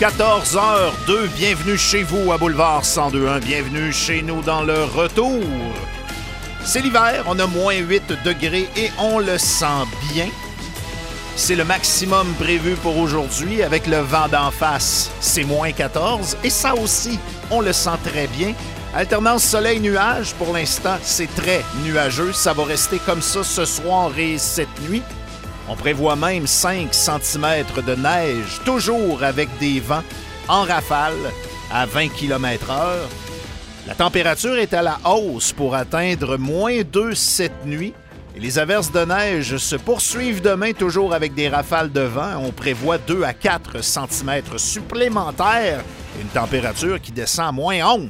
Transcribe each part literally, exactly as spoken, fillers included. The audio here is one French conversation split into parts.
quatorze heures deux, bienvenue chez vous à Boulevard cent deux point un, bienvenue chez nous dans le retour. C'est l'hiver, on a moins huit degrés et on le sent bien. C'est le maximum prévu pour aujourd'hui avec le vent d'en face, c'est moins quatorze et ça aussi, on le sent très bien. Alternance soleil-nuage, pour l'instant, c'est très nuageux. Ça va rester comme ça ce soir et cette nuit. On prévoit même cinq centimètres de neige, toujours avec des vents en rafale à vingt kilomètres heure. La température est à la hausse pour atteindre moins deux cette nuit. Et les averses de neige se poursuivent demain, toujours avec des rafales de vent. On prévoit deux à quatre centimètres supplémentaires. Une température qui descend à moins onze.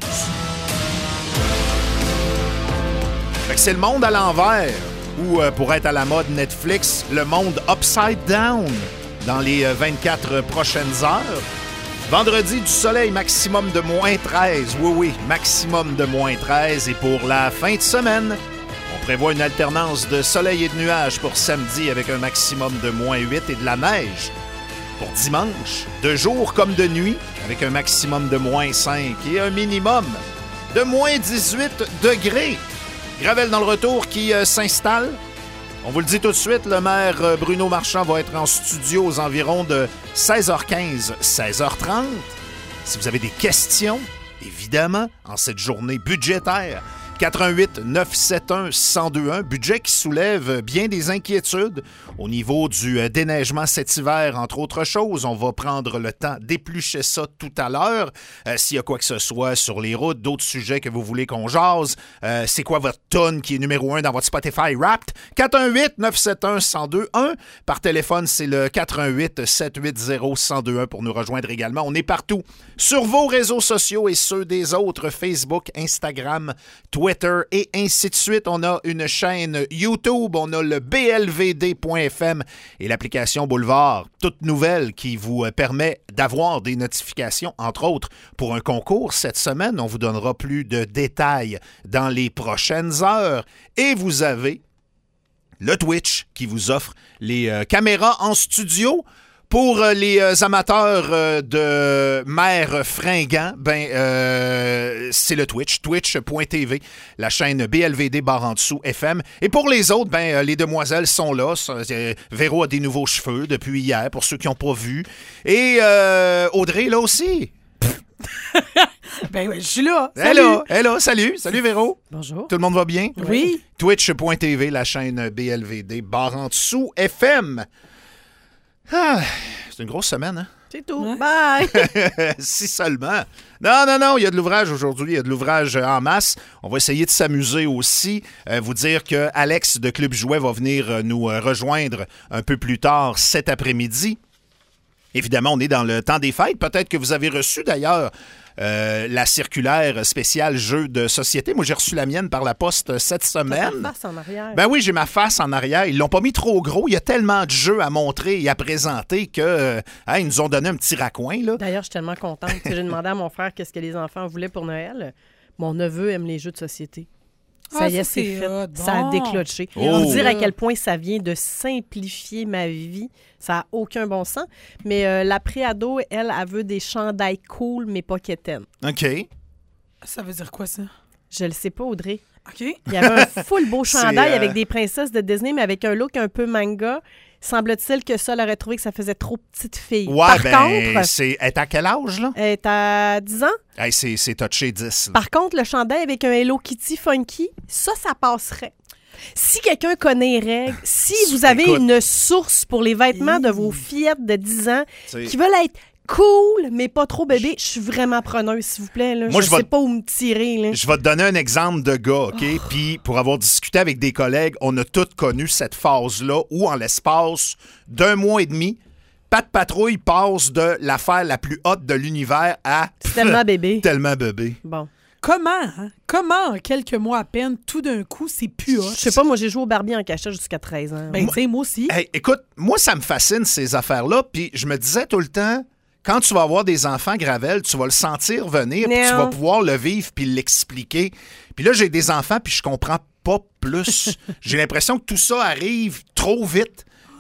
Fait que c'est le monde à l'envers. Ou, euh, pour être à la mode Netflix, le monde upside down dans les euh, vingt-quatre prochaines heures. Vendredi, du soleil, maximum de moins treize. Oui, oui, maximum de moins treize. Et pour la fin de semaine, on prévoit une alternance de soleil et de nuages pour samedi avec un maximum de moins huit et de la neige. Pour dimanche, de jour comme de nuit, avec un maximum de moins cinq et un minimum de moins dix-huit degrés. Gravel dans le retour qui euh, s'installe. On vous le dit tout de suite, le maire euh, Bruno Marchand va être en studio aux environs de seize heures quinze, seize heures trente. Si vous avez des questions, évidemment, en cette journée budgétaire, quatre un huit neuf sept un un zéro deux un, budget qui soulève bien des inquiétudes au niveau du déneigement cet hiver, entre autres choses. On va prendre le temps d'éplucher ça tout à l'heure. Euh, s'il y a quoi que ce soit sur les routes, d'autres sujets que vous voulez qu'on jase, euh, c'est quoi votre tonne qui est numéro un dans votre Spotify Wrapped? quatre un huit neuf sept un un zéro deux un. Par téléphone, c'est le quatre un huit sept huit zéro un zéro deux un pour nous rejoindre également. On est partout sur vos réseaux sociaux et ceux des autres, Facebook, Instagram, Twitter, Twitter et ainsi de suite. On a une chaîne YouTube, on a le B L V D point F M et l'application Boulevard, toute nouvelle qui vous permet d'avoir des notifications, entre autres, pour un concours cette semaine. On vous donnera plus de détails dans les prochaines heures. Et vous avez le Twitch qui vous offre les euh, caméras en studio. Pour les euh, amateurs euh, de mères fringants, ben euh, c'est le Twitch, twitch point t v, la chaîne B L V D barre en dessous F M. Et pour les autres, ben euh, les demoiselles sont là. Euh, Véro a des nouveaux cheveux depuis hier, pour ceux qui n'ont pas vu. Et euh, Audrey, là aussi. Ben oui, je suis là. Elle est là, elle est là. Salut, salut Véro. Bonjour. Tout le monde va bien? Oui. twitch point t v, la chaîne B L V D barre en dessous F M. Ah, c'est une grosse semaine, hein? C'est tout. Ouais. Bye! Si seulement. Non, non, non, il y a de l'ouvrage aujourd'hui. Il y a de l'ouvrage en masse. On va essayer de s'amuser aussi. Euh, vous dire que Alex de Club Jouet va venir nous rejoindre un peu plus tard cet après-midi. Évidemment, on est dans le temps des fêtes. Peut-être que vous avez reçu d'ailleurs euh, la circulaire spéciale jeux de société. Moi, j'ai reçu la mienne par la poste cette semaine. T'as ta face en arrière. Ben oui, j'ai ma face en arrière. Ils l'ont pas mis trop gros. Il y a tellement de jeux à montrer et à présenter que euh, hein, ils nous ont donné un petit raccoin, là. D'ailleurs, je suis tellement contente. J'ai demandé à mon frère qu'est-ce que les enfants voulaient pour Noël. Mon neveu aime les jeux de société. Ça ah, y est, ça, c'est c'est fait. hot, Ça a bon. déclenché. Oh. On va dire à quel point ça vient de simplifier ma vie. Ça n'a aucun bon sens. Mais euh, la pré-ado, elle, elle veut des chandails cool, mais pas quétaines. OK. Ça veut dire quoi, ça? Je le sais pas, Audrey. OK. Il y avait un full beau chandail euh... avec des princesses de Disney, mais avec un look un peu manga. Semble-t-il que ça, elle aurait trouvé que ça faisait trop petite fille. Ouais, Par ben, contre, c'est... Elle est à quel âge, là? elle est à dix ans. Hey, c'est, c'est touché dix. Là. Par contre, le chandail avec un Hello Kitty funky, ça, ça passerait. Si quelqu'un connaît les règles, si vous avez Écoute. une source pour les vêtements de vos fillettes de dix ans T'sais. qui veulent être cool, mais pas trop bébé, je suis vraiment preneuse, s'il vous plaît. Là. Moi, je je sais vais- pas où me tirer. Là. Je vais te donner un exemple de gars, OK? Oh. Puis, pour avoir discuté avec des collègues, on a tous connu cette phase-là où, en l'espace d'un mois et demi, Pat Patrouille passe de l'affaire la plus haute de l'univers à... C'est tellement bébé. Tellement bébé. Bon. Comment, hein? Comment, en quelques mois à peine, tout d'un coup, c'est plus hot? Je sais pas, moi, j'ai joué au Barbie en cachette jusqu'à treize ans. Ben, tu sais, moi aussi. Hey, écoute, moi, ça me fascine, ces affaires-là. Puis, je me disais tout le temps, quand tu vas avoir des enfants, Gravel, tu vas le sentir venir, puis tu Non. vas pouvoir le vivre puis l'expliquer. Puis là, j'ai des enfants, puis je comprends pas plus. J'ai l'impression que tout ça arrive trop vite.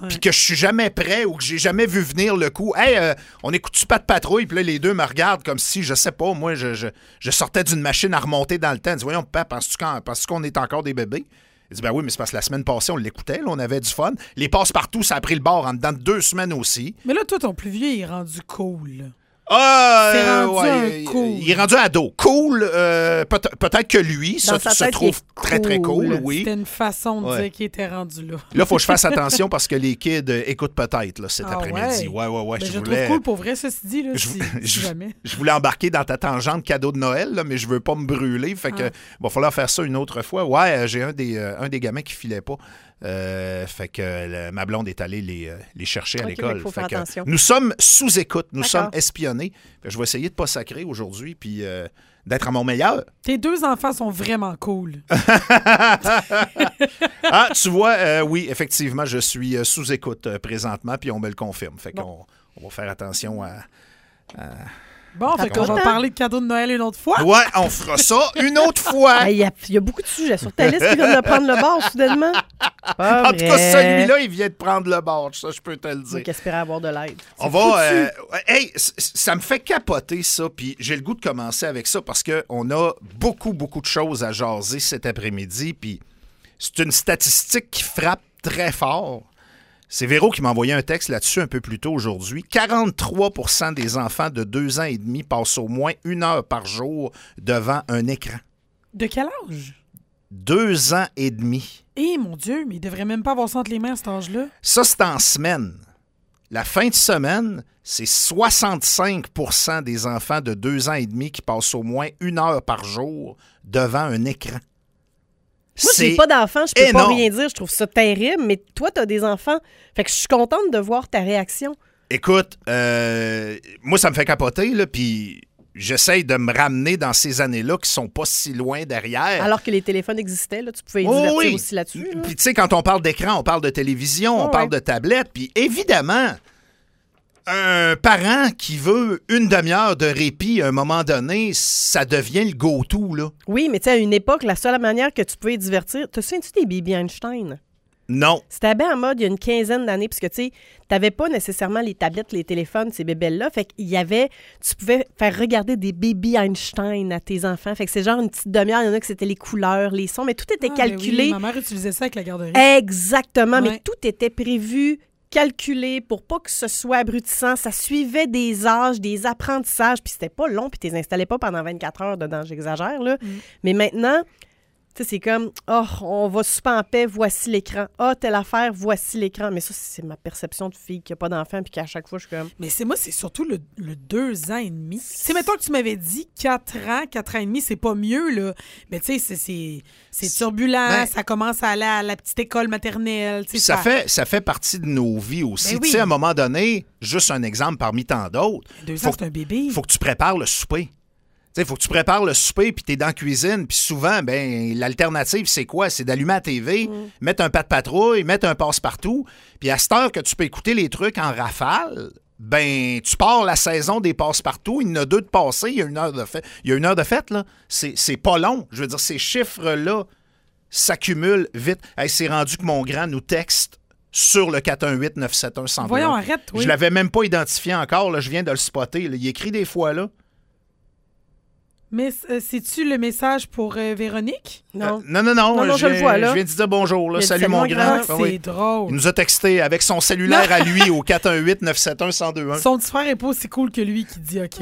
Ouais. Puis que je suis jamais prêt ou que j'ai jamais vu venir le coup. Hey, euh, on écoute-tu pas de patrouille? Puis là, les deux me regardent comme si, je sais pas, moi, je, je, je sortais d'une machine à remonter dans le temps. Ils disent, voyons, papa, penses-tu qu'on, penses-tu qu'on est encore des bébés? Il dit, ben oui, mais c'est parce que la semaine passée, on l'écoutait, là, on avait du fun. Les passe-partout, ça a pris le bord en dedans de deux semaines aussi. Mais là, toi, ton plus vieux, il est rendu cool. Ah, C'est euh, rendu ouais, un cool. Il est rendu ado. Cool, euh, peut- peut-être que lui se, Dans sa se tête, trouve il est très, très cool, cool. oui. C'était une façon de Ouais. dire qu'il était rendu là. Là, il faut que je fasse attention parce que les kids euh, écoutent peut-être là, cet Ah après-midi. ouais? Ouais, ouais, ouais. Mais je je voulais, trouve cool pour vrai, ceci dit, là, je, si, je- si jamais. je voulais embarquer dans ta tangente cadeau de Noël, là, mais je veux pas me brûler. Fait que, Ah. va falloir faire ça une autre fois. Ouais, euh, j'ai un des, euh, un des gamins qui filait pas. Euh, fait que euh, ma blonde est allée les, euh, les chercher à Ok, l'école. fait qu'il faut Fait faire que, attention. nous sommes sous écoute, nous D'accord. sommes espionnés. Fait que je vais essayer de pas sacrer aujourd'hui puis euh, d'être à mon meilleur. Tes deux enfants sont vraiment cool. Ah, tu vois, euh, oui, effectivement, je suis euh, sous écoute euh, présentement, puis on me le confirme. Fait qu'on on va faire attention à. Bon, fait qu'on va content? parler de cadeaux de Noël une autre fois. Ouais, on fera ça une autre fois. Il y, a- y a beaucoup de sujets sur ta liste qui viennent de prendre le bord soudainement. Pas En tout cas, vrai. celui-là, il vient de prendre le bord, ça, je peux te le Moi dire. qui espérais avoir de l'aide. On va. euh, hey, c- ça me fait capoter ça, puis j'ai le goût de commencer avec ça parce qu'on a beaucoup, beaucoup de choses à jaser cet après-midi, puis c'est une statistique qui frappe très fort. C'est Véro qui m'a envoyé un texte là-dessus un peu plus tôt aujourd'hui. quarante-trois pour cent des enfants de deux ans et demi passent au moins une heure par jour devant un écran. De quel âge? Deux ans et demi. Eh, mon Dieu, mais il devrait même pas avoir ça entre les mains à cet âge-là. Ça, c'est en semaine. La fin de semaine, c'est soixante-cinq pour cent des enfants de deux ans et demi qui passent au moins une heure par jour devant un écran. Moi, j'ai pas d'enfants, je peux énorme. pas rien dire. Je trouve ça terrible, mais toi, t'as des enfants. Fait que je suis contente de voir ta réaction. Écoute, euh, moi, ça me fait capoter, là, puis j'essaye de me ramener dans ces années-là qui sont pas si loin derrière. Alors que les téléphones existaient, là, tu pouvais y Oh divertir oui. aussi là-dessus. là. Puis tu sais, quand on parle d'écran, on parle de télévision, on Oh, parle ouais. de tablette, puis évidemment, un parent qui veut une demi-heure de répit à un moment donné, ça devient le go-to, là. Oui, mais tu sais, à une époque, la seule manière que tu pouvais y divertir... Te souviens-tu des Baby Einstein? Non. C'était bien en mode il y a une quinzaine d'années, parce que tu sais, t'avais pas nécessairement les tablettes, les téléphones, ces bébelles-là. Fait qu'il y avait, tu pouvais faire regarder des Baby Einstein à tes enfants. Fait que c'est genre une petite demi-heure, il y en a que c'était les couleurs, les sons, mais tout était Ah, ben calculé. oui, ma mère utilisait ça avec la garderie. Exactement, Ouais. mais tout était prévu, calculé pour pas que ce soit abrutissant. Ça suivait des âges, des apprentissages, puis c'était pas long, puis tu les installais pas pendant vingt-quatre heures dedans, j'exagère, là. Mm. Mais maintenant... Tu sais, c'est comme, oh, on va super en paix, voici l'écran. Ah, telle affaire, voici l'écran. Mais ça, c'est ma perception de fille qui n'a pas d'enfant puis qu'à chaque fois, je suis comme... Mais c'est moi, c'est surtout le, le deux ans et demi. C'est mettons que tu m'avais dit quatre ans, quatre ans et demi, c'est pas mieux, là. Mais tu sais, c'est- c'est c'est turbulent, Ben- ça commence à aller à la petite école maternelle. tu sais, Puis ça fait, ça fait partie de nos vies aussi. Ben Tu sais, oui. à un moment donné, juste un exemple parmi tant d'autres, Deux faut ans, c'est un bébé. faut que tu prépares le souper. Il faut que tu prépares le souper, puis tu es dans la cuisine, puis souvent, ben l'alternative, c'est quoi? C'est d'allumer la T V, mettre un pas de patrouille, mettre un passe-partout, puis à cette heure que tu peux écouter les trucs en rafale, ben tu pars la saison des passe-partout, il y en a deux de passés, il y a une heure de fête. Il y a une heure de fête, là. C'est c'est pas long. Je veux dire, ces chiffres-là s'accumulent vite. Hey, c'est rendu que mon grand nous texte sur le quatre un huit neuf sept un cent deux. Voyons, arrête, oui. Je l'avais même pas identifié encore, là, je viens de le spotter. Là. Il écrit des fois, là. Mais euh, c'est-tu le message pour euh, Véronique? Non. Euh, non, non, non. Non, non, je viens- le vois, là. Je viens de dire bonjour. Là. Il a dit Salut, salut, mon mon grand. grand. Ah, Ah c'est oui. drôle. Il nous a texté avec son cellulaire à lui au quatre un huit neuf sept un un zéro deux un. Son petit frère est pas aussi cool que lui qui dit OK.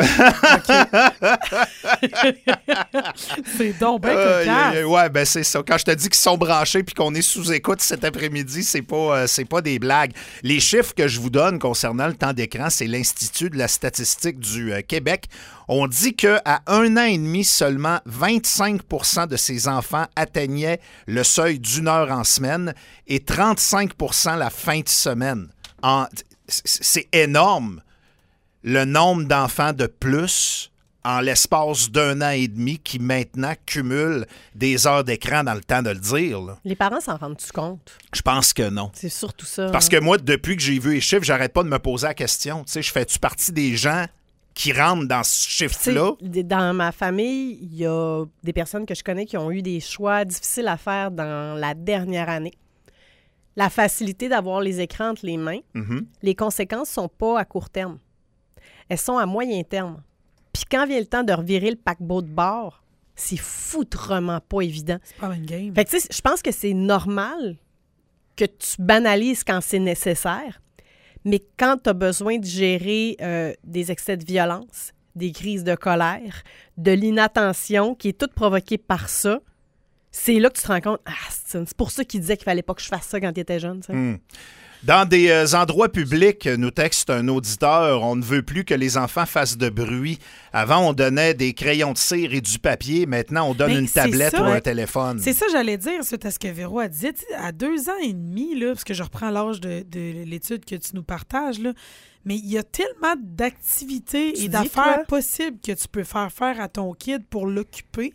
OK. C'est donc bien Euh, cocasse. y- y- ouais, ben c'est ça. Quand je te dis qu'ils sont branchés puis qu'on est sous écoute cet après-midi, c'est pas, euh, c'est pas des blagues. Les chiffres que je vous donne concernant le temps d'écran, c'est l'Institut de la statistique du euh, Québec. On dit qu'à un an et demi seulement, vingt-cinq pour cent de ces enfants atteignaient le seuil d'une heure en semaine et trente-cinq pour cent la fin de semaine. En- c'est énorme le nombre d'enfants de plus en l'espace d'un an et demi qui maintenant cumulent des heures d'écran dans le temps de le dire. là. Les parents s'en rendent-tu compte? Je pense que non. C'est surtout ça. Parce hein. que moi, depuis que j'ai vu les chiffres, j'arrête pas de me poser la question. Tu sais, je fais-tu partie des gens qui rentrent dans ce Tu sais, chiffre-là? dans ma famille, il y a des personnes que je connais qui ont eu des choix difficiles à faire dans la dernière année. la facilité d'avoir les écrans entre les mains, Mm-hmm. les conséquences ne sont pas à court terme. Elles sont à moyen terme. Puis quand vient le temps de revirer le paquebot de bord, c'est foutrement pas évident. C'est pas une game. Fait que, tu sais, je pense que c'est normal que tu banalises quand c'est nécessaire, mais quand tu as besoin de gérer euh, des excès de violence, des crises de colère, de l'inattention qui est toute provoquée par ça, c'est là que tu te rends compte, ah, c'est pour ça qu'il disait qu'il fallait pas que je fasse ça quand il était jeune. Mm. Dans des euh, endroits publics, nous texte un auditeur, on ne veut plus que les enfants fassent de bruit. Avant, on donnait des crayons de cire et du papier. Maintenant, on donne Mais une c'est tablette ça. ou un téléphone. C'est ça, j'allais dire, suite à ce que Véro a dit. Tu sais, à deux ans et demi, là, parce que je reprends l'âge de, de l'étude que tu nous partages, là, mais il y a tellement d'activités Tu et dis, d'affaires toi? possibles que tu peux faire faire à ton kid pour l'occuper.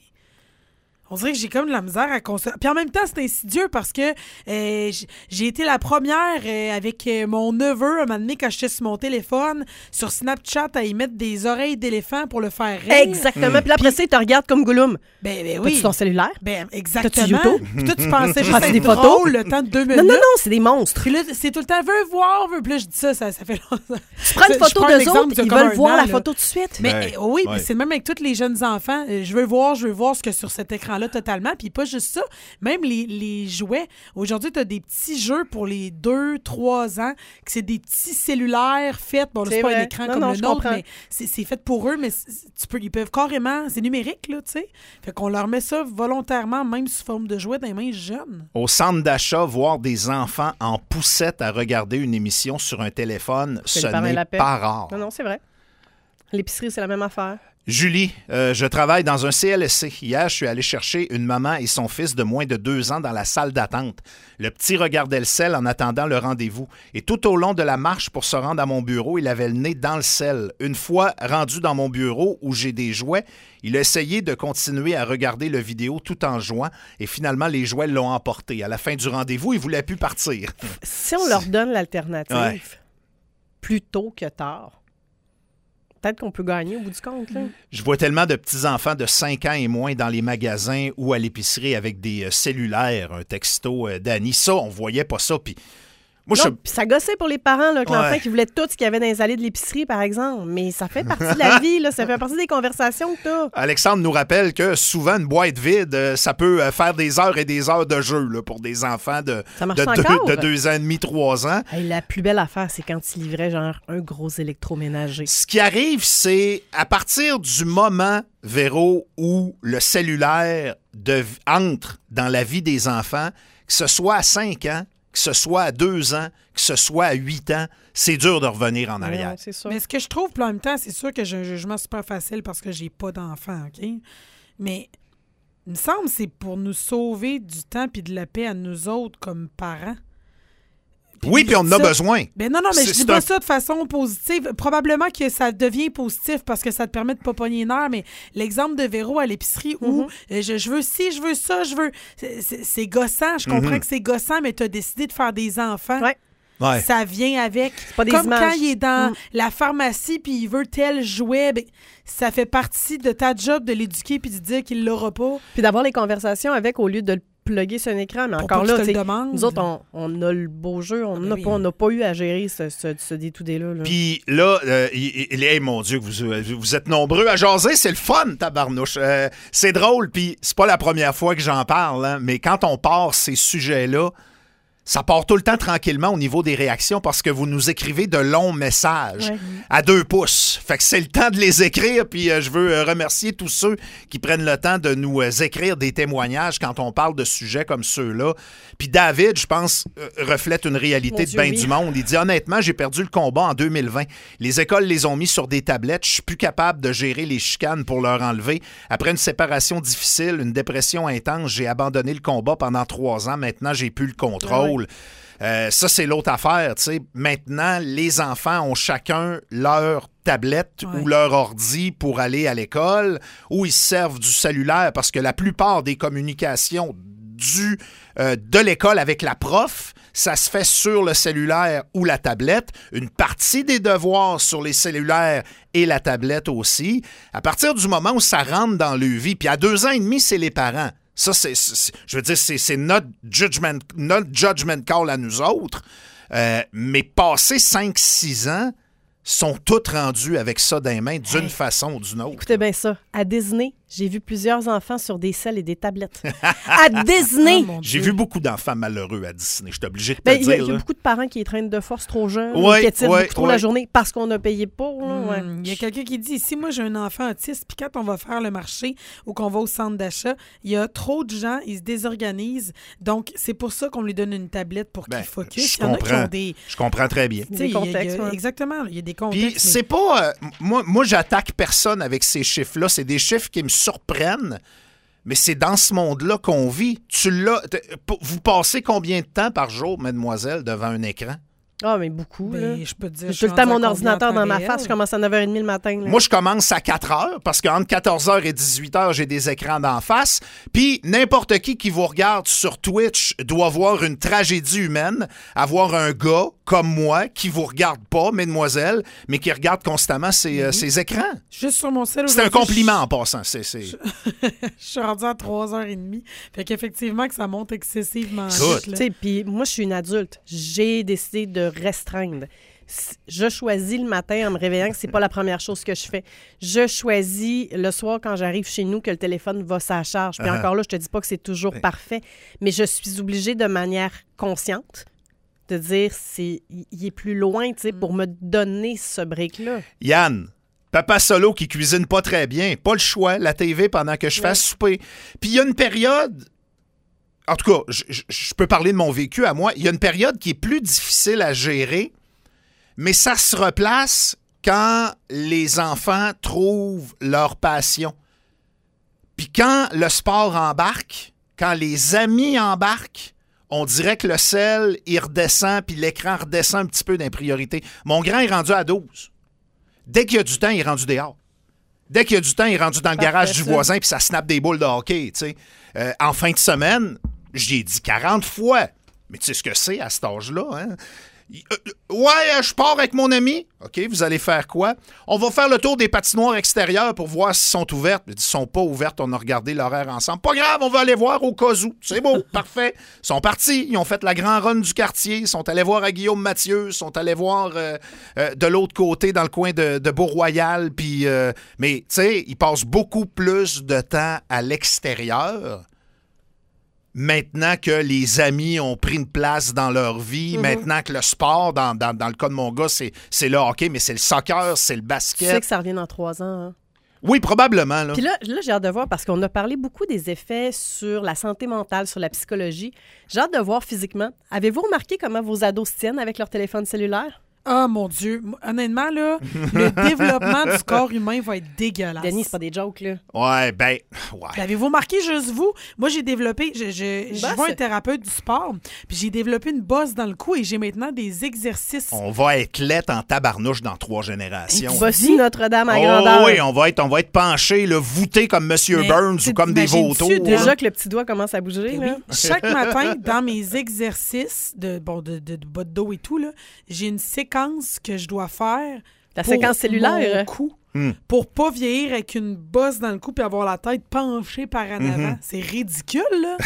On dirait que j'ai comme de la misère à construire. Puis en même temps, c'est insidieux parce que euh, j- j'ai été la première euh, avec euh, mon neveu, un moment donné, quand j'étais sur mon téléphone, sur Snapchat, à y mettre des oreilles d'éléphant pour le faire rire. Exactement. Puis là, après ça, il te regarde comme Gollum. Ben, ben T'as-tu oui. ton cellulaire? Ben, T'as-tu exactement. YouTube? Puis toi, tu pensais juste Prends-tu être des photos? drôle le temps de deux minutes. Non, non, non, c'est des monstres. Puis là, c'est tout le temps, veux voir, veux. Puis là, je dis ça, ça, ça fait longtemps. Tu prends une Je photo prends un d'eux exemple autres, d'il y a ils comme veulent un voir an, la là. photo tout de suite. Mais Ouais, euh, oui, ouais. mais c'est le même avec tous les jeunes enfants. Euh, Je veux voir, je veux voir ce que sur cet écran-là totalement. Puis pas juste ça, même les, les jouets. Aujourd'hui, tu as des petits jeux pour les deux, trois ans, que c'est des petits cellulaires faits. Bon, là, C'est c'est pas vrai. un écran Non, comme non, le je nôtre, comprends. mais c'est c'est fait pour eux, mais c'est- tu peux, ils peuvent carrément. C'est numérique, là, tu sais. Fait qu'on leur met ça volontairement, même sous forme de jouets, dans les mains jeunes. Au centre d'achat, voir des enfants en poussette à regarder une émission sur un téléphone, Que ce les parents n'est l'appellent. pas rare. Non, non, c'est vrai. L'épicerie, c'est la même affaire. Julie, euh, je travaille dans un C L S C. Hier, je suis allé chercher une maman et son fils de moins de deux ans dans la salle d'attente. Le petit regardait le sel en attendant le rendez-vous. Et tout au long de la marche pour se rendre à mon bureau, il avait le nez dans le sel. Une fois rendu dans mon bureau où j'ai des jouets, il a essayé de continuer à regarder le vidéo tout en jouant et finalement, les jouets l'ont emporté. À la fin du rendez-vous, il ne voulait plus partir. Si on leur donne l'alternative, Ouais. plus tôt que tard, peut-être qu'on peut gagner au bout du compte. Là. Je vois tellement de petits-enfants de cinq ans et moins dans les magasins ou à l'épicerie avec des euh, cellulaires, un texto euh, d'Annie. Ça, on voyait pas ça. Puis moi, Non, je... puis ça gossait pour les parents, là, que Ouais. l'enfant qui voulait tout ce qu'il y avait dans les allées de l'épicerie, par exemple. Mais ça fait partie de la vie, là, ça fait partie des conversations que t'as. Alexandre nous rappelle que souvent, une boîte vide, euh, ça peut euh, faire des heures et des heures de jeu là, pour des enfants de, Ça marche de, encore? deux, de deux ans et demi, trois ans. Hey, la plus belle affaire, c'est quand il livrait genre un gros électroménager. Ce qui arrive, c'est à partir du moment, Véro, où le cellulaire dev- entre dans la vie des enfants, que ce soit à cinq ans, que ce soit à deux ans, que ce soit à huit ans, c'est dur de revenir en arrière. Ouais, c'est ça. Mais ce que je trouve, puis en même temps, c'est sûr que j'ai un jugement super facile parce que j'ai pas d'enfant, OK? Mais il me semble que c'est pour nous sauver du temps puis de la paix à nous autres comme parents. Oui, puis on en a ça- besoin. Ben non, non, mais C'est- je dis c'est pas un- ça de façon positive. Probablement que ça devient positif parce que ça te permet de pas pogner une heure, mais l'exemple de Véro à l'épicerie où euh, je, je veux ci, je veux ça, je veux... C'est, c'est- c'est gossant, je comprends Mhm. que c'est gossant, mais tu as décidé de faire des enfants. Ouais. Ouais. Ça vient avec. pas des Comme images. quand il est dans Mm. la pharmacie puis il veut tel jouet, ben, ça fait partie de ta job de l'éduquer puis de dire qu'il l'aura pas. Puis d'avoir les conversations avec au lieu de le plugger sur un écran. Mais Pour encore pas là, qu'il te tu le sais, demande. nous autres, on, on a le beau jeu. On ben n'a oui. pas, on n'a pas eu à gérer ce, ce, ce D deux D-là. là. Puis là, euh, il- il- hey, mon Dieu, que vous, euh, vous êtes nombreux à jaser, c'est le fun, tabarnouche. Euh, c'est drôle, puis c'est pas la première fois que j'en parle, hein, mais quand on part ces sujets-là, ça part tout le temps tranquillement au niveau des réactions parce que vous nous écrivez de longs messages Ouais. à deux pouces. Fait que c'est le temps de les écrire, puis euh, je veux euh, remercier tous ceux qui prennent le temps de nous euh, écrire des témoignages quand on parle de sujets comme ceux-là. Puis David, je pense, euh, reflète une réalité Mon de Dieu, bien oui. du monde. Il dit honnêtement, j'ai perdu le combat en deux mille vingt. Les écoles les ont mis sur des tablettes. Je suis plus capable de gérer les chicanes pour leur enlever. Après une séparation difficile, une dépression intense, j'ai abandonné le combat pendant trois ans. Maintenant, j'ai plus le contrôle. Euh, ça, c'est l'autre affaire. Tu sais. Maintenant, les enfants ont chacun leur tablette Ouais. ou leur ordi pour aller à l'école, ou ils se servent du cellulaire parce que la plupart des communications du, euh, de l'école avec la prof, ça se fait sur le cellulaire ou la tablette. Une partie des devoirs sur les cellulaires et la tablette aussi. À partir du moment où ça rentre dans le vie, puis à deux ans et demi, c'est les parents. Ça, c'est, c'est je veux dire, c'est, c'est notre judgment, notre judgment call à nous autres. Euh, mais passé cinq six ans, sont toutes rendus avec ça dans les mains d'une hey. façon ou d'une autre. Écoutez bien ça. À Disney, j'ai vu plusieurs enfants sur des selles et des tablettes. À Disney! Oh, j'ai vu beaucoup d'enfants malheureux à Disney. Je suis obligé de te ben, dire. Il y, y a beaucoup de parents qui traînent de force trop jeunes, ouais, qui étirent ouais, beaucoup trop ouais. la journée parce qu'on a payé pour. Il mmh, ouais. y a quelqu'un qui dit, si moi j'ai un enfant autiste, puis quand on va faire le marché ou qu'on va au centre d'achat, il y a trop de gens, ils se désorganisent. Donc, c'est pour ça qu'on lui donne une tablette pour ben, qu'il focus. Je il y en comprends, a qui ont des... je comprends très bien. Des contextes, y a, y a, ouais. Exactement, il y a des contextes. Puis, mais... c'est pas... Euh, moi, moi, j'attaque personne avec ces chiffres-là. C'est des chiffres qui me surprennent. Mais c'est dans ce monde-là qu'on vit. Tu l'as. Vous passez combien de temps par jour, mademoiselle, devant un écran? Ah, mais beaucoup. Ben, là. je peux te dire. J'ai tout le temps mon ordinateur dans ma face. Je commence à neuf heures trente le matin. Là. Moi, je commence à quatre heures parce qu'entre quatorze heures et dix-huit heures, j'ai des écrans d'en face. Puis n'importe qui qui vous regarde sur Twitch doit voir une tragédie humaine, avoir un gars comme moi qui vous regarde pas, mesdemoiselles, mais qui regarde constamment ses, euh, ses écrans. Juste sur mon cell. C'est un compliment je... en passant. C'est, c'est... Je... je suis rendu à trois heures trente. Fait qu'effectivement que ça monte excessivement vite. Puis moi, je suis une adulte. J'ai décidé de restreindre. Je choisis le matin en me réveillant que c'est pas la première chose que je fais. Je choisis le soir quand j'arrive chez nous que le téléphone va sa charge. Puis uh-huh. encore là, je te dis pas que c'est toujours oui. parfait, mais je suis obligée de manière consciente de dire c'est il est plus loin, tu sais, pour me donner ce break-là. Yann, papa solo qui cuisine pas très bien, pas le choix, la T V pendant que je fasse oui. souper. Puis il y a une période. En tout cas, je, je, je peux parler de mon vécu à moi. Il y a une période qui est plus difficile à gérer, mais ça se replace quand les enfants trouvent leur passion. Puis quand le sport embarque, quand les amis embarquent, on dirait que le sel, il redescend, puis l'écran redescend un petit peu d'impriorité. Mon grand est rendu à douze. Dès qu'il y a du temps, il est rendu dehors. Dès qu'il y a du temps, il est rendu dans le Parfait, garage du ça. voisin, puis ça snappe des boules de hockey, tu sais. Euh, en fin de semaine, j'y ai dit quarante fois. Mais tu sais ce que c'est à cet âge-là, hein? Ouais, je pars avec mon ami. OK, vous allez faire quoi? On va faire le tour des patinoires extérieures pour voir s'ils sont ouvertes. Ils ne sont pas ouvertes, on a regardé l'horaire ensemble. Pas grave, on va aller voir au cas où. C'est beau, parfait. Ils sont partis, ils ont fait la grand run du quartier, ils sont allés voir à Guillaume Mathieu, ils sont allés voir euh, euh, de l'autre côté, dans le coin de, de Beau-Royal. Puis, euh, mais, tu sais, ils passent beaucoup plus de temps à l'extérieur. Maintenant que les amis ont pris une place dans leur vie, mm-hmm. maintenant que le sport, dans, dans, dans le cas de mon gars, c'est, c'est le hockey, mais c'est le soccer, c'est le basket. Tu sais que ça revient dans trois ans, hein? Oui, probablement. Là. Puis là, là, j'ai hâte de voir, parce qu'on a parlé beaucoup des effets sur la santé mentale, sur la psychologie. J'ai hâte de voir physiquement. Avez-vous remarqué comment vos ados se tiennent avec leur téléphone cellulaire? Ah, oh, mon Dieu. Honnêtement, là, le développement du corps humain va être dégueulasse. Denis, c'est pas des jokes, là. Ouais, ben, ouais. Avez-vous remarqué juste vous? Moi, j'ai développé, je, je, je vois un thérapeute du sport, puis j'ai développé une bosse dans le cou et j'ai maintenant des exercices. On va être lettre en tabarnouche dans trois générations. Voici Notre-Dame à oh, grandeur. Oui, on va être, on va être penché, là, voûté comme M. Burns ou comme des vautours. Déjà hein? que le petit doigt commence à bouger, là. Oui. Chaque matin, dans mes exercices de, bon, de, de, de bas de dos et tout, là, j'ai une séquence que je dois faire la séquence cellulaire mon cou mm. pour pas vieillir avec une bosse dans le cou puis avoir la tête penchée par en avant. Mm-hmm. C'est ridicule, là.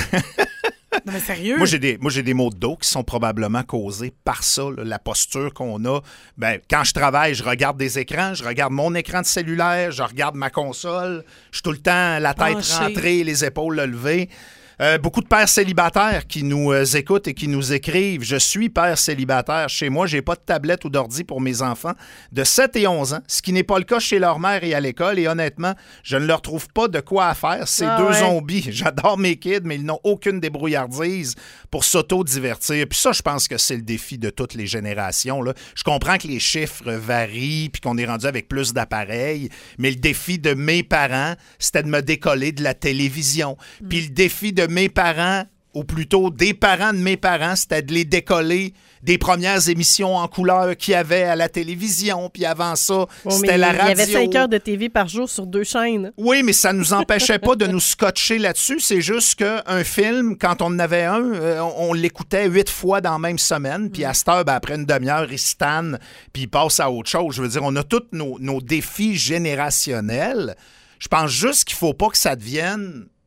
Non, mais sérieux? Moi, j'ai des, moi, j'ai des maux de dos qui sont probablement causés par ça, là, la posture qu'on a. Ben, quand je travaille, je regarde des écrans, je regarde mon écran de cellulaire, je regarde ma console, je suis tout le temps la tête Penché. rentrée, les épaules levées. Euh, beaucoup de pères célibataires qui nous euh, écoutent et qui nous écrivent. Je suis père célibataire. Chez moi, j'ai pas de tablette ou d'ordi pour mes enfants de sept et onze ans, ce qui n'est pas le cas chez leur mère et à l'école. Et honnêtement, je ne leur trouve pas de quoi à faire. Ces ah, deux ouais. zombies. J'adore mes kids, mais ils n'ont aucune débrouillardise pour s'auto-divertir. Puis ça, je pense que c'est le défi de toutes les générations, là. Je comprends que les chiffres varient puis qu'on est rendu avec plus d'appareils, mais le défi de mes parents, c'était de me décoller de la télévision. Mm. Puis le défi de mes parents, ou plutôt des parents de mes parents, c'était de les décoller des premières émissions en couleur qu'il y avait à la télévision. Puis avant ça, bon, c'était la radio. Il y avait cinq heures de T V par jour sur deux chaînes. Oui, mais ça ne nous empêchait pas de nous scotcher là-dessus. C'est juste qu'un film, quand on en avait un, euh, on, on l'écoutait huit fois dans la même semaine. Puis à cette heure, ben, après une demi-heure, il se tanne, puis il passe à autre chose. Je veux dire, on a tous nos, nos défis générationnels. Je pense juste qu'il ne faut pas que ça devienne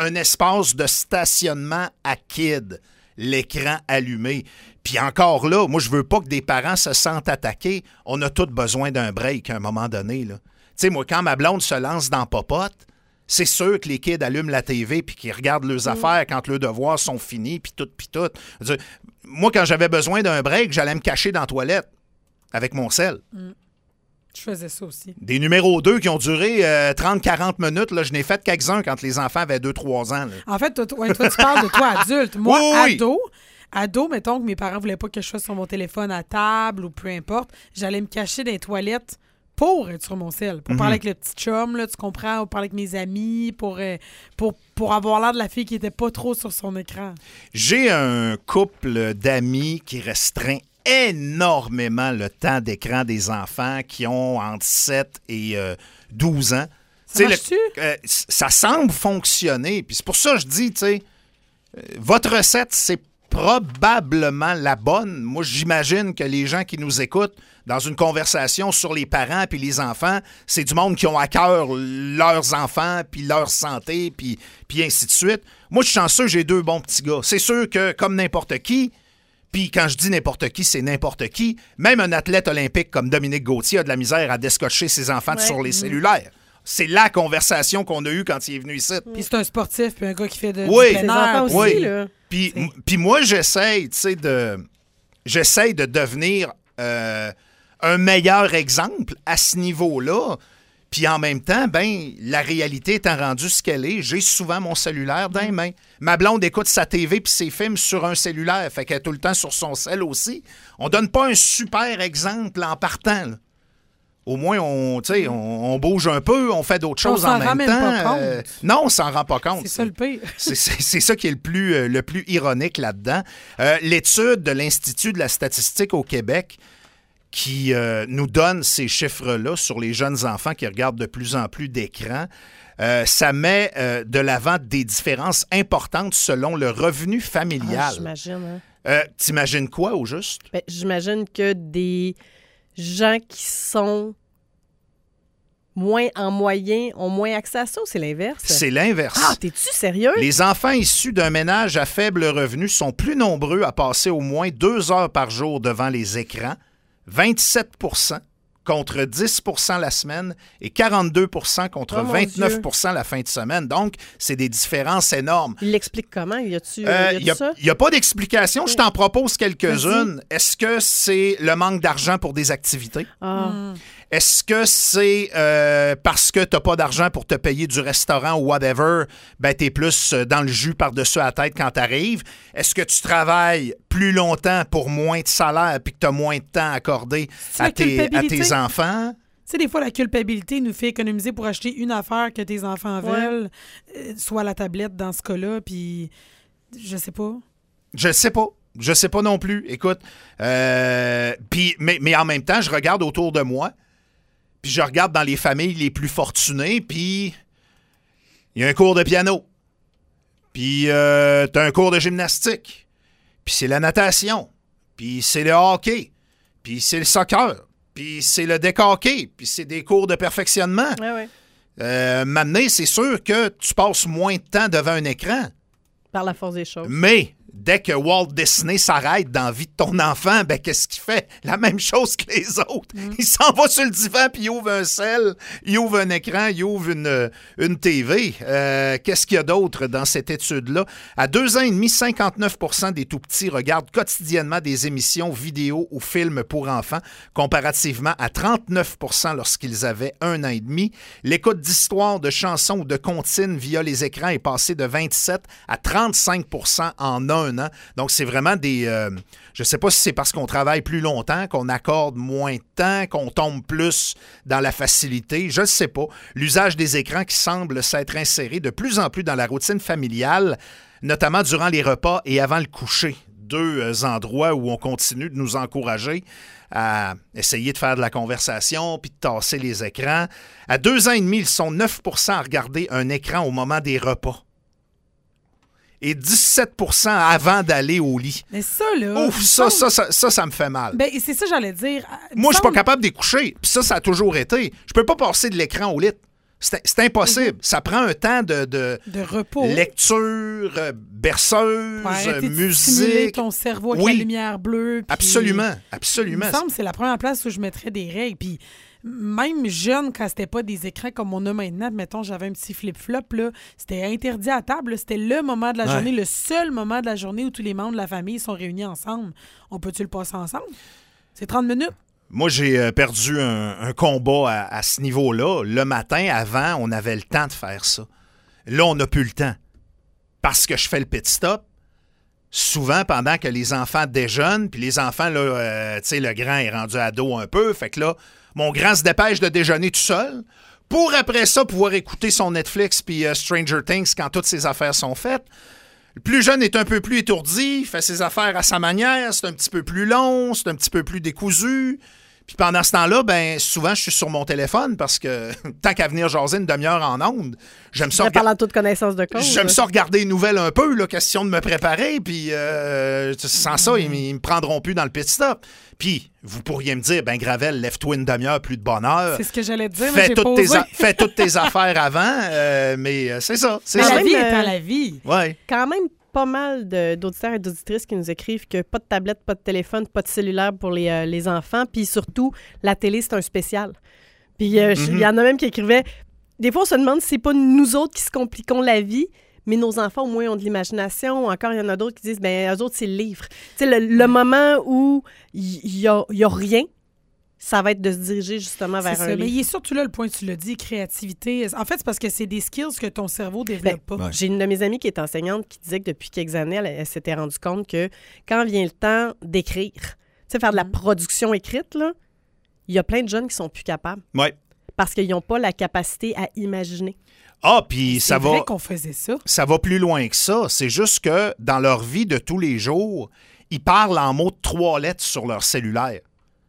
un espace de stationnement à kids, l'écran allumé. Puis encore là, moi, je veux pas que des parents se sentent attaqués. On a tous besoin d'un break à un moment donné, là. Tu sais, moi, quand ma blonde se lance dans Popote, c'est sûr que les kids allument la T V puis qu'ils regardent leurs mmh. affaires quand leurs devoirs sont finis, puis tout, puis tout. Dire, moi, quand j'avais besoin d'un break, j'allais me cacher dans la toilette avec mon sel. Mmh. Je faisais ça aussi. Des numéros deux qui ont duré euh, trente à quarante minutes, là, je n'ai fait quelques-uns quand les enfants avaient deux trois ans. Là. En fait, toi, toi, toi, tu parles de toi adulte. Moi, oui, oui. ado, ado, mettons que mes parents voulaient pas que je sois sur mon téléphone à table ou peu importe, j'allais me cacher dans les toilettes pour être sur mon sel, pour mm-hmm. parler avec le petit chum, là, tu comprends, ou parler avec mes amis, pour, euh, pour, pour avoir l'air de la fille qui était pas trop sur son écran. J'ai un couple d'amis qui restreint énormément le temps d'écran des enfants qui ont entre sept et euh, douze ans. Ça marche-tu? Le, euh, ça semble fonctionner. Puis c'est pour ça que je dis, tu sais, euh, votre recette, c'est probablement la bonne. Moi, j'imagine que les gens qui nous écoutent dans une conversation sur les parents puis les enfants, c'est du monde qui ont à cœur leurs enfants puis leur santé puis, puis ainsi de suite. Moi, je suis chanceux, j'ai deux bons petits gars. C'est sûr que, comme n'importe qui, puis quand je dis n'importe qui, c'est n'importe qui, même un athlète olympique comme Dominique Gauthier a de la misère à descotcher ses enfants ouais. sur les cellulaires. C'est la conversation qu'on a eue quand il est venu ici. Puis c'est un sportif, puis un gars qui fait de oui, du plein air. Aussi, oui. là. Puis, puis moi, j'essaye, tu sais, de... J'essaye de devenir euh, un meilleur exemple à ce niveau-là. Puis en même temps, ben la réalité étant rendue ce qu'elle est, j'ai souvent mon cellulaire dans les mains. Ma blonde écoute sa T V puis ses films sur un cellulaire, fait qu'elle est tout le temps sur son cell aussi. On donne pas un super exemple en partant, là. Au moins, on, on, on bouge un peu, on fait d'autres choses on en même, même temps. Pas compte. Euh, non, on s'en rend pas compte. C'est ça le pire. c'est, c'est, c'est ça qui est le plus, euh, le plus ironique là-dedans. Euh, l'étude de l'Institut de la statistique au Québec qui euh, nous donne ces chiffres-là sur les jeunes enfants qui regardent de plus en plus d'écrans, euh, ça met euh, de l'avant des différences importantes selon le revenu familial. Ah, j'imagine. Hein? Euh, t'imagines quoi, au juste? Ben, j'imagine que des gens qui sont moins en moyen ont moins accès à ça, ou c'est l'inverse? C'est l'inverse. Ah, t'es-tu sérieux? Les enfants issus d'un ménage à faible revenu sont plus nombreux à passer au moins deux heures par jour devant les écrans, vingt-sept pour cent contre dix pour cent la semaine et quarante-deux pour cent contre oh, vingt-neuf pour cent la fin de semaine. Donc, c'est des différences énormes. Il l'explique comment? Y a-tu, euh, y a-tu ça? Il n'y a pas d'explication. Je t'en propose quelques-unes. Vas-y. Est-ce que c'est le manque d'argent pour des activités? Ah. Mm. Est-ce que c'est euh, parce que tu n'as pas d'argent pour te payer du restaurant ou whatever, ben tu es plus dans le jus par-dessus la tête quand tu arrives? Est-ce que tu travailles plus longtemps pour moins de salaire puis que tu as moins de temps accordé à tes, à tes enfants? Tu sais, des fois, la culpabilité nous fait économiser pour acheter une affaire que tes enfants ouais. veulent, euh, soit la tablette dans ce cas-là, puis je sais pas. Je sais pas. Je sais pas non plus. Écoute, euh, puis, mais, mais en même temps, je regarde autour de moi. Puis je regarde dans les familles les plus fortunées, puis il y a un cours de piano. Puis euh, t'as un cours de gymnastique. Puis c'est la natation. Puis c'est le hockey. Puis c'est le soccer. Puis c'est le deck hockey. Puis c'est des cours de perfectionnement. Ouais, ouais. Euh, maintenant, c'est sûr que tu passes moins de temps devant un écran. Par la force des choses. Mais dès que Walt Disney s'arrête dans la vie de ton enfant, ben qu'est-ce qu'il fait? La même chose que les autres. Mm. Il s'en va sur le divan, puis il ouvre un cell, il ouvre un écran, il ouvre une, une T V. Euh, qu'est-ce qu'il y a d'autre dans cette étude-là? À deux ans et demi, cinquante-neuf pour cent des tout-petits regardent quotidiennement des émissions vidéo ou films pour enfants, comparativement à trente-neuf pour cent lorsqu'ils avaient un an et demi. L'écoute d'histoires, de chansons ou de comptines via les écrans est passée de vingt-sept à trente-cinq pour cent en un an. Donc, c'est vraiment des... Euh, je ne sais pas si c'est parce qu'on travaille plus longtemps, qu'on accorde moins de temps, qu'on tombe plus dans la facilité. Je ne sais pas. L'usage des écrans qui semble s'être inséré de plus en plus dans la routine familiale, notamment durant les repas et avant le coucher. Deux endroits où on continue de nous encourager à essayer de faire de la conversation puis de tasser les écrans. À deux ans et demi, ils sont neuf pour cent à regarder un écran au moment des repas. Et dix-sept pour cent avant d'aller au lit. Mais ça, là... Ouf, ça, ça, ça, ça, ça me fait mal. Ben, c'est ça que j'allais dire. Moi, je suis pas capable de coucher. Puis ça, ça a toujours été. Je peux pas passer de l'écran au lit. C'est, c'est impossible. Mm-hmm. Ça prend un temps de, de, de repos. Lecture, euh, berceuse, euh, musique. Ton cerveau avec oui. la lumière bleue. Puis... Absolument, absolument. Il me semble que c'est la première place où je mettrais des règles. Puis même jeune, quand c'était pas des écrans comme on a maintenant, mettons, j'avais un petit flip-flop, là, c'était interdit à table. Là. C'était le moment de la ouais. journée, le seul moment de la journée où tous les membres de la famille sont réunis ensemble. On peut-tu le passer ensemble? C'est trente minutes. Moi, j'ai perdu un, un combat à, à ce niveau-là. Le matin, avant, on avait le temps de faire ça. Là, on n'a plus le temps. Parce que je fais le pit stop, souvent pendant que les enfants déjeunent, puis les enfants, là, euh, tu sais, le grand est rendu ado un peu, fait que là, mon grand se dépêche de déjeuner tout seul, pour après ça pouvoir écouter son Netflix puis uh, Stranger Things quand toutes ses affaires sont faites. Le plus jeune est un peu plus étourdi, il fait ses affaires à sa manière, c'est un petit peu plus long, c'est un petit peu plus décousu. Puis pendant ce temps-là, ben souvent, je suis sur mon téléphone parce que tant qu'à venir jaser une demi-heure en ondes, j'aime ça... Rega- parlant de toute connaissance de cause. J'aime ça regarder les nouvelles un peu, là, question de me préparer, puis euh, sans ça, ils, ils me prendront plus dans le pit stop. Puis, vous pourriez me dire, ben Gravel, lève-toi une demi-heure, plus de bonne heure. C'est ce que j'allais te dire, fais mais j'ai toutes posé. Tes a- fais toutes tes affaires avant, euh, mais euh, c'est ça. C'est mais ça. la vie euh, étant la vie. Ouais. Quand même pas mal de, d'auditeurs et d'auditrices qui nous écrivent que pas de tablette, pas de téléphone, pas de cellulaire pour les, euh, les enfants, puis surtout, la télé, c'est un spécial. Puis il euh, mm-hmm. y en a même qui écrivaient... Des fois, on se demande si c'est pas nous autres qui se compliquons la vie, mais nos enfants, au moins, ont de l'imagination. Encore, il y en a d'autres qui disent, ben eux autres, c'est le livre. Tu sais, le, le moment où il y, y, a, y a rien, ça va être de se diriger justement vers c'est un ça, livre. Mais il est surtout là le point que tu l'as dit, créativité. En fait, c'est parce que c'est des skills que ton cerveau développe ben, pas. Ouais. J'ai une de mes amies qui est enseignante qui disait que depuis quelques années, elle, elle s'était rendue compte que quand vient le temps d'écrire, tu sais, faire de la production écrite, là, il y a plein de jeunes qui sont plus capables. Oui. Parce qu'ils n'ont pas la capacité à imaginer. Ah, puis ça va... C'est vrai qu'on faisait ça. Ça va plus loin que ça. C'est juste que dans leur vie de tous les jours, ils parlent en mots de trois lettres sur leur cellulaire.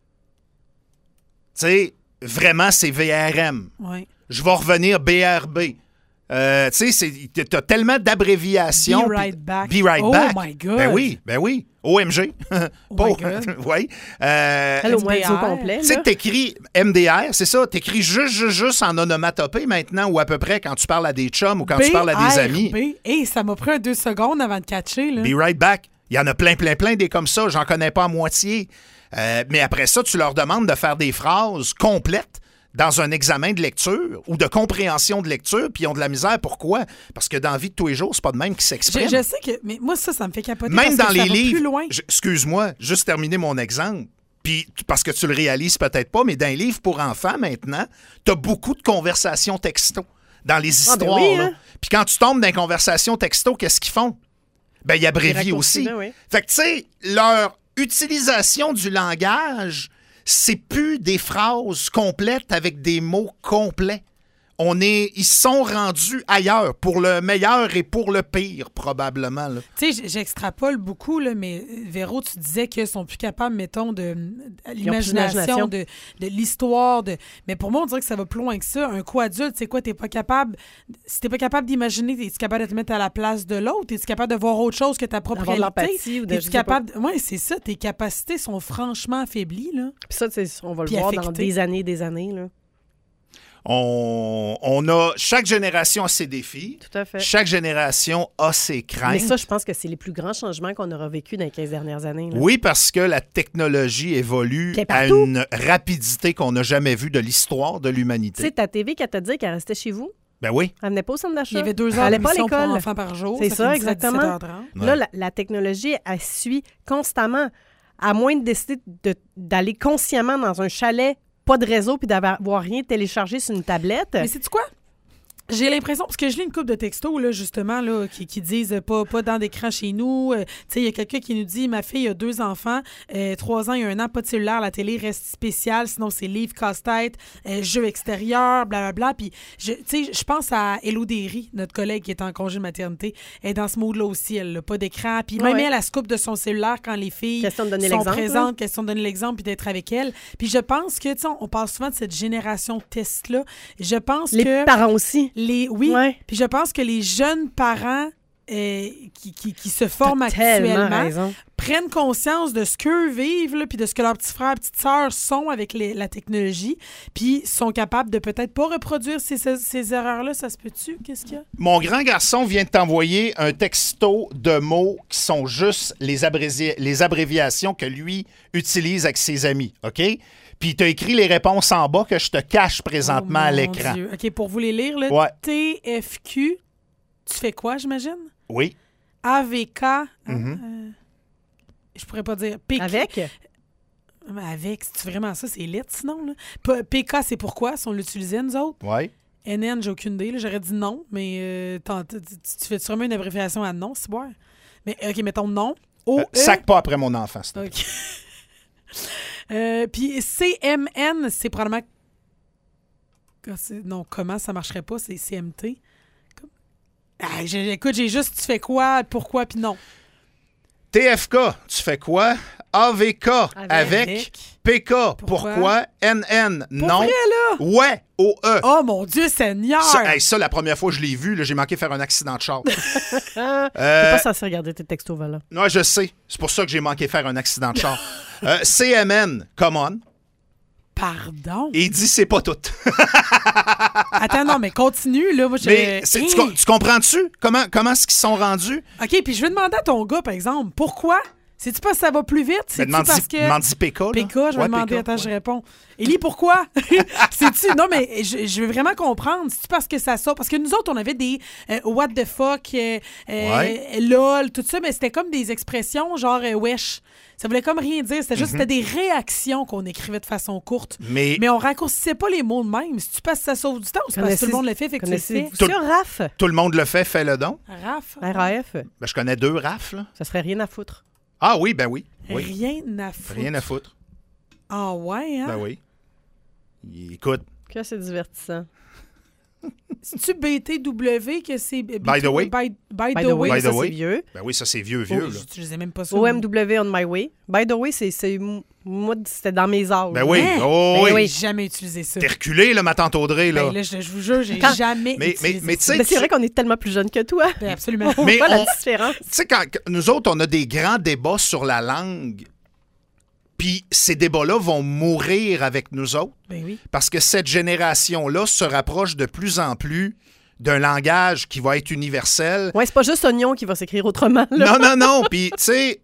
Tu sais, vraiment, c'est V R M. Oui. Je vais revenir B R B. Euh, tu sais, t'as tellement d'abréviations. Be right back. Be right oh back. Oh my God. Ben oui, ben oui. O M G. Oh Pas, my God. oui. Euh, Elle, au moins, au complet. Tu sais, t'écris M D R, c'est ça. T'écris juste, juste, juste en onomatopée maintenant, ou à peu près quand tu parles à des chums ou quand tu parles à des amis. B R B. Hey, ça m'a pris un deux secondes avant de catcher. Là. Be right back. Il y en a plein, plein, plein des comme ça. J'en connais pas à moitié. Euh, mais après ça, tu leur demandes de faire des phrases complètes dans un examen de lecture ou de compréhension de lecture, puis ils ont de la misère. Pourquoi? Parce que dans la vie de tous les jours, c'est pas de même qui s'exprime. Je, je sais que... Mais moi, ça, ça me fait capoter même parce dans que les ça va livres, plus loin. Je, excuse-moi, juste terminer mon exemple. Puis, parce que tu le réalises peut-être pas, mais dans les livres pour enfants, maintenant, t'as beaucoup de conversations texto dans les histoires. Ah ben oui, hein? Puis quand tu tombes dans les conversations texto, qu'est-ce qu'ils font? Ben, ils abrévient aussi. Là, oui. Fait que, tu sais, leur utilisation du langage, c'est plus des phrases complètes avec des mots complets. On est, ils sont rendus ailleurs, pour le meilleur et pour le pire, probablement. Tu sais, j'extrapole beaucoup, là, mais Véro, tu disais qu'ils sont plus capables, mettons, de, de l'imagination, de, de l'histoire. De... Mais pour moi, on dirait que ça va plus loin que ça. Un coup adulte, c'est quoi? T'es pas capable... Si t'es pas capable d'imaginer, es-tu capable de te mettre à la place de l'autre? Es-tu capable de voir autre chose que ta propre Avoir réalité? Ou de, Es-tu capable... Oui, c'est ça. Tes capacités sont franchement affaiblies, là. Puis ça, on va le Puis voir affecté. dans des années et des années, là. On, on a... Chaque génération a ses défis. Tout à fait. Chaque génération a ses craintes. Mais ça, je pense que c'est les plus grands changements qu'on aura vécu dans les quinze dernières années. Là. Oui, parce que la technologie évolue à une rapidité qu'on n'a jamais vue de l'histoire de l'humanité. Tu sais, ta T V, qu'elle t'a dit qu'elle restait chez vous? Ben oui. Elle venait pas au centre d'achat. Il y avait deux heures elle allait pas à d'émission pour l'école. enfants par jour. C'est ça, ça, exactement. Ouais. Là, la, la technologie, elle suit constamment. À moins de décider de, d'aller consciemment dans un chalet, pas de réseau, puis d'avoir rien téléchargé sur une tablette. Mais sais-tu quoi? J'ai l'impression, parce que je lis une couple de textos, là, justement, là, qui, qui disent pas, pas dans d'écran chez nous. Euh, tu sais, il y a quelqu'un qui nous dit, ma fille a deux enfants, euh, trois ans et un an, pas de cellulaire, la télé reste spéciale, sinon c'est livre casse-tête, euh, jeux extérieurs, blablabla. Puis, tu sais, je pense à Hello Derry, notre collègue qui est en congé de maternité. Elle est dans ce mood-là aussi, elle n'a pas d'écran. Puis même ouais. elle, elle se coupe de son cellulaire quand les filles question de donner sont l'exemple, présentes, là. question de donner l'exemple puis d'être avec elles. Puis je pense que, tu sais, on, on parle souvent de cette génération test-là. Je pense les que... Les parents aussi. Les, oui, ouais. puis je pense que les jeunes parents euh, qui, qui, qui se forment T'as tellement actuellement raison. prennent conscience de ce qu'eux vivent, là, puis de ce que leurs petits frères, petites sœurs sont avec les, la technologie, puis sont capables de peut-être pas reproduire ces, ces, ces erreurs-là. Ça se peut-tu? Qu'est-ce qu'il y a? Mon grand garçon vient de t'envoyer un texto de mots qui sont juste les, abrési- les abréviations que lui utilise avec ses amis, OK? Puis il t'a écrit les réponses en bas que je te cache présentement Oh, à mon l'écran. Dieu. OK, pour vous les lire, là, Ouais. T F Q, tu fais quoi, j'imagine? Oui. A V K, Mhm. euh, je pourrais pas dire P K. Avec? Mais avec, c'est vraiment ça, c'est lit sinon. Là. P- PK, c'est pourquoi, si on l'utilisait, nous autres. Oui. N N, j'ai aucune idée. là. J'aurais dit non, mais euh, t'en- tu, tu- tu fais sûrement une abréviation à non, c'est bon. Mais OK, mettons non. O, Euh, E. sac pas après mon enfant, s'il te plaît. OK. Euh, Puis C M N, c'est probablement... Ah, c'est- Non, comment ça marcherait pas? C'est C M T. Comme- Ah, j'ai- écoute, j'ai juste tu fais quoi, pourquoi, puis non. T F K, tu fais quoi? A V K, avec. Avec. P K, pourquoi? Pourquoi? N N, Pour non. vrai, là? Ouais, O E. Oh, mon Dieu, Seigneur! Ça, hey, ça, la première fois que je l'ai vu, là, j'ai manqué de faire un accident de char. Ah, Euh, T'es pas censé regarder tes textos, voilà. Non, je sais. C'est pour ça que j'ai manqué de faire un accident de char. Euh, C M N, come on. Pardon? Et il dit c'est pas tout. Attends, non, mais continue, là. Moi, je... Mais c'est- tu, Hey! com- tu comprends-tu? Comment, comment est-ce qu'ils sont rendus? OK, puis je vais demander à ton gars, par exemple, pourquoi? C'est-tu parce que ça va plus vite? Ben, C'est-tu demande-y parce que... demande-y P K. là. P K, je vais Ouais, demander. P K, Attends, je ouais. réponds. Élie, pourquoi? C'est-tu... Non, mais je, je veux vraiment comprendre. C'est-tu parce que ça sort? Parce que nous autres, on avait des euh, what the fuck, euh, euh, Ouais. lol, tout ça, mais c'était comme des expressions genre euh, wesh. Ça voulait comme rien dire. C'était juste c'était des réactions qu'on écrivait de façon courte. Mais, Mais on raccourcissait pas les mots de même. Si tu passes ça sauve du temps ou c'est parce que tout le monde le fait, fait que tu le fais. Connaissez-vous Tout- ça, Raph? tout le monde le fait, fais le don. Raph, R A F? Ben, je connais deux Raph, là. Ça serait rien à foutre. Ah oui, ben oui. oui. rien à foutre. Rien à foutre. Ah ouais, hein? Ben oui. Écoute, Que c'est divertissant. C'est-tu B T W que c'est... B T By the way. By, by By the the way. way, By the ça, way. c'est vieux. ben oui, ça, c'est vieux, vieux, Oh, là. j'utilisais même pas ça. O M W on my way. By the way, c'est, c'est moi, c'était dans mes âges. Ben oui. Hein? Oh, Ben oui. oui. J'ai jamais utilisé ça. T'es reculé, là, ma tante Audrey, là. Ben là, je, je vous jure, j'ai Quand- jamais Mais- utilisé mais- mais tu ça. sais- Ben, c'est vrai qu'on est tellement plus jeunes que toi. Ben, absolument. On Mais voit la on- différence. Tu sais, quand quand nous autres, on a des grands débats sur la langue, puis ces débats-là vont mourir avec nous autres, Ben oui. parce que cette génération-là se rapproche de plus en plus d'un langage qui va être universel. Ouais, c'est pas juste oignon qui va s'écrire autrement. Là. Non, non, non. Puis, tu sais,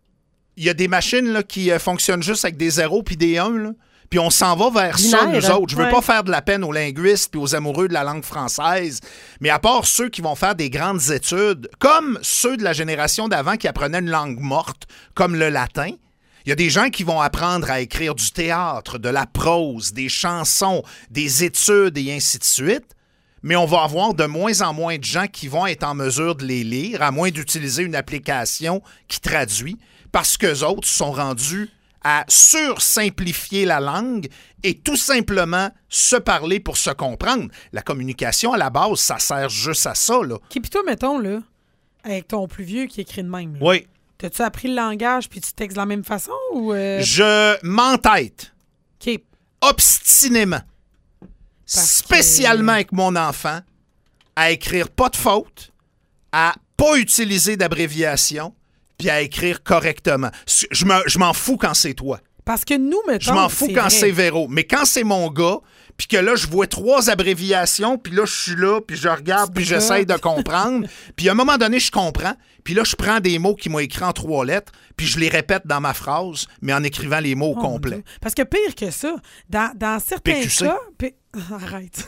il y a des machines là, qui euh, fonctionnent juste avec des zéros puis des uns. Là. Puis on s'en va vers ça, Binaire, nous autres. Je veux ouais. pas faire de la peine aux linguistes puis aux amoureux de la langue française, mais à part ceux qui vont faire des grandes études, comme ceux de la génération d'avant qui apprenaient une langue morte, comme le latin, il y a des gens qui vont apprendre à écrire du théâtre, de la prose, des chansons, des études et ainsi de suite. Mais on va avoir de moins en moins de gens qui vont être en mesure de les lire, à moins d'utiliser une application qui traduit, parce qu'eux autres sont rendus à sursimplifier la langue et tout simplement se parler pour se comprendre. La communication, à la base, ça sert juste à ça, là. OK, puis toi, mettons, là, avec ton plus vieux qui écrit de même, là, Oui. t'as-tu appris le langage puis tu textes de la même façon ou... euh, Je m'entête OK. obstinément, Parce spécialement que- avec mon enfant, à écrire pas de faute, à pas utiliser d'abréviation, puis à écrire correctement. Je me- je m'en fous quand c'est toi. Parce que nous, mettons... Je m'en fous quand vrai. c'est Véro. Mais quand c'est mon gars, puis que là, je vois trois abréviations, puis là, je suis là, puis je regarde, puis Tu j'essaye de décodes. comprendre. Puis à un moment donné, je comprends. Puis là, je prends des mots qui m'ont écrit en trois lettres, puis je les répète dans ma phrase, mais en écrivant les mots au Oh, complet. mon Dieu. Parce que pire que ça, dans, dans certains P Q C. cas... P- Arrête.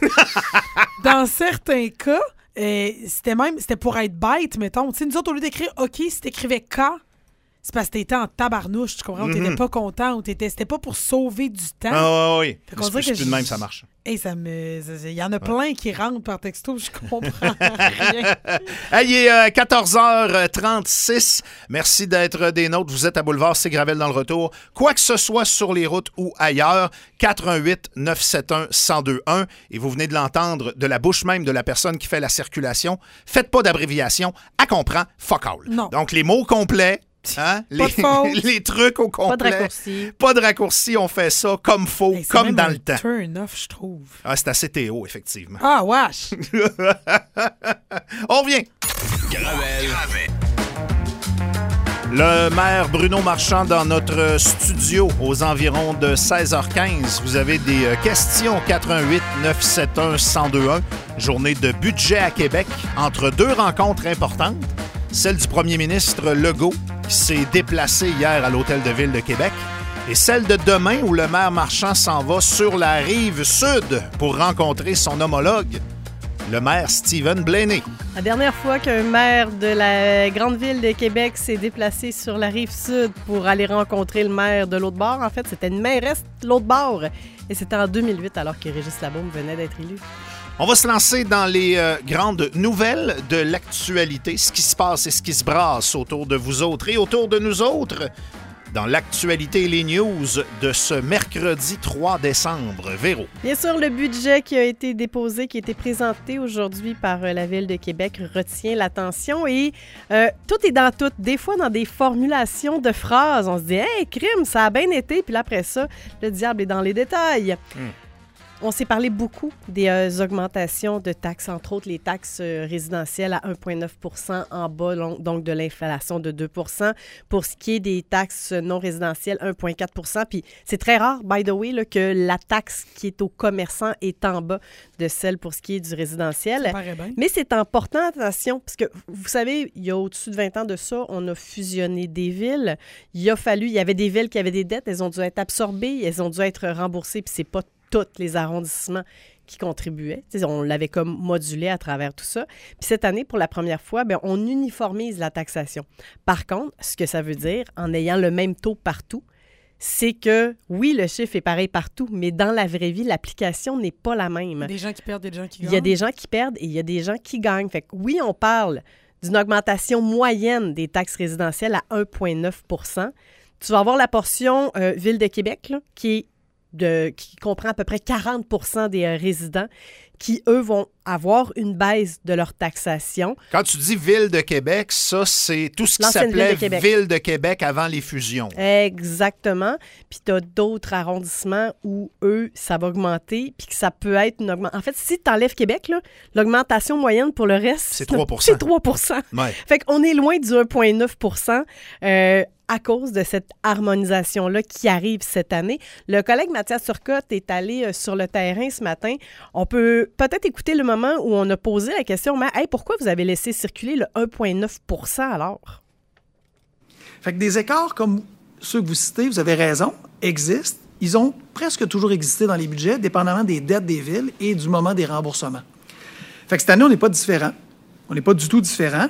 Dans certains cas, euh, c'était même c'était pour être bête, mettons. Tu sais, nous autres, au lieu d'écrire OK, si t'écrivais K, c'est parce que t'étais en tabarnouche, tu comprends? Ou t'étais Mhm. pas content, ou t'étais... C'était pas pour sauver du temps. Ah oui, Fait oui. qu'on C'est dirait plus, que plus de même, je- ça marche. Hey, ça me... Il y en a plein qui rentrent par texto, je comprends rien. Hey, il est euh, quatorze heures trente-six. Merci d'être des nôtres. Vous êtes à Boulevard C. Gravel dans le retour. Quoi que ce soit sur les routes ou ailleurs, quatre un huit neuf sept un un zéro deux un. Et vous venez de l'entendre de la bouche même de la personne qui fait la circulation. Faites pas d'abréviation. Elle comprend. Fuck all. Non. Donc, les mots complets, Hein? Pas de faute. Les, les trucs au complet. Pas de raccourci. Pas de raccourci, on fait ça comme faut, Hey, c'est comme même dans un le temps. turn off, je trouve. Ah, c'est assez Théo, effectivement. Ah, wesh! On revient. Gravel. Le maire Bruno Marchand dans notre studio aux environs de seize heures quinze. Vous avez des questions quatre un huit neuf sept un un zéro deux un. Journée de budget à Québec entre deux rencontres importantes. Celle du premier ministre Legault qui s'est déplacé hier à l'Hôtel de Ville de Québec et celle de demain où le maire Marchand s'en va sur la rive sud pour rencontrer son homologue, le maire Stephen Blaney. La dernière fois qu'un maire de la grande ville de Québec s'est déplacé sur la rive sud pour aller rencontrer le maire de l'autre bord, en fait, c'était une mairesse de l'autre bord. Et c'était en deux mille huit, alors que Régis Labaume venait d'être élu. On va se lancer dans les euh, grandes nouvelles de l'actualité, ce qui se passe et ce qui se brasse autour de vous autres et autour de nous autres. Dans l'actualité et les news de ce mercredi trois décembre. Véro. Bien sûr, le budget qui a été déposé, qui a été présenté aujourd'hui par euh, la Ville de Québec retient l'attention et euh, tout est dans tout. Des fois, dans des formulations de phrases, on se dit « Hey, crime, ça a bien été », puis là, après ça, le diable est dans les détails. Mm. On s'est parlé beaucoup des euh, augmentations de taxes, entre autres les taxes euh, résidentielles à un virgule neuf pour cent en bas, donc de l'inflation de deux pour cent. Pour ce qui est des taxes non résidentielles, un virgule quatre pour cent. Puis c'est très rare, by the way, là, que la taxe qui est aux commerçants est en bas de celle pour ce qui est du résidentiel. Ça paraît bien. Mais c'est important, attention, parce que vous savez, il y a au-dessus de vingt ans de ça, on a fusionné des villes. Il a fallu, il y avait des villes qui avaient des dettes, elles ont dû être absorbées, elles ont dû être remboursées, puis c'est pas tous les arrondissements qui contribuaient. T'sais, on l'avait comme modulé à travers tout ça. Puis cette année, pour la première fois, bien, on uniformise la taxation. Par contre, ce que ça veut dire, en ayant le même taux partout, c'est que, oui, le chiffre est pareil partout, mais dans la vraie vie, l'application n'est pas la même. Des gens qui perdent, des gens qui gagnent. Il y a des gens qui perdent et il y a des gens qui gagnent. Fait que oui, on parle d'une augmentation moyenne des taxes résidentielles à un virgule neuf pour cent. Tu vas avoir la portion euh, Ville de Québec, là, qui est De, qui comprend à peu près quarante pour cent des euh, résidents qui, eux, vont avoir une baisse de leur taxation. Quand tu dis Ville de Québec, ça, c'est tout ce qui L'ancienne s'appelait Ville de Québec. Ville de Québec avant les fusions. Exactement. Puis tu as d'autres arrondissements où, eux, ça va augmenter, puis que ça peut être une augmentation. En fait, si tu enlèves Québec, là, l'augmentation moyenne pour le reste, c'est trois pour cent. C'est trois pour cent. Ouais. Fait qu'on est loin du un virgule neuf pour cent. Euh, à cause de cette harmonisation-là qui arrive cette année. Le collègue Mathias Turcotte est allé euh, sur le terrain ce matin. On peut peut-être écouter le moment où on a posé la question, mais hey, pourquoi vous avez laissé circuler le un virgule neuf pour cent alors? Fait que des écarts comme ceux que vous citez, vous avez raison, existent. Ils ont presque toujours existé dans les budgets, dépendamment des dettes des villes et du moment des remboursements. Fait que cette année, on n'est pas différent. On n'est pas du tout différent.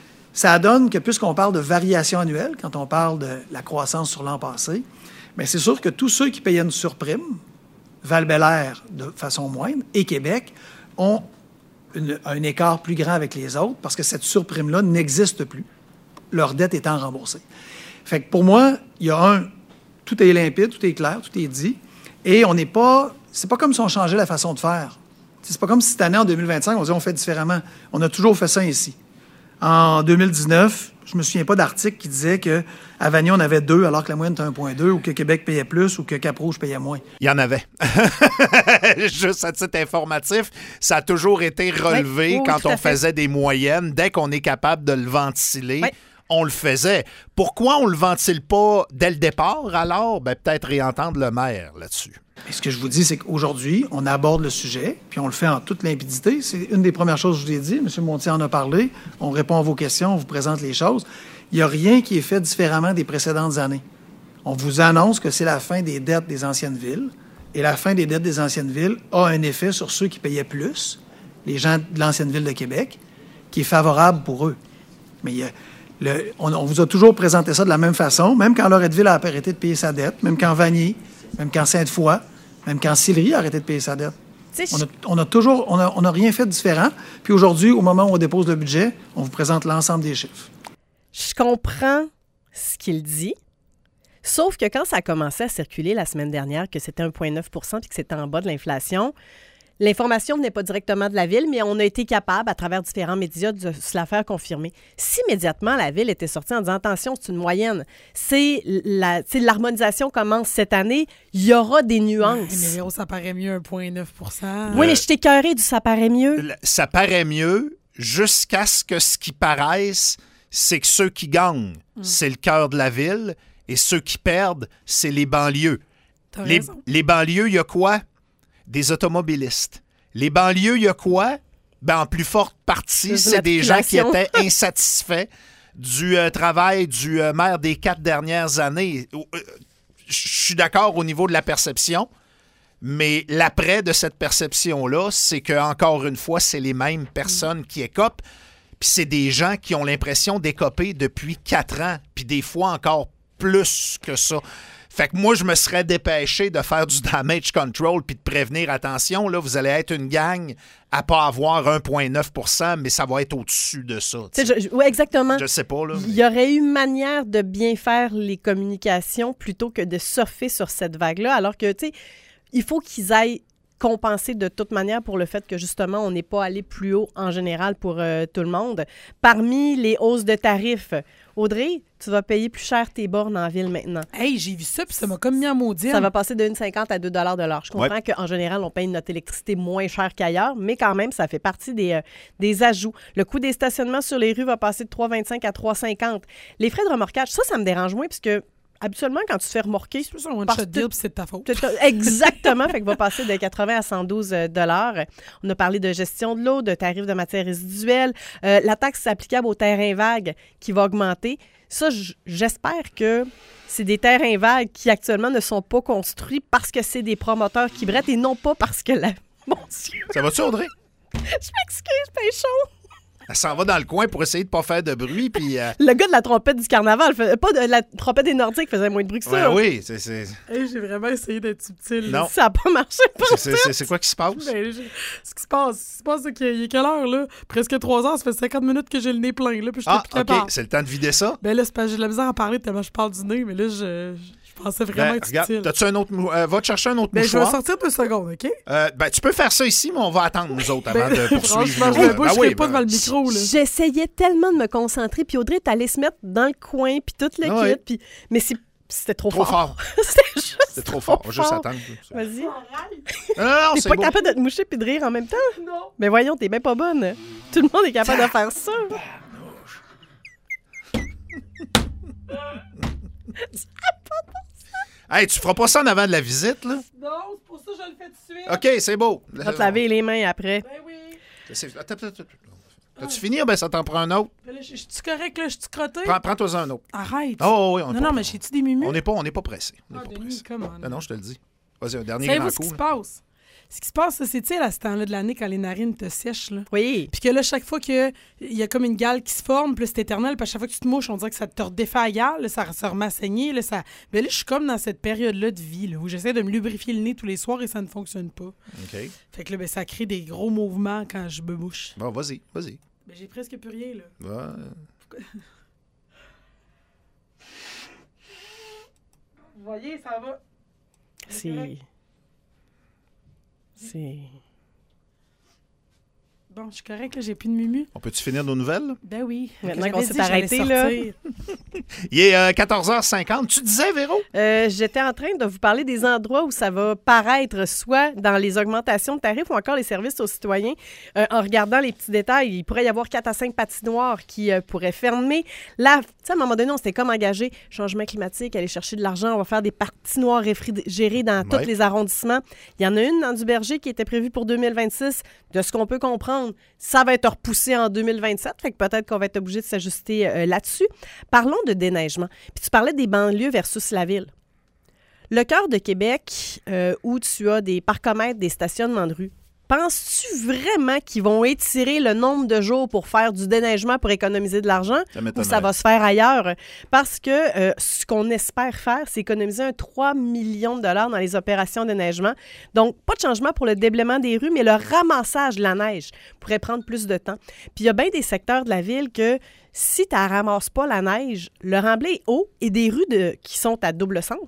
Ça donne que, puisqu'on parle de variation annuelle, quand on parle de la croissance sur l'an passé, bien, c'est sûr que tous ceux qui payaient une surprime, Val-Bélair de façon moindre et Québec, ont une, un écart plus grand avec les autres parce que cette surprime-là n'existe plus, leur dette étant remboursée. Fait que pour moi, il y a un, tout est limpide, tout est clair, tout est dit, et on n'est pas, c'est pas comme si on changeait la façon de faire. C'est pas comme si cette année, en deux mille vingt-cinq, on disait on fait différemment. On a toujours fait ça ainsi. En deux mille dix-neuf, je me souviens pas d'article qui disait qu'à Vanier, on avait deux alors que la moyenne était un virgule deux ou que Québec payait plus ou que Cap-Rouge payait moins. Il y en avait. Juste à titre informatif, ça a toujours été relevé oui, oui, quand on fait. faisait des moyennes. Dès qu'on est capable de le ventiler, oui. on le faisait. Pourquoi on le ventile pas dès le départ alors? Ben, peut-être réentendre le maire là-dessus. Et ce que je vous dis, c'est qu'aujourd'hui, on aborde le sujet, puis on le fait en toute limpidité. C'est une des premières choses que je vous ai dit. M. Montier en a parlé. On répond à vos questions, on vous présente les choses. Il n'y a rien qui est fait différemment des précédentes années. On vous annonce que c'est la fin des dettes des anciennes villes, et la fin des dettes des anciennes villes a un effet sur ceux qui payaient plus, les gens de l'ancienne ville de Québec, qui est favorable pour eux. Mais il y a Le, on, on vous a toujours présenté ça de la même façon, même quand Loretteville a arrêté de payer sa dette, même quand Vanier, même quand Sainte-Foy, même quand Sillery a arrêté de payer sa dette. On a, on a toujours, on a, on a rien fait de différent. Puis aujourd'hui, au moment où on dépose le budget, on vous présente l'ensemble des chiffres. Je comprends ce qu'il dit, sauf que quand ça a commencé à circuler la semaine dernière, que c'était un virgule neuf pour cent puis que c'était en bas de l'inflation, L'information venait pas directement de la Ville, mais on a été capable, à travers différents médias, de se la faire confirmer. Si immédiatement la Ville était sortie en disant « Attention, c'est une moyenne, c'est la, l'harmonisation commence cette année, il y aura des nuances. » Mais Véro, ça paraît mieux un virgule neuf pour cent. Oui, mais je t'ai écœurée du « ça paraît mieux ». Ça paraît mieux jusqu'à ce que ce qui paraisse, c'est que ceux qui gagnent, mm. c'est le cœur de la Ville, et ceux qui perdent, c'est les banlieues. T'as les, raison. les banlieues, il y a quoi? Des automobilistes. Les banlieues, il y a quoi? Ben, en plus forte partie, c'est des gens qui étaient insatisfaits du euh, travail du euh, maire des quatre dernières années. Je euh, suis d'accord au niveau de la perception, mais l'après de cette perception-là, c'est que encore une fois, c'est les mêmes personnes mmh. qui écopent, puis c'est des gens qui ont l'impression d'écoper depuis quatre ans, puis des fois encore plus que ça. Fait que moi, je me serais dépêché de faire du damage control puis de prévenir, attention, là, vous allez être une gang à pas avoir un virgule neuf pour cent, mais ça va être au-dessus de ça. Oui, exactement. Je sais pas, là. Il mais... y aurait eu manière de bien faire les communications plutôt que de surfer sur cette vague-là, alors que, tu sais, il faut qu'ils aillent compenser de toute manière pour le fait que, justement, on n'est pas allé plus haut en général pour euh, tout le monde. Parmi les hausses de tarifs, Audrey, tu vas payer plus cher tes bornes en ville maintenant. Hey, j'ai vu ça, puis ça m'a comme mis en maudit. Ça va passer de un virgule cinquante à deux dollars de l'heure. Je comprends ouais. qu'en général, on paye notre électricité moins cher qu'ailleurs, mais quand même, ça fait partie des, euh, des ajouts. Le coût des stationnements sur les rues va passer de trois vingt-cinq à trois cinquante. Les frais de remorquage, ça, ça me dérange moins, puisque habituellement, quand tu te fais remorquer... C'est plus un one-shot deal, puis c'est de ta faute. Exactement. Fait que va passer de quatre-vingts à cent douze dollars. On a parlé de gestion de l'eau, de tarifs de matières résiduelles, euh, la taxe applicable aux terrains vagues qui va augmenter. Ça, j'espère que c'est des terrains vagues qui, actuellement, ne sont pas construits parce que c'est des promoteurs qui brettent et non pas parce que la... Mon Dieu! Ça va-tu, Audrey? Je m'excuse, Péchon! Elle s'en va dans le coin pour essayer de ne pas faire de bruit. Puis, euh... le gars de la trompette du carnaval, fait, pas de la trompette des Nordiques, faisait moins de bruit que ça. Ouais, oui, c'est... c'est... Hey, j'ai vraiment essayé d'être subtil. Non. Ça n'a pas marché. C'est, c'est, c'est, c'est quoi qui se passe? Ben, je... Ce qui se passe, ce qui se passe, c'est qu'il est quelle heure, là? Presque trois heures, ça fait cinquante minutes que j'ai le nez plein, là, puis je Ah, plus OK, capable. c'est le temps de vider ça? Ben là, c'est parce que j'ai de la misère à parler tellement je parle du nez, mais là, je... Je pensais vraiment ben, être regarde, utile. T'as-tu un autre mou... euh, va te chercher un autre ben, mouchoir. Je vais sortir deux secondes, OK? Euh, ben, tu peux faire ça ici, mais on va attendre, nous autres, avant ben, de poursuivre. Franchement, je ne ben, bougerai oui, pas ben, devant le micro, là. J'essayais tellement de me concentrer, puis Audrey, t'allais se mettre dans le coin, puis tout le ah, kit, oui. puis... Mais c'est... c'était trop, trop fort. fort. C'était juste C'est trop fort. On va juste attendre. Vas-y. Non, non, non, T'es c'est pas beau. capable de te moucher puis de rire en même temps? Non. Mais voyons, t'es bien pas bonne. Tout le monde est capable de faire ça. Hey, tu feras pas ça en avant de la visite, là? Non, c'est pour ça que je le fais tout de suite. OK, c'est beau. Tu vas te laver les mains après. Ben oui. C'est... Attends, attends, attends. As-tu fini? Ben, ça t'en prend un autre. Ben là, je suis correct, là? Je suis crotté? Prends, prends-toi un autre. Arrête. Oh, oui, on non, est non, pas... mais j'ai-tu des mumus? On n'est pas, on n'est pas pressé. On n'est Ah, pas Denis, pressé. come on. Non, non, je te le dis. Vas-y, un dernier Savez-vous grand ce coup. qui se là. passe? Ce qui se passe, c'est, tu sais, à ce temps-là de l'année, quand les narines te sèchent, là. Oui. Puis que là, chaque fois qu'il y a comme une gale qui se forme, puis là, c'est éternel, puis à chaque fois que tu te mouches, on dirait que ça te redéfait la gale, là, ça se remet à saigner, là, ça... Mais là, je suis comme dans cette période-là de vie, là, où j'essaie de me lubrifier le nez tous les soirs et ça ne fonctionne pas. OK. Fait que là, ben, ça crée des gros mouvements quand je me mouche. Bon, vas-y, vas-y. Ben, j'ai presque plus rien, là. Ouais. Vous voyez, ça va. C'est... C'est... Bon, je suis correct, là, j'ai plus de mumu. On peut-tu finir nos nouvelles? là? Ben oui. Maintenant J'avais qu'on dit s'est que j'allais arrêté, là. sortir. Il est euh, quatorze heures cinquante. Tu disais, Véro? Euh, j'étais en train de vous parler des endroits où ça va paraître, soit dans les augmentations de tarifs ou encore les services aux citoyens. Euh, en regardant les petits détails, il pourrait y avoir quatre à cinq patinoires qui euh, pourraient fermer. Là, tu sais, à un moment donné, on s'était comme engagé, changement climatique, aller chercher de l'argent, on va faire des patinoires réfrigérées dans Ouais. tous les arrondissements. Il y en a une dans Duberger qui était prévue pour deux mille vingt-six. De ce qu'on peut comprendre, ça va être repoussé en deux mille vingt-sept, fait que peut-être qu'on va être obligé de s'ajuster euh, là-dessus. Parlons de déneigement. Puis tu parlais des banlieues versus la ville. Le cœur de Québec, euh, où tu as des parcomètres, des stationnements de rue, penses-tu vraiment qu'ils vont étirer le nombre de jours pour faire du déneigement pour économiser de l'argent Ça ou m'étonnerait. ça va se faire ailleurs? Parce que euh, ce qu'on espère faire, c'est économiser un trois millions de dollars dans les opérations de déneigement. Donc, pas de changement pour le déblaiement des rues, mais le ramassage de la neige pourrait prendre plus de temps. Puis il y a bien des secteurs de la ville que si tu ne ramasses pas la neige, le remblai est haut et des rues de, qui sont à double sens,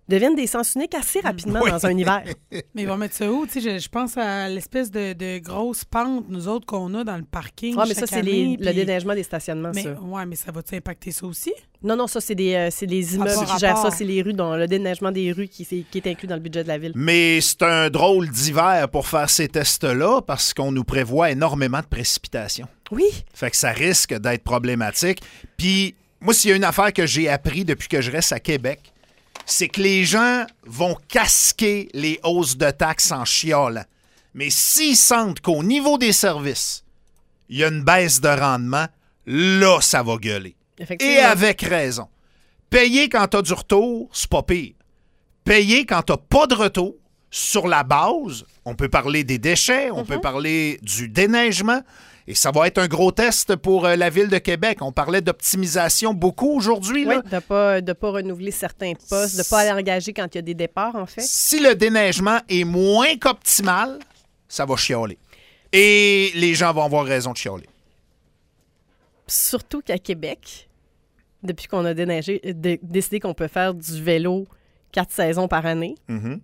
deviennent des sens uniques assez rapidement Oui. dans un hiver. Mais ils vont mettre ça où? Tu sais, je, je pense à l'espèce de, de grosse pente, nous autres, qu'on a dans le parking. Ah, mais ça, chaque c'est les- année, le puis- déneigement des stationnements, Mais, ça. ouais, mais ça va-tu impacter ça aussi? Non, non, ça, c'est des, euh, c'est des immeubles pas qui gèrent ça. rapport. C'est les rues, dont le déneigement des rues qui, c'est- qui est inclus dans le budget de la ville. Mais c'est un drôle d'hiver pour faire ces tests-là parce qu'on nous prévoit énormément de précipitations. Oui, Fait que ça risque d'être problématique. Puis, moi, s'il y a une affaire que j'ai appris depuis que je reste à Québec, c'est que les gens vont casquer les hausses de taxes en chialant. Mais s'ils sentent qu'au niveau des services, il y a une baisse de rendement, là, ça va gueuler. effectivement. Et avec raison. Payer quand t'as du retour, c'est pas pire. Payer quand t'as pas de retour, sur la base, on peut parler des déchets, on peut parler du déneigement, et ça va être un gros test pour euh, la Ville de Québec. On parlait d'optimisation beaucoup aujourd'hui, Oui, là. de ne pas, de pas renouveler certains postes, de ne pas aller engager quand il y a des départs, en fait. Si le déneigement est moins qu'optimal, ça va chialer. Et les gens vont avoir raison de chialer. Surtout qu'à Québec, depuis qu'on a déneigé, euh, dé- décidé qu'on peut faire du vélo quatre saisons par année, Mhm.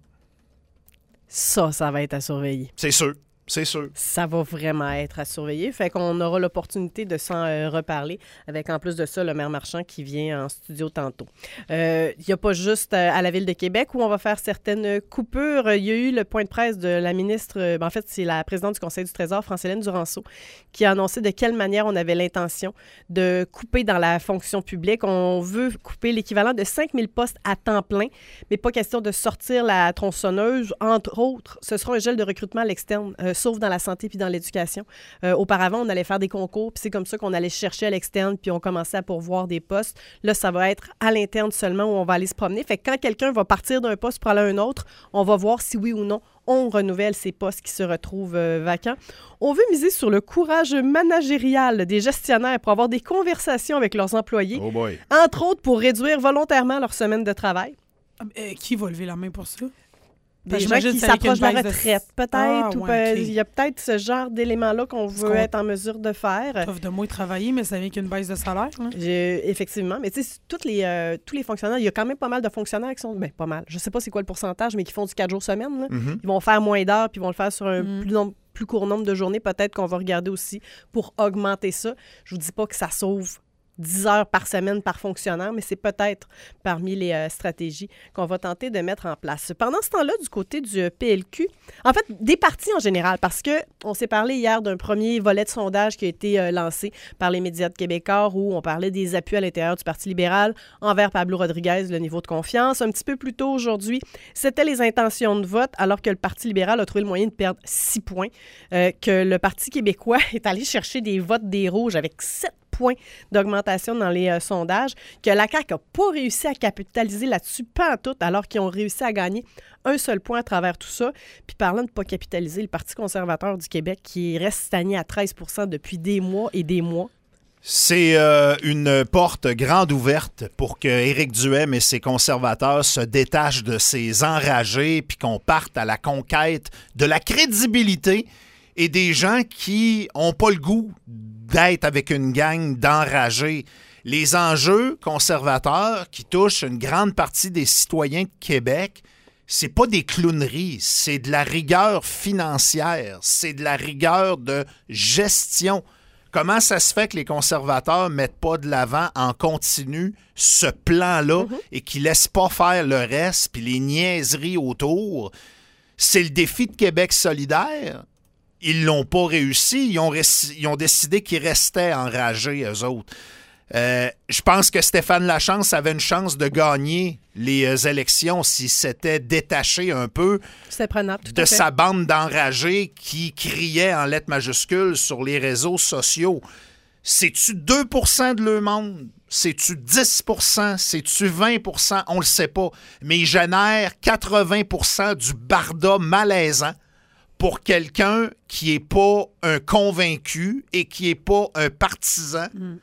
ça, ça va être à surveiller. C'est sûr, c'est sûr. Ça va vraiment être à surveiller. Fait qu'on aura l'opportunité de s'en euh, reparler avec, en plus de ça, le maire Marchand qui vient en studio tantôt. Euh, Il n'y a pas juste euh, à la Ville de Québec où on va faire certaines coupures. Il y a eu le point de presse de la ministre, euh, ben, en fait, c'est la présidente du Conseil du Trésor, France-Hélène Duranceau, qui a annoncé de quelle manière on avait l'intention de couper dans la fonction publique. On veut couper l'équivalent de cinq mille postes à temps plein, mais pas question de sortir la tronçonneuse. Entre autres, ce sera un gel de recrutement à l'externe, euh, sauf dans la santé puis dans l'éducation. Euh, auparavant, on allait faire des concours, puis c'est comme ça qu'on allait chercher à l'externe, puis on commençait à pourvoir des postes. Là, ça va être à l'interne seulement où on va aller se promener. Fait que quand quelqu'un va partir d'un poste pour aller à un autre, on va voir si oui ou non on renouvelle ces postes qui se retrouvent euh, vacants. On veut miser sur le courage managérial des gestionnaires pour avoir des conversations avec leurs employés, Oh boy. entre autres pour réduire volontairement leur semaine de travail. Ah, euh, qui va lever la main pour ça? Des Parce que gens j'imagine qui que c'est avec s'approchent de la une baisse de- retraite, peut-être. Ah, ou ouais, peut- ok. Il y a peut-être ce genre d'éléments-là qu'on veut qu'on- être en mesure de faire. Peuvent de moins travailler, mais ça vient qu'une baisse de salaire. Là. J'ai- effectivement. Mais tu sais, toutes les, euh, tous les fonctionnaires, il y a quand même pas mal de fonctionnaires qui sont. Ben, pas mal. Je sais pas c'est quoi le pourcentage, mais qui font du quatre jours semaine. Là. Mhm. Ils vont faire moins d'heures, puis ils vont le faire sur un Mm. plus, nombre- plus court nombre de journées. Peut-être qu'on va regarder aussi pour augmenter ça. Je vous dis pas que ça sauve dix heures par semaine par fonctionnaire, mais c'est peut-être parmi les euh, stratégies qu'on va tenter de mettre en place. Pendant ce temps-là, du côté du euh, P L Q, en fait, des partis en général, parce que on s'est parlé hier d'un premier volet de sondage qui a été euh, lancé par les médias de Québécois où on parlait des appuis à l'intérieur du Parti libéral envers Pablo Rodriguez, le niveau de confiance. Un petit peu plus tôt aujourd'hui, c'était les intentions de vote, alors que le Parti libéral a trouvé le moyen de perdre six points, euh, que le Parti québécois est allé chercher des votes des rouges avec sept points d'augmentation dans les euh, sondages, que la C A Q n'a pas réussi à capitaliser là-dessus, pas en tout, alors qu'ils ont réussi à gagner un seul point à travers tout ça. Puis parlant de ne pas capitaliser, le Parti conservateur du Québec qui reste stagné à treize pour cent depuis des mois et des mois. C'est euh, une porte grande ouverte pour que Éric Duhaime et ses conservateurs se détachent de ces enragés puis qu'on parte à la conquête de la crédibilité et des gens qui n'ont pas le goût d'être avec une gang d'enragés. Les enjeux conservateurs qui touchent une grande partie des citoyens de Québec, c'est pas des clowneries, c'est de la rigueur financière, c'est de la rigueur de gestion. Comment ça se fait que les conservateurs ne mettent pas de l'avant en continu ce plan-là mm-hmm. et qu'ils ne laissent pas faire le reste puis les niaiseries autour? C'est le défi de Québec solidaire. Ils l'ont pas réussi. Ils ont, réci- ils ont décidé qu'ils restaient enragés, eux autres. Euh, je pense que Stéphane Lachance avait une chance de gagner les euh, élections s'il s'était détaché un peu C'est prenable, tout de à fait. sa bande d'enragés qui criaient en lettres majuscules sur les réseaux sociaux. C'est-tu deux pour cent de leur monde? C'est-tu dix pour cent? C'est-tu vingt pour cent? On le sait pas. Mais ils génèrent quatre-vingts pour cent du barda malaisant pour quelqu'un qui n'est pas un convaincu et qui n'est pas un partisan. Mm.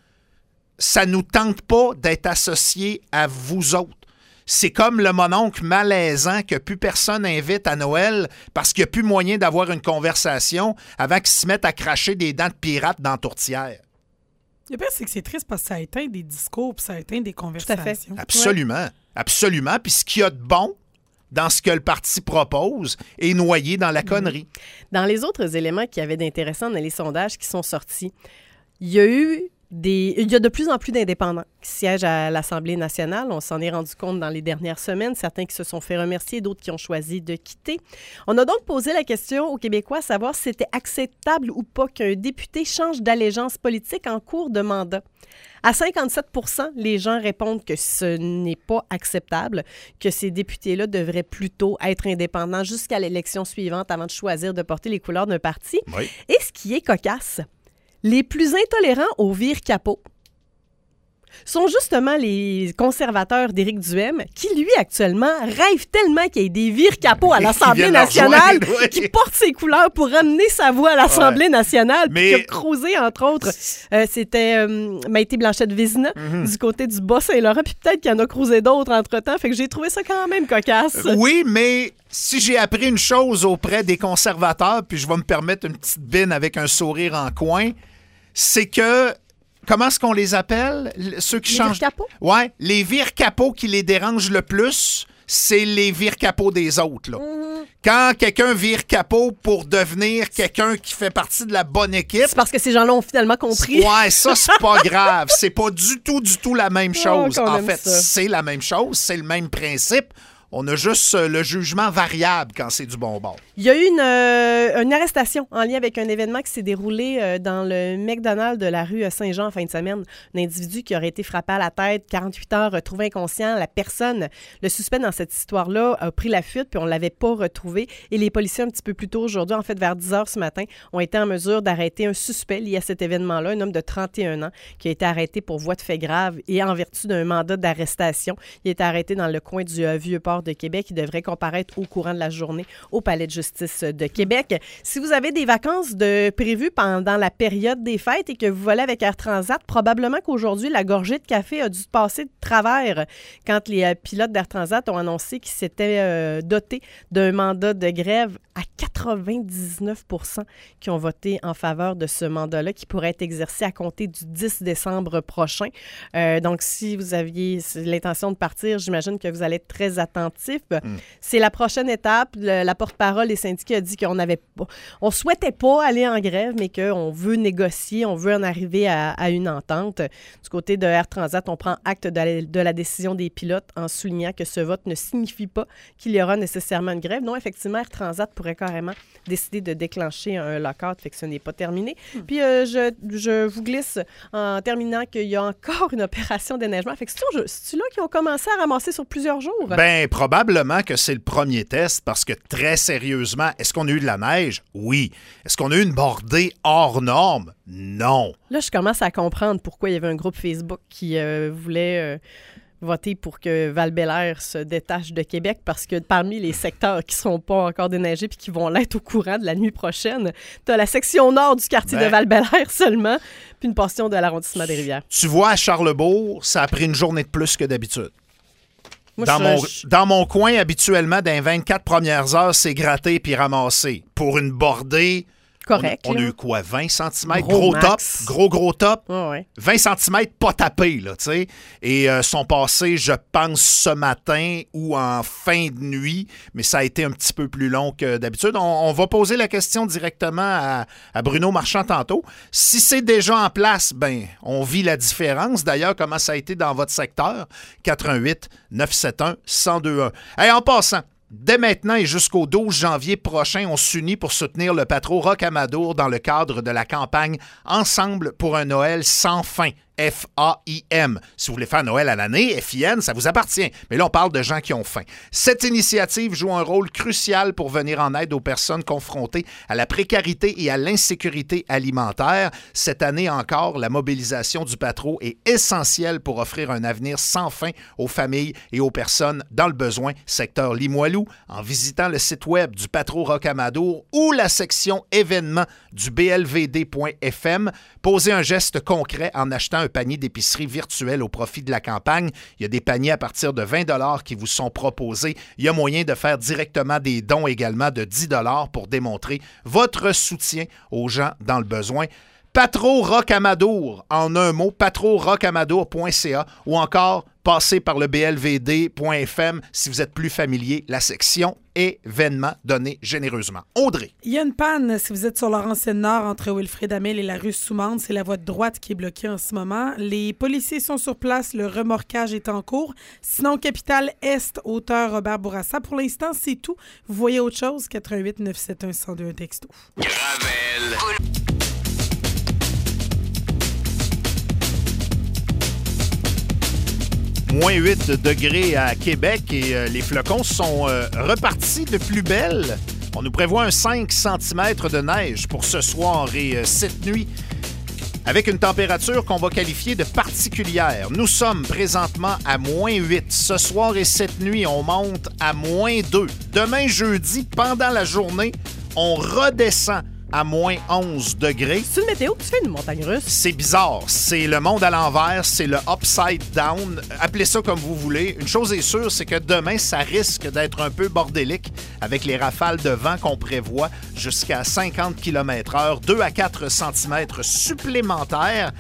Ça ne nous tente pas d'être associés à vous autres. C'est comme le mononcle malaisant que plus personne invite à Noël parce qu'il n'y a plus moyen d'avoir une conversation avant qu'il se mette à cracher des dents de pirate dans la tourtière. Le pire, c'est que c'est triste parce que ça éteint des discours puis ça éteint des conversations. Absolument. Ouais. Absolument. Puis ce qu'il y a de bon dans ce que le parti propose est noyé dans la connerie. Dans les autres éléments qu'il y avait d'intéressant dans les sondages qui sont sortis, il y a eu des... Il y a de plus en plus d'indépendants qui siègent à l'Assemblée nationale. On s'en est rendu compte dans les dernières semaines. Certains qui se sont fait remercier, d'autres qui ont choisi de quitter. On a donc posé la question aux Québécois à savoir si c'était acceptable ou pas qu'un député change d'allégeance politique en cours de mandat. À cinquante-sept pour cent, les gens répondent que ce n'est pas acceptable, que ces députés-là devraient plutôt être indépendants jusqu'à l'élection suivante avant de choisir de porter les couleurs d'un parti. Oui. Et ce qui est cocasse, les plus intolérants au vire-capot sont justement les conservateurs d'Éric Duhaime qui, lui, actuellement, rêve tellement qu'il y ait des vire-capots à l'Assemblée nationale, rejoindre, ouais. qui porte ses couleurs pour ramener sa voix à l'Assemblée ouais. nationale, mais... puis qui a creusé, entre autres, euh, c'était euh, Maïté Blanchette-Vézina mm-hmm. du côté du Bas-Saint-Laurent, puis peut-être qu'il y en a creusé d'autres entre-temps, fait que j'ai trouvé ça quand même cocasse. Euh, oui, mais si j'ai appris une chose auprès des conservateurs, puis je vais me permettre une petite bine avec un sourire en coin, c'est que comment est-ce qu'on les appelle? Ceux qui les changent. vire-capots? Oui, les vire-capots qui les dérangent le plus, c'est les vire-capots des autres. Là. Mm-hmm. Quand quelqu'un vire capot pour devenir quelqu'un qui fait partie de la bonne équipe. C'est parce que ces gens-là ont finalement compris. Ouais, ça, c'est pas grave. C'est pas du tout, du tout la même chose. Oh, en fait, ça. c'est la même chose, c'est le même principe. On a juste le jugement variable quand c'est du bon bord. Il y a eu une, euh, une arrestation en lien avec un événement qui s'est déroulé euh, dans le McDonald's de la rue Saint-Jean en fin de semaine. Un individu qui aurait été frappé à la tête, quarante-huit heures, retrouvé inconscient. La personne, le suspect dans cette histoire-là, a pris la fuite puis on ne l'avait pas retrouvé. Et les policiers, un petit peu plus tôt aujourd'hui, en fait vers dix heures ce matin, ont été en mesure d'arrêter un suspect lié à cet événement-là, un homme de trente et un ans qui a été arrêté pour voie de fait grave et en vertu d'un mandat d'arrestation. Il a été arrêté dans le coin du euh, Vieux-Port de Québec. Il devrait comparaître au courant de la journée au Palais de justice de Québec. Si vous avez des vacances de prévues pendant la période des fêtes et que vous volez avec Air Transat, probablement qu'aujourd'hui, la gorgée de café a dû passer de travers quand les euh, pilotes d'Air Transat ont annoncé qu'ils s'étaient euh, dotés d'un mandat de grève à quatre-vingt-dix-neuf pour cent qui ont voté en faveur de ce mandat-là qui pourrait être exercé à compter du dix décembre prochain. Euh, donc, si vous aviez l'intention de partir, j'imagine que vous allez être très attentif. Mm. C'est la prochaine étape. Le, la porte-parole des syndicats a dit qu'on n'avait pas, on souhaitait pas aller en grève, mais qu'on veut négocier, on veut en arriver à, à une entente. Du côté de Air Transat, on prend acte de la, de la décision des pilotes en soulignant que ce vote ne signifie pas qu'il y aura nécessairement une grève. Non, effectivement, Air Transat pourrait carrément décider de déclencher un lock-out, fait que ce n'est pas terminé. Mm. Puis euh, je, je vous glisse en terminant qu'il y a encore une opération déneigement. Fait que c'est-tu, c'est-tu là qui ont commencé à ramasser sur plusieurs jours? Bien, probablement que c'est le premier test parce que très sérieusement, est-ce qu'on a eu de la neige? Oui. Est-ce qu'on a eu une bordée hors norme? Non. Là, je commence à comprendre pourquoi il y avait un groupe Facebook qui euh, voulait... Euh, voter pour que Val-Bélair se détache de Québec parce que parmi les secteurs qui ne sont pas encore déneigés puis qui vont l'être au courant de la nuit prochaine, tu as la section nord du quartier ben, de Val-Bélair seulement, puis une portion de l'arrondissement des Rivières. Tu vois, à Charlesbourg, ça a pris une journée de plus que d'habitude. Moi, dans, je, mon, je... dans mon coin, habituellement, dans les vingt-quatre premières heures, c'est gratté puis ramassé. Pour une bordée... Correct. On, on a eu quoi, vingt centimètres? Gros, gros top, gros, gros top. Oh, ouais. vingt centimètres pas tapés, là, tu sais. Et euh, sont passés, je pense, ce matin ou en fin de nuit, mais ça a été un petit peu plus long que d'habitude. On, on va poser la question directement à, à Bruno Marchand tantôt. Si c'est déjà en place, ben, on vit la différence. D'ailleurs, comment ça a été dans votre secteur? quatre un huit neuf sept un un zéro deux un. Hey, en passant, dès maintenant et jusqu'au douze janvier prochain, on s'unit pour soutenir le Patro Rocamadour dans le cadre de la campagne Ensemble pour un Noël sans fin. F A I M. Si vous voulez faire Noël à l'année, F I N, ça vous appartient. Mais là, on parle de gens qui ont faim. Cette initiative joue un rôle crucial pour venir en aide aux personnes confrontées à la précarité et à l'insécurité alimentaire. Cette année encore, la mobilisation du Patro est essentielle pour offrir un avenir sans fin aux familles et aux personnes dans le besoin, secteur Limoilou, en visitant le site web du Patro Rocamadour ou la section événements du B L V D point F M. Posez un geste concret en achetant un panier d'épicerie virtuel au profit de la campagne. Il y a des paniers à partir de vingt dollars qui vous sont proposés. Il y a moyen de faire directement des dons également de dix dollars pour démontrer votre soutien aux gens dans le besoin. Patro Rocamadour, en un mot, patro rocamadour point c a ou encore passez par le b l v d point f m si vous êtes plus familier, la section événements donnés généreusement. Audrey. Il y a une panne si vous êtes sur Laurentienne-Nord entre Wilfrid Hamel et la rue Soumande. C'est la voie de droite qui est bloquée en ce moment. Les policiers sont sur place. Le remorquage est en cours. Sinon, Capitale-Est, hauteur Robert Bourassa. Pour l'instant, c'est tout. Vous voyez autre chose? quatre-vingt-huit neuf sept un un zéro deux un texto. Gravel. Moins huit degrés à Québec et euh, les flocons sont euh, repartis de plus belle. On nous prévoit un cinq centimètres de neige pour ce soir et euh, cette nuit, avec une température qu'on va qualifier de particulière. Nous sommes présentement à moins huit. Ce soir et cette nuit, on monte à moins deux. Demain, jeudi, pendant la journée, on redescend à moins onze degrés. C'est une météo qui fait une montagne russe. C'est bizarre. C'est le monde à l'envers. C'est le upside down. Appelez ça comme vous voulez. Une chose est sûre, c'est que demain, ça risque d'être un peu bordélique avec les rafales de vent qu'on prévoit jusqu'à cinquante kilomètres heure, deux à quatre centimètres supplémentaires.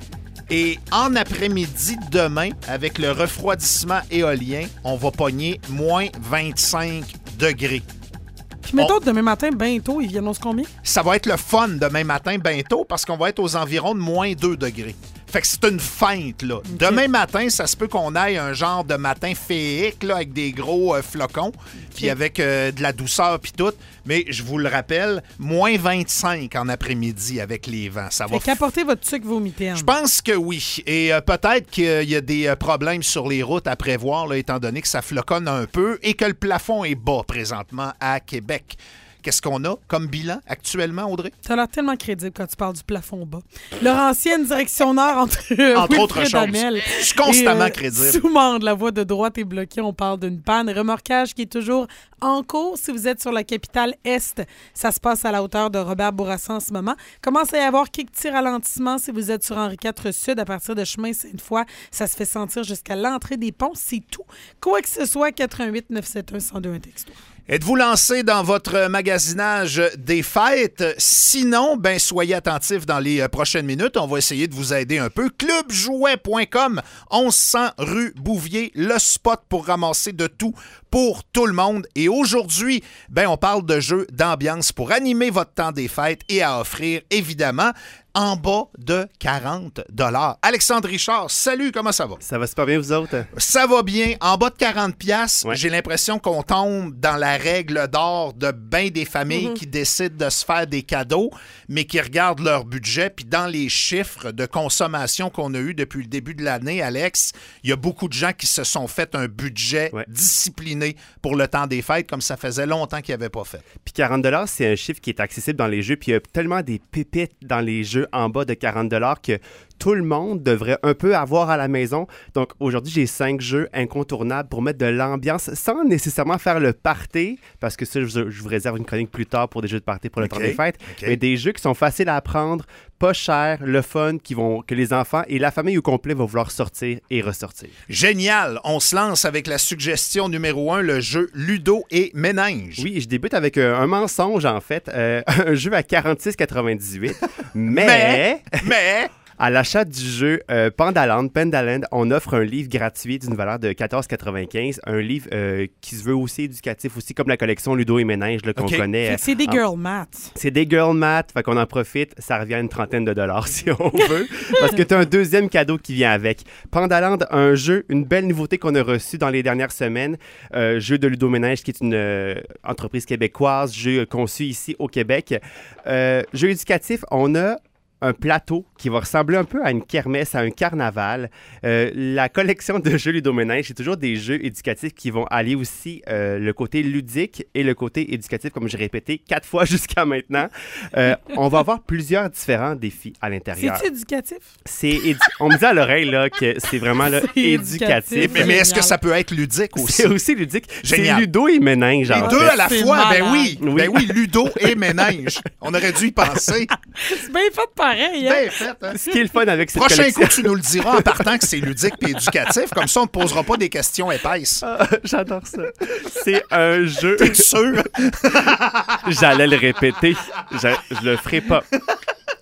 Et en après-midi demain, avec le refroidissement éolien, on va pogner moins vingt-cinq degrés. Puis mettons, on... demain matin, bientôt, ils viennent combien? Ça va être le fun demain matin, bientôt, parce qu'on va être aux environs de moins deux degrés. Fait que c'est une feinte, là. Okay. Demain matin, ça se peut qu'on aille un genre de matin féerique, là, avec des gros euh, flocons, puis okay. avec euh, de la douceur, puis tout. Mais je vous le rappelle, moins vingt-cinq en après-midi avec les vents. Ça fait va. qu'apporter votre sucre vos mitaines. Je pense que oui. Et euh, peut-être qu'il y a des euh, problèmes sur les routes à prévoir, là, étant donné que ça floconne un peu et que le plafond est bas présentement à Québec. Qu'est-ce qu'on a comme bilan actuellement, Audrey? Tu as l'air tellement crédible quand tu parles du plafond bas. Laurentienne, direction nord, entre, euh, entre autres choses. Je suis constamment et, euh, crédible. Soumande, la voie de droite est bloquée. On parle d'une panne. Remorquage qui est toujours en cours. Si vous êtes sur la capitale Est, ça se passe à la hauteur de Robert Bourassa en ce moment. Commence à y avoir quelques petits ralentissements si vous êtes sur Henri quatre Sud. À partir de chemin Sainte-Foy, ça se fait sentir jusqu'à l'entrée des ponts. C'est tout. Quoi que ce soit, quatre-vingt-huit neuf sept un un zéro deux un texto. Êtes-vous lancé dans votre magasinage des fêtes? Sinon, ben soyez attentifs dans les prochaines minutes. On va essayer de vous aider un peu. club jouet point com, onze cents rue Bouvier, le spot pour ramasser de tout pour tout le monde. Et aujourd'hui, ben on parle de jeux d'ambiance pour animer votre temps des fêtes et à offrir, évidemment, en bas de quarante dollars. Alexandre Richard, salut, comment ça va? Ça va super bien, vous autres? Ça va bien. En bas de quarante piastres, ouais. J'ai l'impression qu'on tombe dans la règle d'or de bien des familles mm-hmm. qui décident de se faire des cadeaux, mais qui regardent leur budget. Puis dans les chiffres de consommation qu'on a eu depuis le début de l'année, Alex, il y a beaucoup de gens qui se sont fait un budget ouais. discipliné pour le temps des fêtes, comme ça faisait longtemps qu'ils n'avaient pas fait. Puis quarante dollars, c'est un chiffre qui est accessible dans les jeux. Puis il y a tellement des pépites dans les jeux en bas de quarante dollars que tout le monde devrait un peu avoir à la maison. Donc aujourd'hui, j'ai cinq jeux incontournables pour mettre de l'ambiance sans nécessairement faire le party, parce que ça, je, je vous réserve une chronique plus tard pour des jeux de party pour le okay. temps des fêtes. Okay. Mais des jeux qui sont faciles à apprendre, pas chers, le fun, qui vont, que les enfants et la famille au complet vont vouloir sortir et ressortir. Génial! On se lance avec la suggestion numéro un, le jeu Ludo et Ménage. Oui, je débute avec un, un mensonge, en fait. Euh, un jeu à quarante-six quatre-vingt-dix-huit. mais... mais... mais... À l'achat du jeu euh, Pendaland, Pendaland, on offre un livre gratuit d'une valeur de quatorze quatre-vingt-quinze. Un livre euh, qui se veut aussi éducatif, aussi comme la collection Ludo et Ménage là, qu'on okay. connaît. C'est des girl maths. C'est des girl maths, fait qu'on en profite. Ça revient à une trentaine de dollars si on veut. Parce que tu as un deuxième cadeau qui vient avec. Pendaland, un jeu, une belle nouveauté qu'on a reçue dans les dernières semaines. Euh, jeu de Ludo Ménage, qui est une euh, entreprise québécoise, jeu conçu ici au Québec. Euh, jeu éducatif, on a un plateau qui va ressembler un peu à une kermesse, à un carnaval. Euh, la collection de jeux Ludo-Ménage, c'est toujours des jeux éducatifs qui vont allier aussi euh, le côté ludique et le côté éducatif, comme j'ai répété quatre fois jusqu'à maintenant. Euh, on va avoir plusieurs différents défis à l'intérieur. C'est éducatif? C'est édu- on me dit à l'oreille là, que c'est vraiment là, c'est éducatif. éducatif. Mais, mais est-ce que ça peut être ludique aussi? C'est aussi ludique. Génial. C'est Ludo et Ménage. Les deux fait. à la c'est fois, malade. ben oui. oui. Ben oui, Ludo et Ménage. On aurait dû y penser. C'est bien fait pareil. Hein? Bien fait. Hein? Ce qui est le fun avec cette Prochain collection... coup, tu nous le diras en partant que c'est ludique et éducatif. Comme ça, on ne te posera pas des questions épaisses. Ah, j'adore ça. C'est un jeu... T'es sûr? J'allais le répéter. Je, je le ferai pas.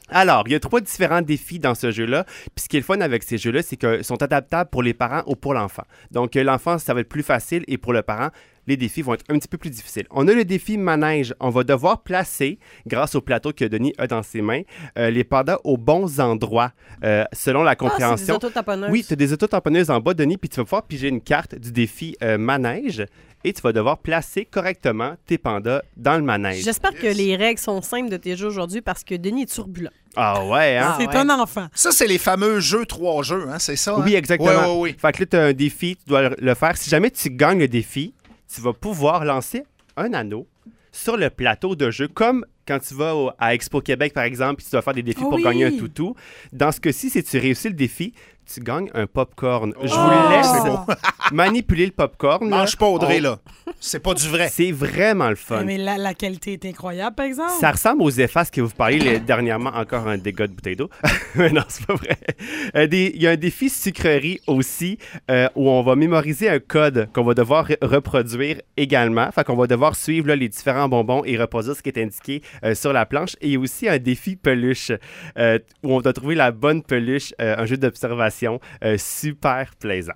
Alors, il y a trois différents défis dans ce jeu-là. Puis ce qui est le fun avec ces jeux-là, c'est qu'ils sont adaptables pour les parents ou pour l'enfant. Donc, l'enfant, ça va être plus facile et pour le parent, les défis vont être un petit peu plus difficiles. On a le défi manège. On va devoir placer, grâce au plateau que Denis a dans ses mains, euh, les pandas aux bons endroits, euh, selon la compréhension. Ah, c'est des autotamponneuses. Oui, tu as des autotamponneuses en bas, Denis, puis tu vas pouvoir piger une carte du défi euh, manège et tu vas devoir placer correctement tes pandas dans le manège. J'espère yes. que les règles sont simples de tes jeux aujourd'hui parce que Denis est turbulent. Ah ouais, hein? Ah, c'est ouais. un enfant. Ça, c'est les fameux jeux trois jeux, hein? C'est ça? Oui, hein? exactement. Oui, oui, oui. Fait que là, tu as un défi, tu dois le faire. Si jamais tu gagnes le défi, tu vas pouvoir lancer un anneau sur le plateau de jeu, comme quand tu vas au, à Expo Québec, par exemple, puis tu dois faire des défis oh pour oui. gagner un toutou. Dans ce cas-ci, si tu réussis le défi, tu gagnes un popcorn. Je Oh! vous laisse manipuler le popcorn. Mange pas Audrey, On... là. C'est pas du vrai. C'est vraiment le fun. Mais la, la qualité est incroyable, par exemple. Ça ressemble aux effaces que vous parliez les, dernièrement, encore un dégât de bouteille d'eau. Mais non, c'est pas vrai. Euh, des, il y a un défi sucrerie aussi, euh, où on va mémoriser un code qu'on va devoir re- reproduire également. Fait qu'on va devoir suivre là, les différents bonbons et reproduire ce qui est indiqué euh, sur la planche. Et il y a aussi un défi peluche, euh, où on doit trouver la bonne peluche, euh, un jeu d'observation euh, super plaisant.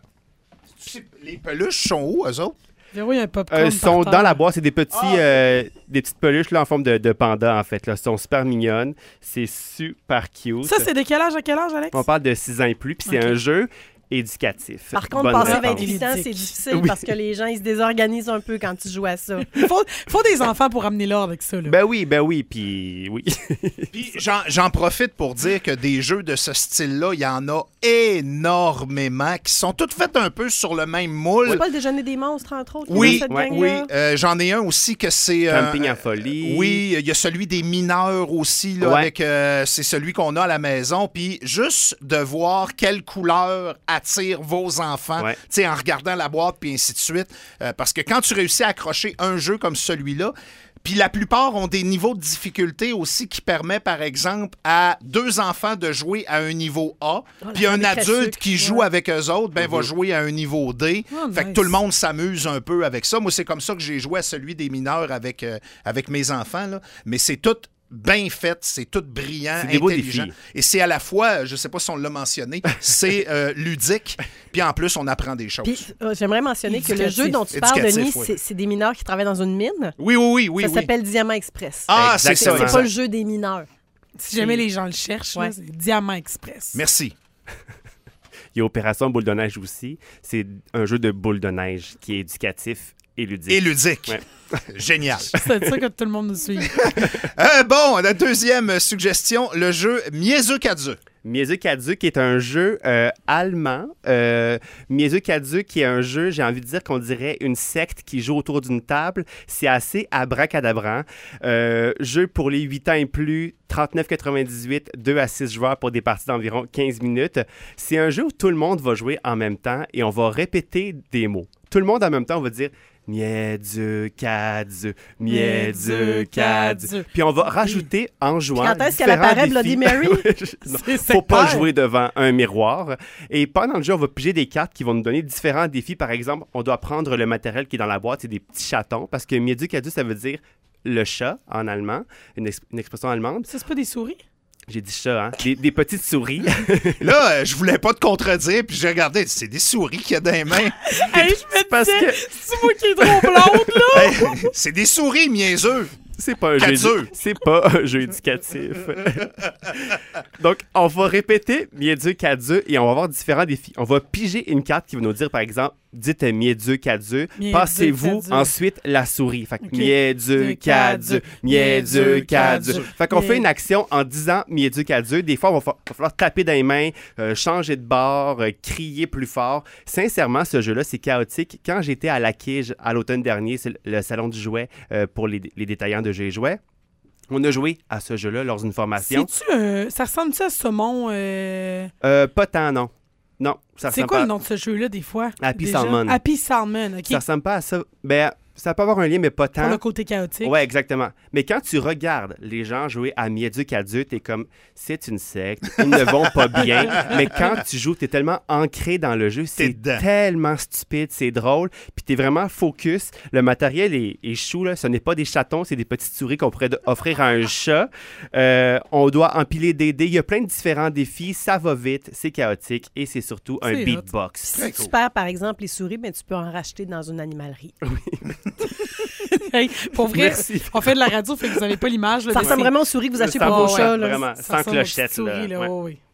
Les peluches sont où, eux autres? Véro, il y a un popcorn Euh, sont par dans terre. la boîte, c'est des petits, Ah, okay. euh, des petites peluches là, en forme de, de panda en fait. Là, sont super mignonnes, c'est super cute. Ça, c'est de quel âge à quel âge, Alex? On parle de six ans et plus, puis c'est Ok. un jeu éducatif. Par contre, Bonne passer réponse. vingt-huit ans, c'est difficile Oui. parce que les gens, ils se désorganisent un peu quand tu joues à ça. Il faut, faut des enfants pour amener l'ordre avec ça. Là. Ben oui, ben oui, puis oui. Puis j'en, j'en profite pour dire que des jeux de ce style-là, il y en a énormément qui sont tous faits un peu sur le même moule. C'est pas le déjeuner des monstres, entre autres? Oui, cette ouais, gang-là? Oui, euh, j'en ai un aussi que c'est... euh, Camping à folie. Oui, il y a celui des mineurs aussi, là, Ouais. avec euh, c'est celui qu'on a à la maison. Puis juste de voir quelle couleur attire vos enfants, Ouais. tu sais, en regardant la boîte, puis ainsi de suite. Euh, parce que quand tu réussis à accrocher un jeu comme celui-là, puis la plupart ont des niveaux de difficulté aussi qui permet, par exemple, à deux enfants de jouer à un niveau A, Oh, puis la un famille adulte classique, qui ouais. joue avec eux autres, ben, Mm-hmm. va jouer à un niveau D. Oh, fait que nice. tout le monde s'amuse un peu avec ça. Moi, c'est comme ça que j'ai joué à celui des mineurs avec, euh, avec mes enfants, là. Mais c'est tout bien fait, c'est tout brillant, C'est des beaux intelligent. défis. Et c'est à la fois, je ne sais pas si on l'a mentionné, c'est euh, ludique, puis en plus, on apprend des choses. Puis, euh, j'aimerais mentionner que le Éducatif. jeu dont tu parles, Éducatif, Denis, oui. c'est, c'est des mineurs qui travaillent dans une mine. Oui, oui, oui, oui. ça oui. s'appelle Diamant Express. Ah, c'est ça. Exactement. c'est exact. pas le jeu des mineurs. Si jamais les gens le cherchent, là, Ouais. c'est Diamant Express. Merci. Il y a Opération Boule de neige aussi. C'est un jeu de boule de neige qui est éducatif et ludique. Et ludique. Ouais. Génial. C'est de ça que tout le monde nous suit. Euh, bon, la deuxième suggestion, le jeu Miezeux-Kadzeux. Miezeux-Kadzeux, qui est un jeu euh, allemand. Euh, Miezeux-Kadzeux, qui est un jeu, j'ai envie de dire qu'on dirait une secte qui joue autour d'une table. C'est assez abracadabrant. Euh, jeu pour les huit ans et plus, trente-neuf quatre-vingt-dix-huit, deux à six joueurs pour des parties d'environ quinze minutes. C'est un jeu où tout le monde va jouer en même temps et on va répéter des mots. Tout le monde en même temps, on va dire Miezeux-Kadzeux, Miezeux-Kadzeux. Puis on va rajouter en jouant. Puis quand est-ce qu'elle différents apparaît, défis. Bloody Mary? Non, C'est faut pas sectaire. jouer devant un miroir. Et pendant le jeu, on va piger des cartes qui vont nous donner différents défis. Par exemple, on doit prendre le matériel qui est dans la boîte, c'est des petits chatons, parce que Miezeux-Kadzeux, ça veut dire le chat en allemand, une, ex- une expression allemande. Ça, c'est pas des souris? J'ai dit chat, hein? Des, des petites souris. Là, euh, je voulais pas te contredire, puis j'ai regardé, c'est des souris qu'il y a dans les mains. Hey, je me parce disais, que- c'est moi qui est trop blonde, là! Hey, c'est des souris, miaiseux. C'est pas un jeu, Kadzeux. c'est pas un jeu éducatif. Donc, on va répéter Miezeux-Kadzeux et on va avoir différents défis. On va piger une carte qui va nous dire, par exemple, dites Miezeux-Kadzeux, Miezeux-Kadzeux. passez-vous ensuite la souris. Fait que Ok. Miezeux-Kadzeux, Miezeux-Kadzeux. Fait qu'on fait une action en disant Miezeux-Kadzeux. Des fois, il va, fa- va falloir taper dans les mains, euh, changer de bord, euh, crier plus fort. Sincèrement, ce jeu-là, c'est chaotique. Quand j'étais à la Quige à l'automne dernier, c'est le salon du jouet euh, pour les, les détaillants de jeux et jouets, on a joué à ce jeu-là lors d'une formation. C'est-tu, euh, ça ressemble-tu à Saumon? Euh... Euh, pas tant, non. Non, Ça C'est ressemble quoi pas- le nom de ce jeu-là, des fois? Happy déjà? Salmon. Happy Salmon, OK. Ça ressemble pas à ça. Ben, ça peut avoir un lien, mais pas tant. Pour le côté chaotique. Ouais, exactement. Mais quand tu regardes les gens jouer à mi-éduc adulte, t'es comme, c'est une secte, ils ne vont pas bien. Mais quand tu joues, t'es tellement ancré dans le jeu, c'est dedans. tellement stupide, c'est drôle, puis t'es vraiment focus. Le matériel est, est chou, là. Ce n'est pas des chatons, c'est des petites souris qu'on pourrait de- offrir à un chat. Euh, on doit empiler des dés. Il y a plein de différents défis. Ça va vite, c'est chaotique et c'est surtout un C'est hot. beatbox. Si tu perds, par exemple, les souris, ben, tu peux en racheter dans une animalerie. Hey, pour vrai, Merci. on fait de la radio, fait que vous n'avez pas l'image. là, Ça mais ressemble c'est- vraiment aux souris que vous achetez Ça pour va, vos ouais, chats. là. vraiment, ça sans ressemble aux clochette. petites souris, là. là, Ouais. ouais, ouais.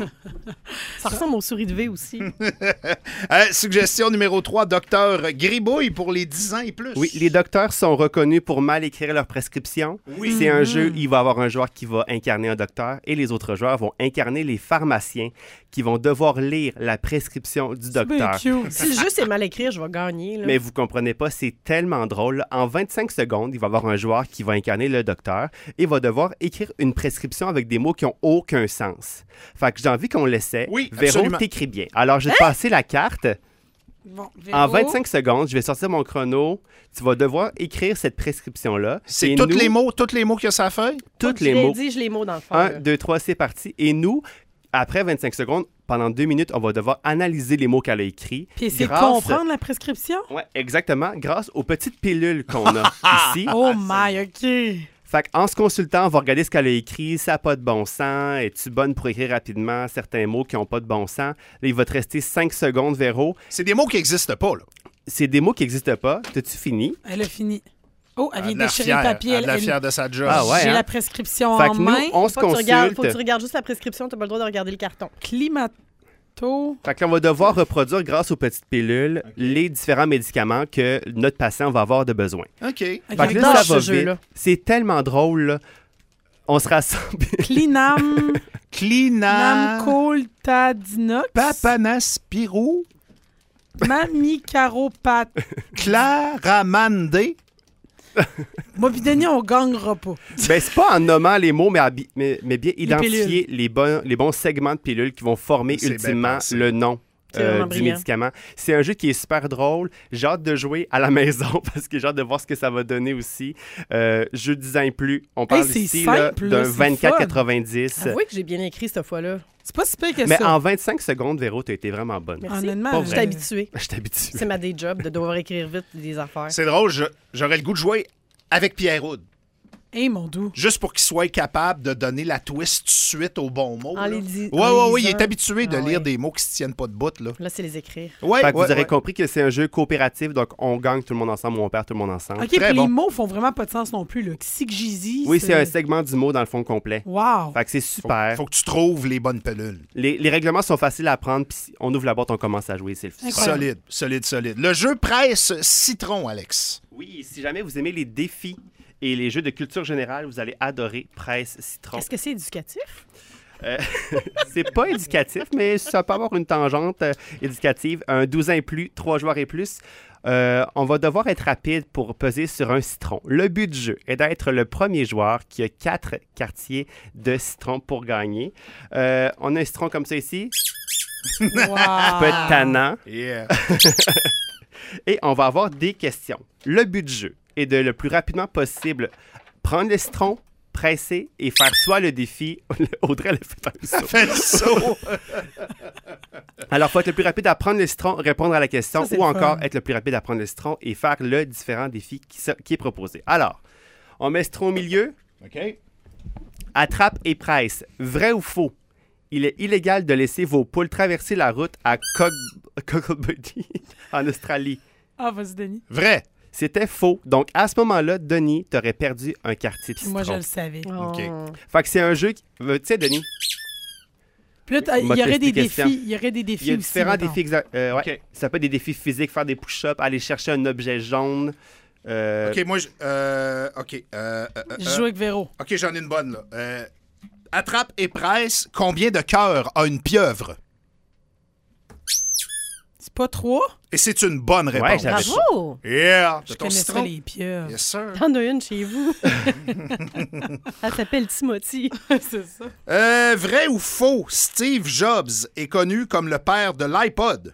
Ça ressemble aux souris de V aussi. Euh, suggestion numéro trois, docteur Gribouille pour les dix ans et plus. Oui, les docteurs sont reconnus pour mal écrire leurs prescriptions. Oui. C'est un jeu, il va y avoir un joueur qui va incarner un docteur et les autres joueurs vont incarner les pharmaciens qui vont devoir lire la prescription du C'est bien docteur. cute. Si le jeu c'est mal écrit, je vais gagner. Là. Mais vous comprenez pas, c'est tellement drôle. En vingt-cinq secondes, il va y avoir un joueur qui va incarner le docteur et va devoir écrire une prescription avec des mots qui ont aucun sens. Fait que j'ai envie qu'on l'essaie. Oui, Véro, absolument. t'écris bien. Alors, je vais te passer la carte. Bon, En Véro, vingt-cinq secondes, je vais sortir mon chrono. Tu vas devoir écrire cette prescription-là. C'est Et tous nous, les mots, tous les mots qu'il y a sur la feuille? tous je les l'ai mots. dit, je les mots dans le fond. un, là. deux, trois, c'est parti. Et nous, après vingt-cinq secondes, pendant deux minutes, on va devoir analyser les mots qu'elle a écrits. Puis essayer de grâce- comprendre la prescription. Ouais, exactement. Grâce aux petites pilules qu'on a ici. Oh my, OK. Fait qu'en se consultant, on va regarder ce qu'elle a écrit. Ça n'a pas de bon sens. Es-tu bonne pour écrire rapidement certains mots qui n'ont pas de bon sens? Là, il va te rester cinq secondes, Véro. C'est des mots qui n'existent pas, là. C'est des mots qui n'existent pas. T'as-tu fini? Elle a fini. Oh, elle Elle a vient de de la déchirer fière, le papier. elle a Elle, de la elle- fière de sa job. Ah ouais, J'ai hein? la prescription Fait en que nous, main. on se Faut que, tu regardes, consulte. faut que tu regardes juste la prescription, tu n'as pas le droit de regarder le carton. Climato. Fait que là, on va devoir reproduire, grâce aux petites pilules, les différents médicaments que notre patient va avoir de besoin. OK. OK, Fait que j'adore là, ça ce va jeu-là. vite. C'est tellement drôle, là. On se rassemble. Clinam. Clina... Namcoltadinox. Papanaspirou... Mamicaropat. Claramande... Moi, puis Denis, on gagnera pas. Ben, c'est pas en nommant les mots, mais, habi- mais, mais bien identifier pilules. les, bons, les bons segments de pilules qui vont former C'est bien ultimement pensé. le nom C'est euh, vraiment du brillant. médicament. C'est un jeu qui est super drôle. J'ai hâte de jouer à la maison parce que j'ai hâte de voir ce que ça va donner aussi. Euh, jeu de dix ans et plus. On parle c'est ici là, simple, là, d'un c'est vingt-quatre fun. quatre-vingt-dix. Avouez que j'ai bien écrit cette fois-là. C'est pas si pire que Mais ça. en vingt-cinq secondes, Véro, tu as été vraiment bonne. Merci. Honnêtement, Pas Je vrai. suis habituée. Je t'habitue. C'est ma day job de devoir écrire vite des affaires. C'est drôle, je- j'aurais le goût de jouer avec Pierre Houd. Hé, mon doux. Juste pour qu'il soit capable de donner la twist tout de suite au bon mot. En là. les dis- Ouais, en ouais, les ouais, il lisant. est habitué de Ah lire ouais. des mots qui se tiennent pas de bout, là. Là, c'est les écrire. Ouais, Fait que ouais, vous aurez ouais. compris que c'est un jeu coopératif, donc on gagne tout le monde ensemble ou on perd tout le monde ensemble. OK, Très puis bon. les mots font vraiment pas de sens non plus. Là. Sigjizi. Oui, c'est un segment du mot dans le fond complet. Wow. Fait que c'est Faut, super. faut que tu trouves les bonnes pelules. Les, les règlements sont faciles à apprendre, puis si on ouvre la boîte, on commence à jouer. C'est le fun. Incroyable. Solide, solide, solide. Le jeu presse citron, Alex. Oui, si jamais vous aimez les défis et les jeux de culture générale, vous allez adorer Presse Citron. Est-ce que c'est éducatif? Euh, c'est pas éducatif, mais ça peut avoir une tangente euh, éducative. Un douze ans et plus, trois joueurs et plus. Euh, on va devoir être rapide pour peser sur un citron. Le but du jeu est d'être le premier joueur qui a quatre quartiers de citron pour gagner. Euh, on a un citron comme ça ici, Wow. un peu de tannant. Yeah. Et on va avoir des questions. Le but du jeu est de le plus rapidement possible prendre le citron, presser et faire soit le défi. Audrey, elle a fait un saut. Fais le saut. Alors, il faut être le plus rapide à prendre le citron, répondre à la question, Ça, c'est ou le encore fun. être le plus rapide à prendre le citron et faire le différent défi qui, so- qui est proposé. Alors, on met le citron au milieu, OK. attrape et presse. Vrai ou faux? Il est illégal de laisser vos poules traverser la route à Cog- Cocklebuddy en Australie. Ah, vas-y, Denis. Vrai. C'était faux. Donc, à ce moment-là, Denis, t'aurais perdu un quartier de Puis moi, je citron. le savais. OK. Oh. Fait que c'est un jeu qui... euh, Tu sais, Denis, Puis là, t'as- il M'a y aurait testé des question. défis. Il y aurait des défis il y a aussi, différents mettons. défis. exa- euh, ouais. OK. Ça peut être des défis physiques, faire des push-ups, aller chercher un objet jaune. euh, OK, moi, je- euh, OK. euh, euh, euh, Je joue avec Véro. OK, j'en ai une bonne, là. Euh, attrape et presse, combien de cœurs a une pieuvre? C'est Pas trois? Et c'est une bonne réponse. Ouais, j'avais- Bravo! Yeah! Je De ton connais ça, citron. les pieuvres. Yes, sir. T'en as une chez vous. Elle s'appelle Timothy. C'est ça. Euh, vrai ou faux, Steve Jobs est connu comme le père de l'iPod.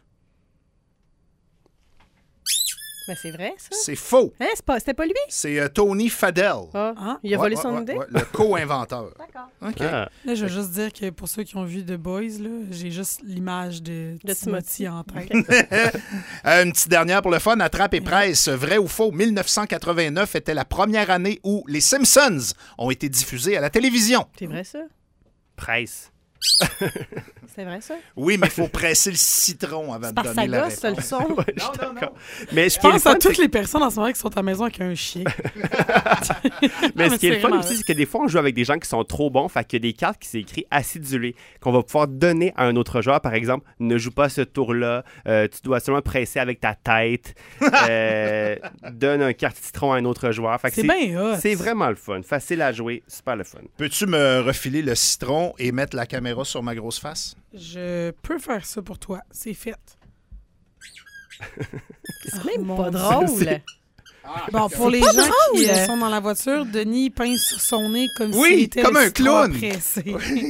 Ben, c'est vrai, ça. C'est faux. Hein, c'est pas, c'était pas lui? C'est euh, Tony Fadell. Ah, Ah. il a Ouais, volé ouais, son ouais, idée? ouais, le co-inventeur. D'accord. OK. Ah. Là, je veux juste dire que pour ceux qui ont vu The Boys, là, j'ai juste l'image de, De Timothy en tête. Euh, une petite dernière pour le fun, Attrape et presse. Vrai ou faux, dix-neuf cent quatre-vingt-neuf était la première année où les Simpsons ont été diffusés à la télévision. C'est vrai, ça? Presse. C'est vrai, ça? Oui, mais il faut presser le citron avant de Par sa donner la gosse, ça, le réponse. son. Ouais, je suis Non, non, d'accord. non. Mais ce Je qui est le pense à fun, toutes les personnes en ce moment qui sont à la maison avec un chien. Mais mais ce qui est le c'est fun vraiment aussi, vrai. c'est que des fois, on joue avec des gens qui sont trop bons. Fait qu'il y a des cartes qui sont écrites acidulées, qu'on va pouvoir donner à un autre joueur. Par exemple, ne joue pas ce tour-là. euh, tu dois seulement presser avec ta tête. Euh, donne un carte citron à un autre joueur. Fait que C'est bien hot. C'est vraiment le fun. Facile à jouer. Super le fun. Peux-tu me refiler le citron et mettre la caméra sur ma grosse face? Je peux faire ça pour toi. C'est fait. C'est même mon pas Dieu, drôle. Bon, pour les pas gens qui drôle. euh, sont dans la voiture, Denis pince sur son nez comme Oui, s'il était comme le un citron clown. pressé.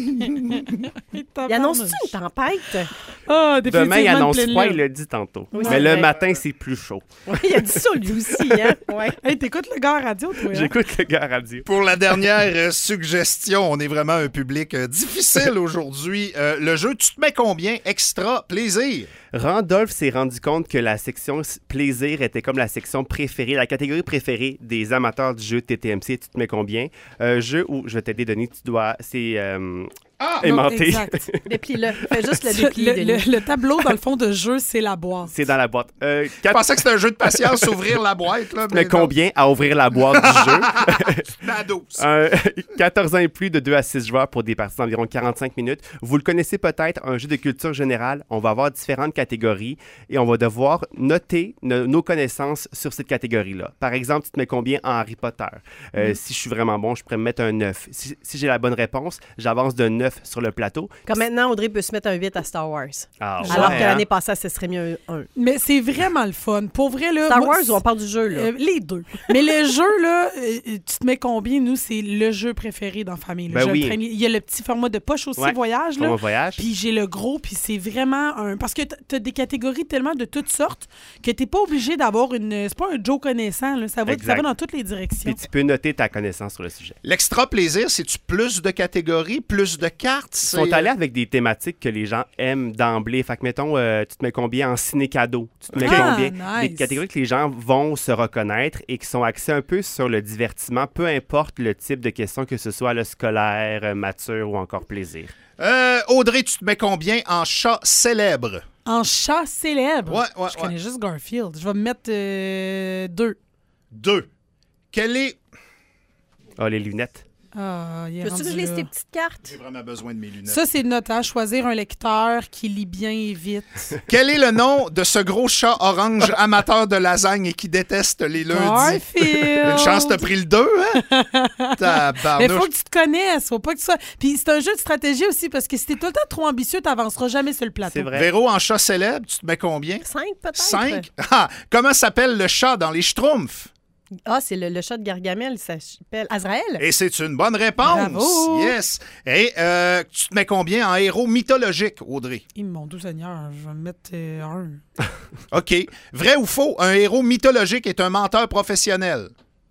Il annonce-tu une tempête? Ah, Demain, il définitivement annonce une pleine froid, lune. il l'a dit tantôt. Oui, Mais c'est le vrai. matin, c'est plus chaud. Oui, il a dit ça lui aussi, hein? Ouais. Hey, t'écoutes le gars à radio, toi? hein? J'écoute le gars à radio. Pour la dernière euh, suggestion, on est vraiment un public euh, difficile aujourd'hui. Euh, le jeu, tu te mets combien? Extra plaisir. Randolph s'est rendu compte que la section s- plaisir était comme la section préférée, la catégorie préférée des amateurs du jeu T T M C. Tu te mets combien? Euh, jeu où, je vais t'aider, Denis, tu dois... C'est euh, Ah! Non, aimanté. exact. Déplie-le. Fais juste le Le, déplier, le- Denis. le tableau, dans le fond, de jeu, c'est la boîte. C'est dans la boîte. Euh, Je quatre- pensais que c'était un jeu de patience, ouvrir la boîte. Là, mais non. combien à ouvrir la boîte du jeu? Tu te mets à douze. Un- quatorze ans et plus de deux à six joueurs pour des parties d'environ quarante-cinq minutes. Vous le connaissez peut-être, un jeu de culture générale. On va avoir différentes catégories et on va devoir noter no- nos connaissances sur cette catégorie-là. Par exemple, tu te mets combien en Harry Potter? Euh, Si je suis vraiment bon, je pourrais me mettre un neuf. Si, si j'ai la bonne réponse, j'avance de neuf sur le plateau. Comme maintenant, Audrey peut se mettre un huit à Star Wars. Ah, Alors ouais, que hein? l'année passée, ce serait mieux un un. Mais c'est vraiment le fun. Pour vrai, là... Star moi, Wars c'est- ou on parle du jeu, là? Euh, les deux. Mais le jeu, là, euh, tu te mets combien? Nous, c'est le jeu préféré dans la famille. là. Ben Je le oui. traîne- Il y a le petit format de poche aussi, Ouais, voyage. Pour Là. mon voyage. Puis j'ai le gros, puis c'est vraiment un... Parce que t'as des catégories tellement de toutes sortes que t'es pas obligé d'avoir une... C'est pas un Joe connaissant, là. Ça va, ça Exact. va dans toutes les directions. Puis tu peux noter ta connaissance sur le sujet. L'extra plaisir, c'est-tu plus de catégories, plus de cartes? Ils sont C'est, allés euh, avec des thématiques que les gens aiment d'emblée. Fait que, mettons, euh, tu te mets combien en ciné-cadeau? Tu te mets Ah, combien? nice. Des catégories que les gens vont se reconnaître et qui sont axées un peu sur le divertissement, peu importe le type de question, que ce soit le scolaire, euh, mature ou encore plaisir. euh, Audrey, tu te mets combien en chat célèbre? En chat célèbre. Ouais, ouais, Je ouais. connais juste Garfield. Je vais me mettre euh, deux. Deux. Quel est... Ah, les lunettes. Ah, il est Peux-tu que rendu je lise là. tes petites cartes? J'ai vraiment besoin de mes lunettes. Ça, c'est le notage. Choisir un lecteur qui lit bien et vite. Quel est le nom de ce gros chat orange amateur de lasagne et qui déteste les lundis? Garfield! Une chance, t'as pris le deux, hein? Mais Tabarnouche. faut que tu te connaisses, faut pas que tu sois... Puis c'est un jeu de stratégie aussi, parce que si t'es tout le temps trop ambitieux, t'avanceras jamais sur le plateau. C'est vrai. Véro, en chat célèbre, tu te mets combien? Cinq, peut-être? Cinq? Ah, comment s'appelle le chat dans les Schtroumpfs? Ah, c'est le, le chat de Gargamel, ça s'appelle Azraël. Et c'est une bonne réponse. Bravo. Yes. Et euh, tu te mets combien en héros mythologique, Audrey? Eh, mon doux Seigneur, je vais me mettre euh, un. OK. Vrai ou faux, un héros mythologique est un menteur professionnel?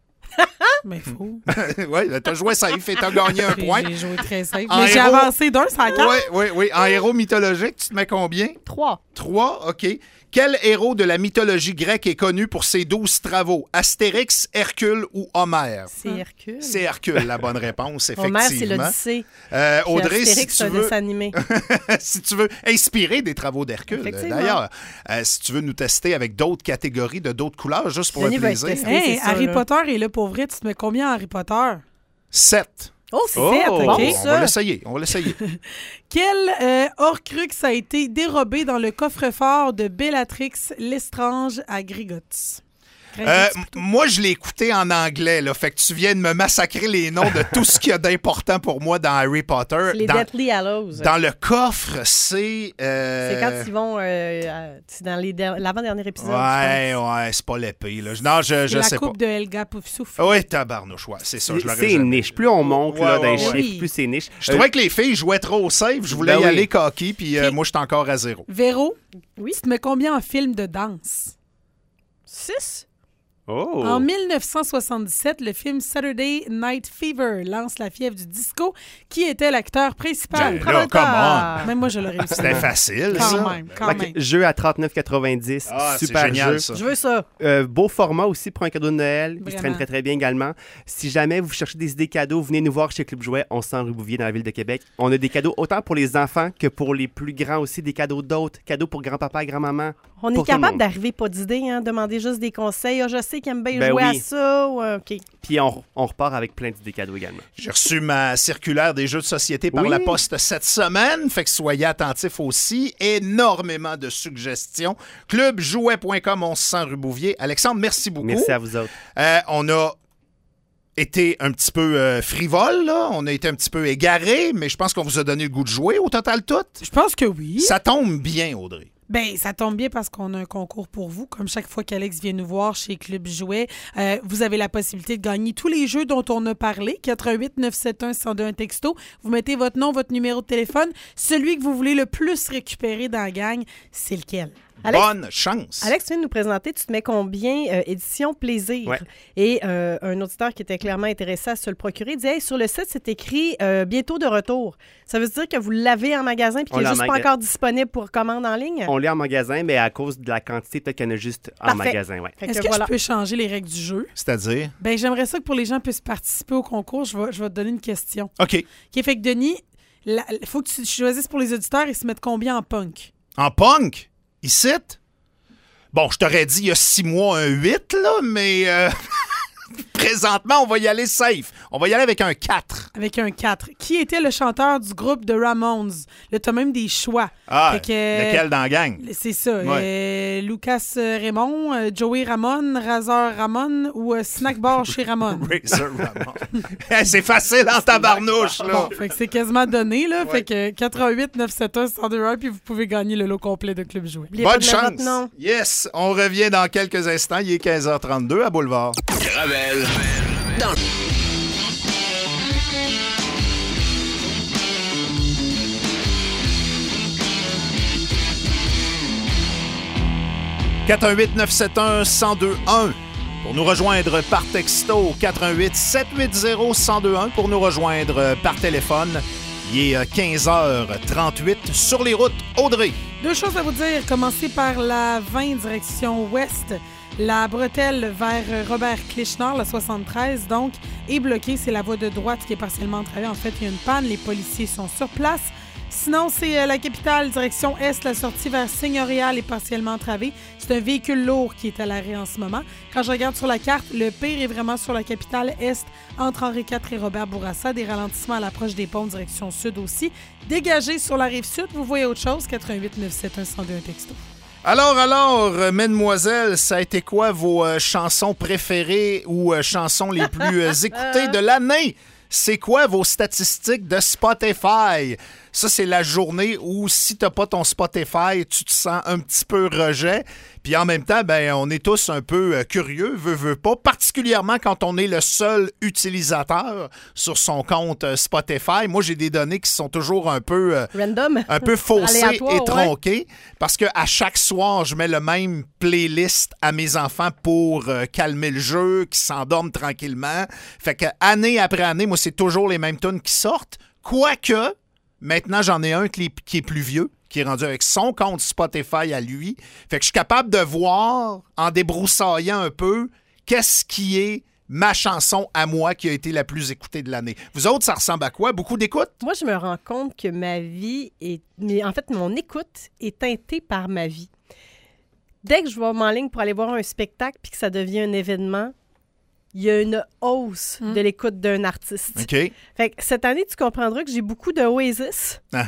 Mais faux. Oui, t'as joué safe et t'as gagné un J'ai- point. J'ai joué très safe. En Mais j'ai héros- avancé d'un, ça Oui, oui, oui. En héros mythologique, tu te mets combien? Trois. Trois, OK. Quel héros de la mythologie grecque est connu pour ses douze travaux? Astérix, Hercule ou Homère? C'est Hercule. C'est Hercule, la bonne réponse, Homère, c'est effectivement. l'Odyssée. Euh, Puis Audrey, si Astérix, c'est tu, un veux, dessin animé. si tu veux inspirer des travaux d'Hercule, Effectivement. d'ailleurs, euh, si tu veux nous tester avec d'autres catégories de d'autres couleurs, juste pour Denis le va être plaisir. testé. Hey, c'est ça, Harry là. Potter est là pour vrai. Tu te mets combien en Harry Potter? Sept. Oh, c'est Oh! fait, Bon, OK, On va ça. l'essayer, on va l'essayer. Quel euh, Horcrux a été dérobé dans le coffre-fort de Bellatrix Lestrange à Gringotts? Euh, moi, je l'ai écouté en anglais, là. Fait que tu viens de me massacrer les noms de tout ce qu'il y a d'important pour moi dans Harry Potter. C'est les dans, Deathly Hallows. Dans le coffre, c'est... Euh... C'est quand ils vont... Euh, c'est dans les der- l'avant-dernier épisode. Ouais, ouais, c'est pas l'épée, là. Non, je, je la sais pas. La coupe de Helga Poufsouffle. Oui, tabarnouche, ouais, c'est ça, je l'aurais C'est jamais. niche. Plus on monte Ouais, là, ouais, dans les ouais. chiffres, plus c'est niche. Je trouvais que les filles jouaient trop safe. Je voulais Ben y oui. aller cocky, puis euh, Puis- moi, j'étais encore à zéro. Véro, Oui. tu te mets combien en film de danse? Six? Oh! En dix-neuf cent soixante-dix-sept, le film Saturday Night Fever lance la fièvre du disco. Qui était l'acteur principal? Ben là, come Même moi, je l'aurais réussi. C'était facile, Quand ça. même, quand Fait même. que jeu à trente-neuf quatre-vingt-dix. Ah, c'est super génial, jeu. ça. Je veux ça. Euh, beau format aussi pour un cadeau de Noël. Il se Vraiment. traîne très, très bien également. Si jamais vous cherchez des idées cadeaux, venez nous voir chez Club Jouet. On sent rue Bouvier dans la ville de Québec. On a des cadeaux autant pour les enfants que pour les plus grands aussi, des cadeaux d'autres. Cadeaux pour grand-papa et grand-maman. On est Pour tout le capable monde. d'arriver pas d'idées, hein, demander juste des conseils. Ah, je sais qu'ils aiment bien Ben jouer à oui. ça. Ou, euh, OK. Puis on, on repart avec plein d'idées cadeaux également. J'ai reçu ma circulaire des jeux de société par Oui. la poste cette semaine, fait que soyez attentifs aussi. Énormément de suggestions. club jouet point com, on se sent rue Bouvier. Alexandre, merci beaucoup. Merci à vous autres. Euh, on a été un petit peu euh, frivole, là. On a été un petit peu égaré, mais je pense qu'on vous a donné le goût de jouer au total tout. Je pense que oui. Ça tombe bien, Audrey. Ben, ça tombe bien parce qu'on a un concours pour vous. Comme chaque fois qu'Alex vient nous voir chez Club Jouet, euh, vous avez la possibilité de gagner tous les jeux dont on a parlé. quatre-vingt-huit neuf sept un un zéro deux un texto. Vous mettez votre nom, votre numéro de téléphone. Celui que vous voulez le plus récupérer dans la gang, c'est lequel? Alex- Bonne chance. Alex, tu viens de nous présenter, tu te mets combien euh, édition plaisir? Ouais. Et euh, un auditeur qui était clairement intéressé à se le procurer disait hey, sur le site, c'est écrit euh, bientôt de retour. Ça veut dire que vous l'avez en magasin puis On qu'il n'est l'a juste en pas maga- encore disponible pour commande en ligne? On l'est en magasin, mais à cause de la quantité, peut-être qu'il y en a juste en Parfait. magasin. Ouais. Fait Est-ce que que voilà. je peux changer les règles du jeu? C'est-à-dire? Ben, j'aimerais ça que pour les gens puissent participer au concours, je vais, je vais te donner une question. OK. OK, fait que Denis, il faut que tu choisisses pour les auditeurs, ils se mettent combien en punk? En punk? Ici? Bon, je t'aurais dit il y a six mois un huit, là, mais euh, présentement, on va y aller safe. On va y aller avec un quatre. Avec un quatre. Qui était le chanteur du groupe de Ramones? Là, t'as même des choix. Ah, Fait que- lequel dans la gang? C'est ça. Ouais. Euh, Lucas Raymond, euh, Joey Ramone, Razor Ramone ou euh, Snack Bar chez Ramone. Razor Ramon. Hey, c'est facile en tabarnouche, là. Bon, fait que c'est quasiment donné, là. Fait que quatre-vingt-huit neuf sept un un zéro deux un, puis vous pouvez gagner le lot complet de Club Jouet. Oubliez pas Bonne de mettre chance. votre nom. Yes, on revient dans quelques instants. Il est quinze heures trente-deux à Boulevard. Gravel. Dans quatre un huit neuf sept un un zéro deux un pour nous rejoindre par texto. quatre un huit sept huit zéro un zéro deux un pour nous rejoindre par téléphone. Il est euh, quinze heures trente-huit sur les routes. Audrey. Deux choses à vous dire. Commencez par la vingt direction ouest. La bretelle vers Robert Clichnor, la soixante-treize, donc, est bloquée. C'est la voie de droite qui est partiellement entravée. En fait, il y a une panne. Les policiers sont sur place. Sinon, c'est euh, la capitale, direction est. La sortie vers Seigneurial est partiellement entravée. C'est un véhicule lourd qui est à l'arrêt en ce moment. Quand je regarde sur la carte, le pire est vraiment sur la capitale est, entre Henri quatre et Robert Bourassa. Des ralentissements à l'approche des ponts, direction sud aussi. Dégagé sur la rive sud, vous voyez autre chose. quatre un huit neuf sept un un zéro deux un texto. Alors, alors, euh, mesdemoiselles, ça a été quoi vos euh, chansons préférées ou euh, chansons les plus euh, écoutées de l'année? C'est quoi vos statistiques de Spotify? Ça, c'est la journée où si t'as pas ton Spotify, tu te sens un petit peu rejet. Puis en même temps, ben, on est tous un peu euh, curieux, veut, veut pas, particulièrement quand on est le seul utilisateur sur son compte euh, Spotify. Moi, j'ai des données qui sont toujours un peu... euh, Random. un peu faussé Aléatoire, et ouais. tronqué parce que à chaque soir, je mets le même playlist à mes enfants pour euh, calmer le jeu, qui s'endorment tranquillement. Fait que année après année, moi, c'est toujours les mêmes tunes qui sortent. Quoique, maintenant, j'en ai un qui est, qui est plus vieux, qui est rendu avec son compte Spotify à lui. Fait que je suis capable de voir, en débroussaillant un peu, qu'est-ce qui est ma chanson à moi qui a été la plus écoutée de l'année. Vous autres, ça ressemble à quoi? Beaucoup d'écoute? Moi, je me rends compte que ma vie est... Mais en fait, mon écoute est teintée par ma vie. Dès que je vais m'enligne pour aller voir un spectacle puis que ça devient un événement, il y a une hausse Mm. de l'écoute d'un artiste. OK. Fait que cette année, tu comprendras que j'ai beaucoup de Oasis, Uh-huh.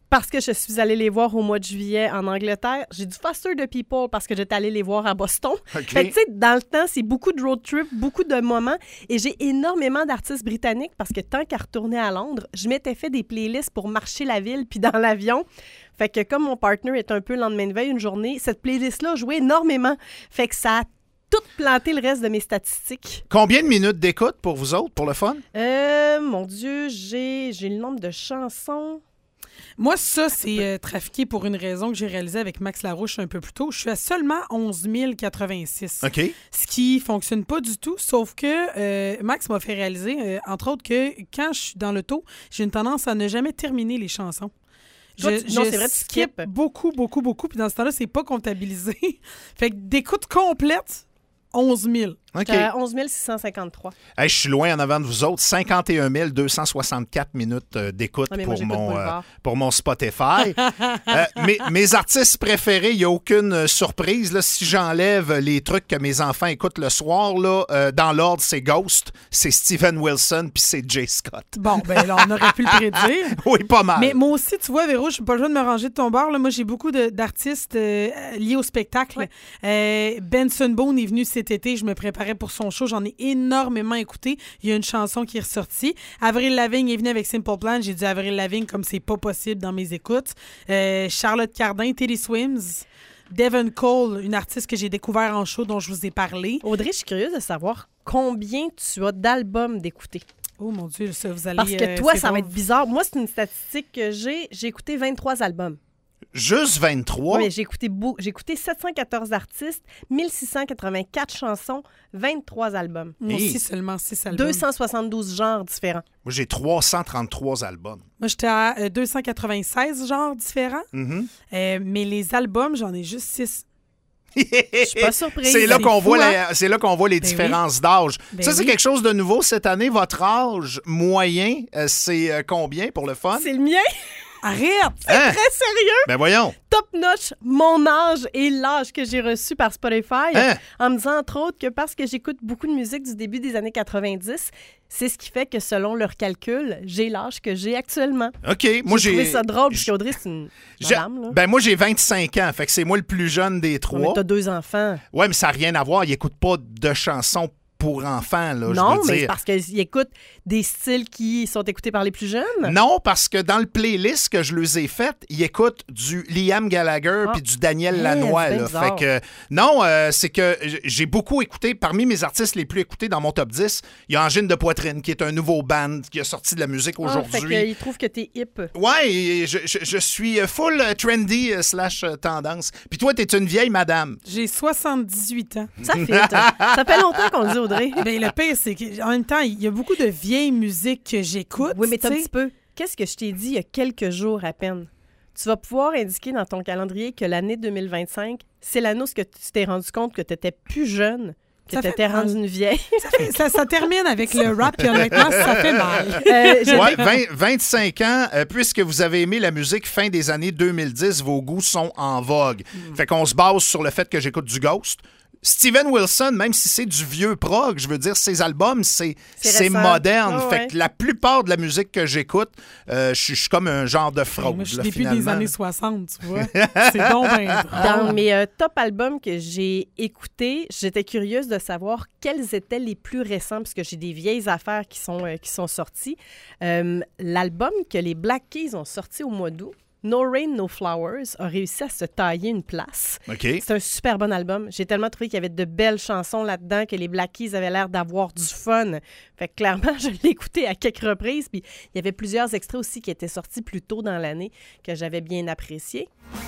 parce que je suis allée les voir au mois de juillet en Angleterre. J'ai du Foster the People parce que j'étais allée les voir à Boston. OK. Fait que, tu sais, dans le temps, c'est beaucoup de road trip, beaucoup de moments. Et j'ai énormément d'artistes britanniques parce que tant qu'à retourner à Londres, je m'étais fait des playlists pour marcher la ville puis dans l'avion. Fait que comme mon partner est un peu le lendemain de veille, une journée, cette playlist-là jouait énormément. Fait que ça a tout planté le reste de mes statistiques. Combien de minutes d'écoute pour vous autres, pour le fun? Euh, mon Dieu, j'ai, j'ai le nombre de chansons. Moi, ça, c'est euh, trafiqué pour une raison que j'ai réalisée avec Max Larouche un peu plus tôt. Je suis à seulement onze mille quatre-vingt-six. OK. Ce qui fonctionne pas du tout, sauf que euh, Max m'a fait réaliser, euh, entre autres, que quand je suis dans l'auto, j'ai une tendance à ne jamais terminer les chansons. Toi, Je, tu- non, je c'est vrai, tu skip skippes. beaucoup, beaucoup, beaucoup. Puis dans ce temps-là, c'est pas comptabilisé. Fait que d'écoute complète, onze mille. OK. J'étais à onze mille six cent cinquante-trois. Hey, je suis loin en avant de vous autres. cinquante et un mille deux cent soixante-quatre minutes euh, d'écoute Ah, mais moi, pour, j'écoute mon, euh, Boulevard. pour mon Spotify. Euh, mes, mes artistes préférés, il n'y a aucune euh, surprise. Là, si j'enlève les trucs que mes enfants écoutent le soir, là, euh, dans l'ordre, c'est Ghost, c'est Steven Wilson, puis c'est Jay Scott. Bon, ben là, on aurait pu le prédire. Oui, pas mal. Mais moi aussi, tu vois, Véro, je suis pas le droit de me ranger de ton bord. Là. Moi, j'ai beaucoup de- d'artistes euh, liés au spectacle. Ouais. Euh, Benson Boone est venu cet été. Je me préparais pour son show. J'en ai énormément écouté. Il y a une chanson qui est ressortie. Avril Lavigne est venue avec Simple Plan. J'ai dit Avril Lavigne comme c'est pas possible dans mes écoutes. Euh, Charlotte Cardin, Teddy Swims. Devon Cole, une artiste que j'ai découvert en show dont je vous ai parlé. Audrey, je suis curieuse de savoir combien tu as d'albums d'écouter. Oh mon Dieu, ça, vous allez... Parce que euh, toi, c'est ça bon. va être bizarre. Moi, c'est une statistique que j'ai. J'ai écouté vingt-trois albums. Juste vingt-trois. Oui, mais j'ai écouté, beau- j'ai écouté sept cent quatorze artistes, mille six cent quatre-vingt-quatre chansons, vingt-trois albums. Moi Hey. aussi, seulement six albums. deux cent soixante-douze genres différents. Moi, j'ai trois cent trente-trois albums. Moi, j'étais à euh, deux cent quatre-vingt-seize genres différents. Mhm. Euh, mais les albums, j'en ai juste six. Je suis pas surprise. C'est là C'est qu'on fou, voit, hein? la- c'est là qu'on voit les Ben différences d'âge. Ben ça, c'est oui. quelque chose de nouveau cette année. Votre âge moyen, euh, c'est euh, combien pour le fun? C'est le mien. Arrête! Hein? Très sérieux. Ben voyons. Top notch, mon âge et l'âge que j'ai reçu par Spotify. Hein? En me disant, entre autres, que parce que j'écoute beaucoup de musique du début des années quatre-vingt-dix, c'est ce qui fait que, selon leurs calculs, j'ai l'âge que j'ai actuellement. OK. Moi, j'ai j'ai. trouvé ça drôle, j- puis Audrey, c'est une j'ai- madame, là. Ben moi, j'ai vingt-cinq ans. Fait que c'est moi le plus jeune des Ouais, mais trois. t'as deux enfants. Ouais, mais ça n'a rien à voir. Ils n'écoutent pas de chansons pour enfants, là, je non, veux mais c'est dire. parce qu'ils écoutent des styles qui sont écoutés par les plus jeunes. Non, parce que dans le playlist que je les ai fait, ils écoutent du Liam Gallagher Ah. puis du Daniel Hey, Lanois. c'est bien Là. bizarre. Fait que non, euh, c'est que j'ai beaucoup écouté. Parmi mes artistes les plus écoutés dans mon top dix, il y a Angine de Poitrine, qui est un nouveau band qui a sorti de la musique Ah, fait aujourd'hui. qu'ils trouvent que t'es hip. Ouais, et je, je- je suis full euh, trendy euh, slash euh, tendance. Puis toi, t'es une vieille madame. J'ai soixante-dix-huit ans. Ça fit. Ça fait longtemps qu'on le dit, Audrey. Ben, le pire, c'est qu'en même temps, il y a beaucoup de vieilles musiques que j'écoute. Oui, mais t'as un tu sais. petit peu. Qu'est-ce que je t'ai dit il y a quelques jours à peine? Tu vas pouvoir indiquer dans ton calendrier que l'année deux mille vingt-cinq, c'est l'année où ce que tu t'es rendu compte que tu étais plus jeune, que Ça tu fait étais mal. rendue une vieille. Ça, fait- ça- ça termine avec le rap, puis honnêtement, ça fait mal. Euh, j'ai- Ouais, vingt, vingt-cinq ans, euh, puisque vous avez aimé la musique fin des années deux mille dix, vos goûts sont en vogue. Fait qu'on se base sur le fait que j'écoute du Ghost. Steven Wilson, même si c'est du vieux prog, je veux dire, ses albums, c'est, C'est c'est récent. moderne. Ah ouais. Fait que la plupart de la musique que j'écoute, euh, je suis- je suis comme un genre de fraude. Moi, je suis là, depuis des finalement. années soixante, tu vois. C'est donc bien Dans drôle. mes euh, top albums que j'ai écoutés, j'étais curieuse de savoir quels étaient les plus récents, parce que j'ai des vieilles affaires qui sont, euh, qui sont sorties. Euh, l'album que les Black Keys ont sorti au mois d'août, No Rain, No Flowers, a réussi à se tailler une place. OK. C'est un super bon album. J'ai tellement trouvé qu'il y avait de belles chansons là-dedans, que les Black Keys avaient l'air d'avoir du fun. Fait que clairement, je l'ai écouté à quelques reprises. Puis il y avait plusieurs extraits aussi qui étaient sortis plus tôt dans l'année que j'avais bien appréciés.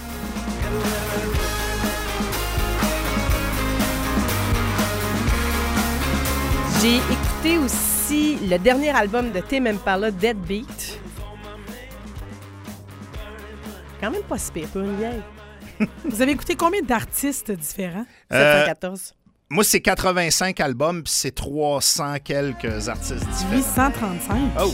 J'ai écouté aussi le dernier album de Tame Impala, Deadbeat. Quand même pas si pire pour une vieille. Vous avez écouté combien d'artistes différents? Euh, sept cent quatorze. Moi, c'est quatre-vingt-cinq albums, puis c'est trois cents quelques artistes différents. huit cent trente-cinq. Oh!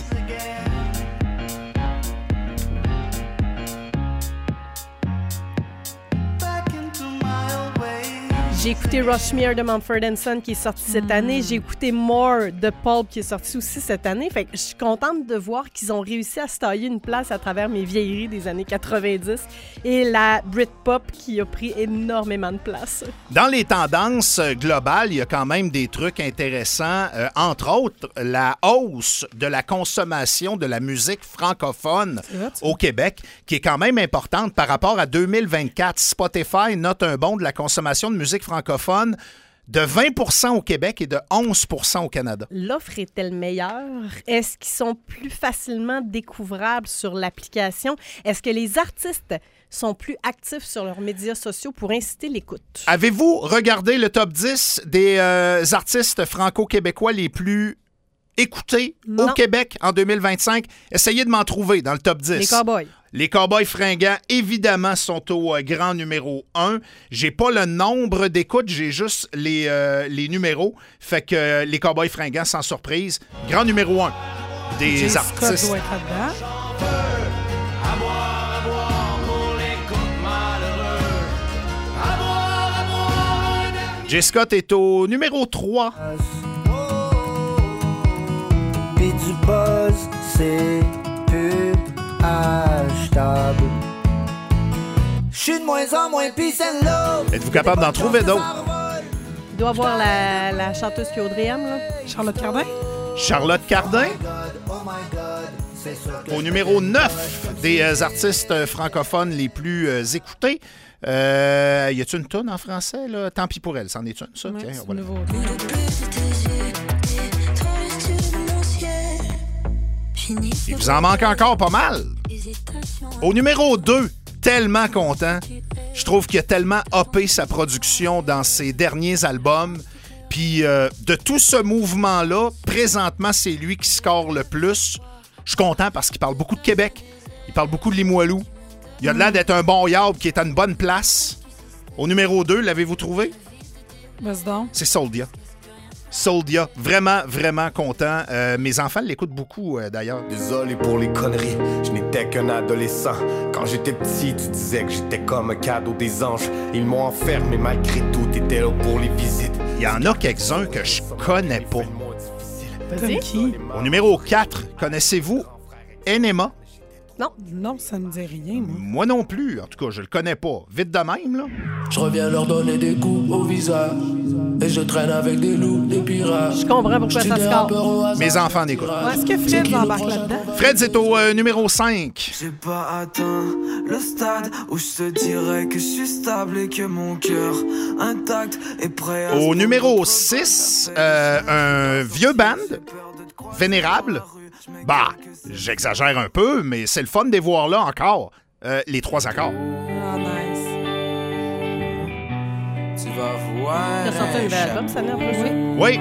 J'ai écouté Rushmere de Mumford and Son qui est sorti cette année. J'ai écouté More de Pulp qui est sorti aussi cette année. Fait que je suis contente de voir qu'ils ont réussi à se tailler une place à travers mes vieilleries des années quatre-vingt-dix et la Britpop qui a pris énormément de place. Dans les tendances globales, il y a quand même des trucs intéressants. Euh, entre autres, la hausse de la consommation de la musique francophone vrai, au Québec, qui est quand même importante par rapport à deux mille vingt-quatre. Spotify note un bond de la consommation de musique francophone de vingt pour cent au Québec et de onze pour cent au Canada. L'offre est-elle meilleure? Est-ce qu'ils sont plus facilement découvrables sur l'application? Est-ce que les artistes sont plus actifs sur leurs médias sociaux pour inciter l'écoute? Avez-vous regardé le top dix des euh, artistes franco-québécois les plus écoutés Non. au Québec en deux mille vingt-cinq? Essayez de m'en trouver dans le top dix. Les Cowboys. Les Cowboys fringants, évidemment, sont au euh, grand numéro un. J'ai pas le nombre d'écoutes, j'ai juste les, euh, les numéros. Fait que euh, les Cowboys fringants, sans surprise, grand numéro un des Jay artistes. Scott doit être là-dedans. Jay Scott est au numéro trois. Pis du buzz, c'est plus achetable. J'suis de moins en moins pis celle-là. Êtes-vous capable d'en trouver d'autres? Il doit avoir la, la chanteuse qui est Audrey M, là. Charlotte Cardin. Charlotte Cardin. Au numéro neuf des euh, artistes francophones les plus euh, écoutés. Euh, y a-t-il une toune en français, là? Tant pis pour elle, c'en est une, ça? Ouais, Tiens, c'est voilà. nouveau. Il vous en manque encore pas mal. Au numéro deux, tellement content. Je trouve qu'il a tellement hoppé sa production dans ses derniers albums. Puis euh, de tout ce mouvement-là, présentement, c'est lui qui score le plus. Je suis content parce qu'il parle beaucoup de Québec. Il parle beaucoup de Limoilou. Il a l'air d'être un bon yard qui est à une bonne place. Au numéro deux, l'avez-vous trouvé? Vas-y donc. C'est Soldia. Soldia. Vraiment, vraiment content. Euh, mes enfants l'écoutent beaucoup, euh, d'ailleurs. Désolé pour les conneries, je n'étais qu'un adolescent. Quand j'étais petit, tu disais que j'étais comme un cadeau des anges. Ils m'ont enfermé malgré tout, t'étais là pour les visites. Il y en a quelques-uns que je connais pas. Comme qui? Au numéro quatre, connaissez-vous Enema? Non. Non, ça me dit rien, moi. Moi non plus. En tout cas, je le connais pas. Vite de même, là. Je reviens leur donner des coups au visage. Et je traîne avec des loups, des pirates. Je comprends pourquoi ça score. Mes enfants n'écoutent. Est-ce que Fred embarque là-dedans? Fred, c'est au euh, numéro cinq. J'ai pas atteint le stade où je te dirais que je suis stable et que mon cœur intact est prêt à... Au numéro six, euh, un vieux band, Vénérable. Bah, j'exagère un peu, mais c'est le fun de les voir là encore. Euh, les trois accords. Ah, nice. Tu vas voir... Il a sorti un nouvel album, ça, en plus? Oui.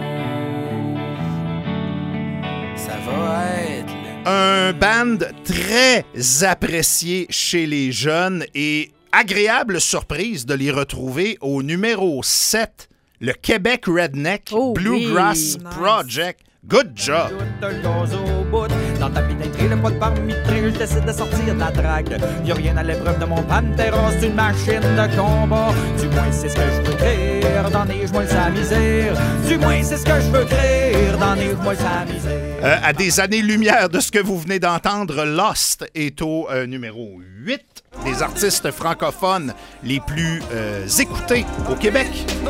Ça va être... Un band très apprécié chez les jeunes et agréable surprise de les retrouver au numéro sept, le Québec Redneck Oh, Bluegrass oui. Project. Good job! Dans ta pénétrée, le poids de barmitré, je décide de sortir de la drague. Y'a rien à l'épreuve de mon Pantera, c'est une machine de combat. Du moins, c'est ce que je veux créer, dans les joints sa misère. Du moins, c'est ce que je veux créer, dans les joints sa misère. Euh, à des années-lumière de ce que vous venez d'entendre, Lost est au euh, numéro huit des artistes francophones les plus euh, écoutés au Québec.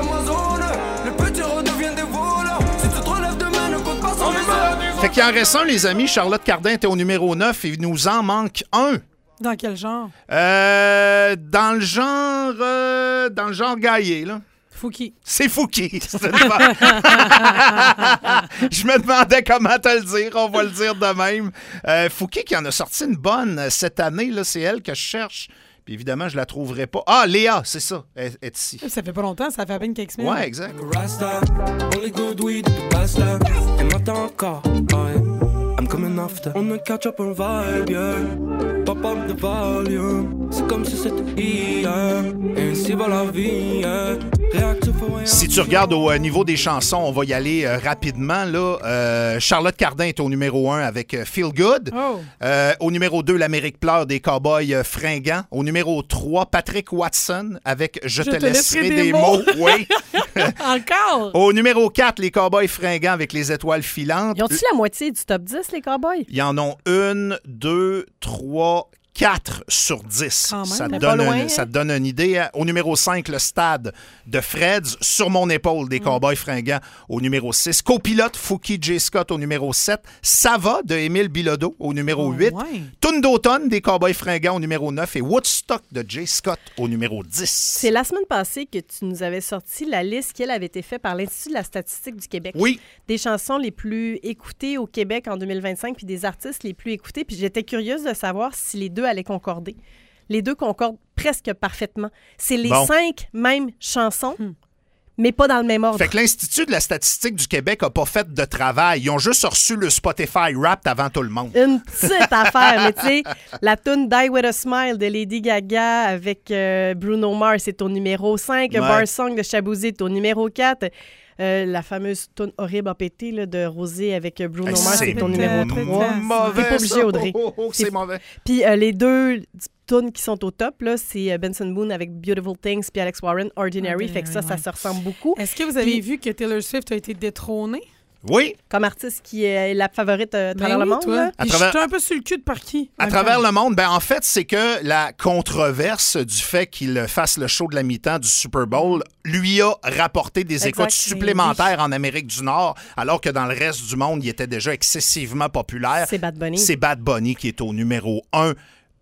Fait qu'il en reste un, les amis. Charlotte Cardin était au numéro neuf et il nous en manque un. Dans quel genre? Euh, dans le genre... euh, dans le genre gaillé, là. Fouki. C'est Fouki. Je me demandais comment te le dire. On va le dire de même. Euh, Fouki qui en a sorti une bonne cette année. Là, c'est elle que je cherche. Puis évidemment, je la trouverai pas. Ah, Léa, c'est ça. Elle est ici. Ça fait pas longtemps, ça fait à peine quelques semaines. Ouais, exact. Rasta, only good weed, pasta. Et maintenant encore, ouais. I'm coming after. On a catch up un vibe, yeah. Pop up the volume. C'est comme si c'était hier. Et ainsi va la vie, yeah. Si tu regardes au euh, niveau des chansons, on va y aller euh, rapidement. Là. Euh, Charlotte Cardin est au numéro un avec euh, Feel Good. Oh. Euh, au numéro deux, L'Amérique pleure des Cowboys euh, fringants. Au numéro trois, Patrick Watson avec Je, Je te, te laisserai des, des mots. mots. Oui. Encore? Au numéro quatre, les Cowboys fringants avec Les étoiles filantes. Ils ont-tu la moitié du top dix, les Cowboys? Ils en ont une, deux, trois, quatre sur dix. Même, ça, te pas donne loin, une, hein? ça te donne une idée. Au numéro cinq, Le Stade de Freds, Sur mon épaule des Cowboys fringants. Au numéro six, Copilote, Fouki J. Scott au numéro sept. Ça va de Émile Bilodeau au numéro Oh, huit. ouais. Toune d'automne des Cowboys fringants au numéro neuf. Et Woodstock de J. Scott au numéro dix. C'est la semaine passée que tu nous avais sorti la liste qui elle, avait été faite par l'Institut de la statistique du Québec. Oui. Des chansons les plus écoutées au Québec en deux mille vingt-cinq puis des artistes les plus écoutés. Puis j'étais curieuse de savoir si les deux allaient concorder. Les deux concordent presque parfaitement. C'est les Bon. cinq mêmes chansons, mais pas dans le même ordre. Fait que l'Institut de la statistique du Québec n'a pas fait de travail. Ils ont juste reçu le Spotify Wrapped avant tout le monde. Une petite affaire, mais tu sais, la tune Die With A Smile de Lady Gaga avec euh, Bruno Mars est au numéro cinq. Ouais. Bar Song de Shabouzey est au numéro quatre. Euh, la fameuse tune Horrible à péter là, de Rosé avec Bruno Hey, Mars c'est est au numéro trois. mauvais, T'es pas obligé, ça. Audrey. Oh, oh, oh, c'est mauvais. Puis euh, les deux tunes qui sont au top, là, c'est euh, Benson Boone avec Beautiful Things puis Alex Warren, Ordinary. Ordinary, fait que ça, ça ouais. se ressemble beaucoup. Est-ce que vous avez Puis- vu que Taylor Swift a été détrônée? Oui. Comme artiste qui est la favorite euh, à travers Ben le oui, monde. toi. là. À Puis travers- Je suis un peu sur le cul de par qui? À travers le monde, ben en fait, c'est que la controverse du fait qu'il fasse le show de la mi-temps du Super Bowl lui a rapporté des Exact. écoutes supplémentaires en Amérique du Nord, alors que dans le reste du monde, il était déjà excessivement populaire. C'est Bad Bunny. C'est Bad Bunny qui est au numéro un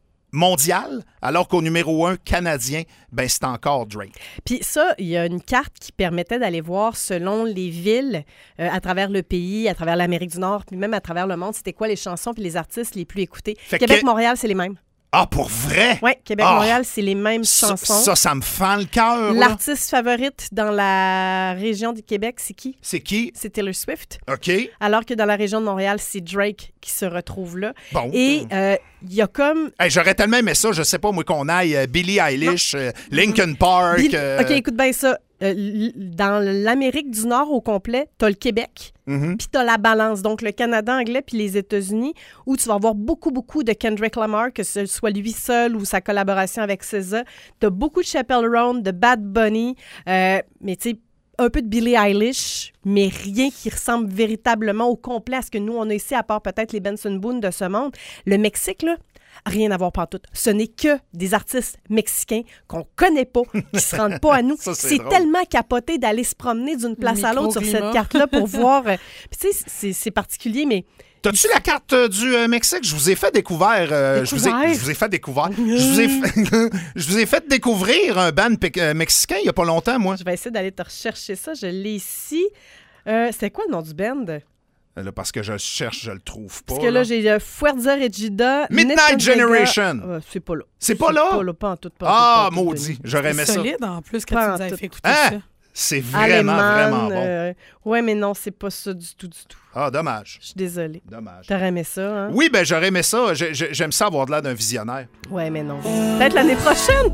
mondial, alors qu'au numéro un canadien, ben c'est encore Drake. Puis ça, il y a une carte qui permettait d'aller voir selon les villes euh, à travers le pays, à travers l'Amérique du Nord, puis même à travers le monde, c'était quoi les chansons puis les artistes les plus écoutés. Fait Québec, que- Montréal, c'est les mêmes. Ah, pour vrai? Oui, Québec, Ah! Montréal, c'est les mêmes Ça, chansons. ça, ça me fend le cœur. là. L'artiste favorite dans la région du Québec, c'est qui? C'est qui? C'est Taylor Swift. OK. Alors que dans la région de Montréal, c'est Drake qui se retrouve là. Bon. Et euh, il y a comme... Hey, j'aurais tellement aimé ça, je sais pas, moi, qu'on aille euh, Billie Eilish, euh, Linkin Park. Bill- euh, OK, écoute bien ça. Euh, l- dans l'Amérique du Nord au complet, t'as le Québec, mhm. puis t'as la balance, donc le Canada anglais puis les États-Unis, où tu vas avoir beaucoup, beaucoup de Kendrick Lamar, que ce soit lui seul ou sa collaboration avec S Z A. T'as beaucoup de Chappelle Roan, de Bad Bunny, euh, mais tu sais, un peu de Billie Eilish, mais rien qui ressemble véritablement au complet à ce que nous, on a ici, à part peut-être les Benson Boone de ce monde. Le Mexique, là, rien à voir pantoute. Ce n'est que des artistes mexicains qu'on connaît pas, qui se rendent pas à nous. Ça, c'est c'est drôle. tellement capoté d'aller se promener d'une place à l'autre sur Microclimat. cette carte-là pour voir. euh, Puis tu sais, c'est- c'est particulier, mais T'as-tu la carte euh, du euh, Mexique? Je vous ai fait découvrir. euh, je, vous ai, Découvert? je vous ai fait découvrir. je, vous ai fait, je vous ai fait découvrir un band pe- euh, mexicain il y a pas longtemps, moi. je vais essayer d'aller te rechercher ça. Je l'ai ici. Euh, C'était quoi le nom du band? Euh, là, parce que je le cherche, je le trouve pas. Parce que là, là. j'ai euh, Fuerza Regida. Midnight Neta Vega. Generation. Euh, c'est pas là. C'est pas là? Pas là, pas en tout. Pas en Ah, tout, pas en tout, maudit. Denis. J'aurais aimé C'est ça. solide en plus quand Pas tu en nous avais tout. fait écouter Hein? ça. C'est vraiment, Aleman, vraiment bon. euh, ouais, mais non, c'est pas ça du tout, du tout. Ah, dommage. Je suis désolée. Dommage. T'aurais aimé ça, hein? Oui, ben j'aurais aimé ça. J'ai- j'ai- J'aime ça avoir de l'air d'un visionnaire. Ouais, mais non. Peut-être l'année prochaine.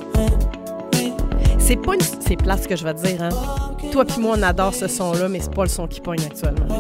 C'est pas une... C'est place ce que je vais te dire, hein? Toi puis moi, on adore ce son-là, mais c'est pas le son qui pogne actuellement.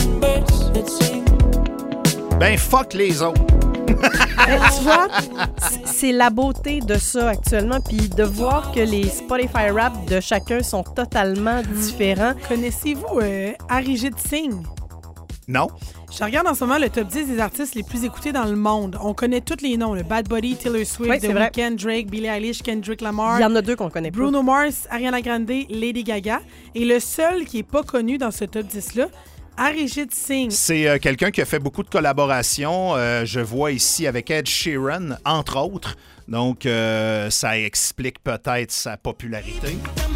Ben fuck les autres. Eh, tu vois, c- c'est la beauté de ça actuellement, puis de voir que les Spotify Rap de chacun sont totalement différents. Connaissez-vous euh, Arijit Singh? Non. Je regarde en ce moment le top dix des artistes les plus écoutés dans le monde. On connaît tous les noms. Le Bad Bunny, Taylor Swift, Oui, The c'est vrai. Weeknd, Drake, Billie Eilish, Kendrick Lamar, Il y en a deux qu'on connaît pas. Bruno Mars, Ariana Grande, Lady Gaga. Et le seul qui est pas connu dans ce top dix-là, Arijit Singh. C'est euh, quelqu'un qui a fait beaucoup de collaborations. euh, je vois ici avec Ed Sheeran, entre autres. Donc, euh, ça explique peut-être sa popularité.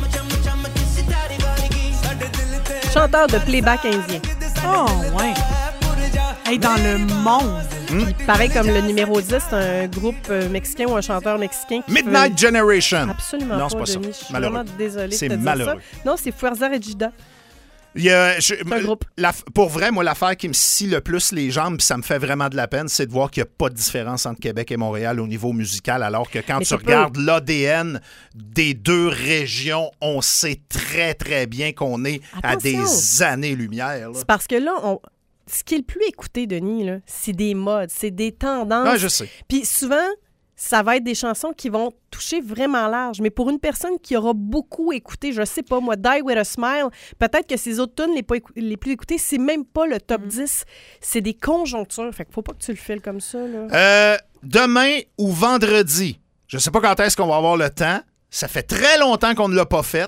Chanteur de playback indien. Oh, ouais. Hey, dans le monde. Puis pareil comme le numéro dix, c'est un groupe euh, mexicain ou un chanteur mexicain qui Midnight fait... Generation. Absolument Non, pas, c'est pas ça. Denis. Je suis Malheureux. vraiment désolée de C'est te dire malheureux. ça. Non, c'est Fuerza Regida. Il y a, je, un groupe. La, pour vrai, moi, l'affaire qui me scie le plus les jambes, puis ça me fait vraiment de la peine, c'est de voir qu'il n'y a pas de différence entre Québec et Montréal au niveau musical, alors que quand Mais tu tu peux- regardes l'A D N des deux régions, on sait très, très bien qu'on est à Attention. des années-lumière. là. C'est parce que là, on... ce qui est le plus écouté, Denis, là, c'est des modes, c'est des tendances. Ah, je sais. Puis souvent, ça va être des chansons qui vont toucher vraiment large. Mais pour une personne qui aura beaucoup écouté, je sais pas, moi, Die With a Smile, peut-être que ses autres tunes les, pas écou- les plus écoutées, c'est même pas le top dix. C'est des conjonctures. Fait qu'il faut pas que tu le files comme ça, là. Euh, demain ou vendredi, je sais pas quand est-ce qu'on va avoir le temps. Ça fait très longtemps qu'on ne l'a pas fait.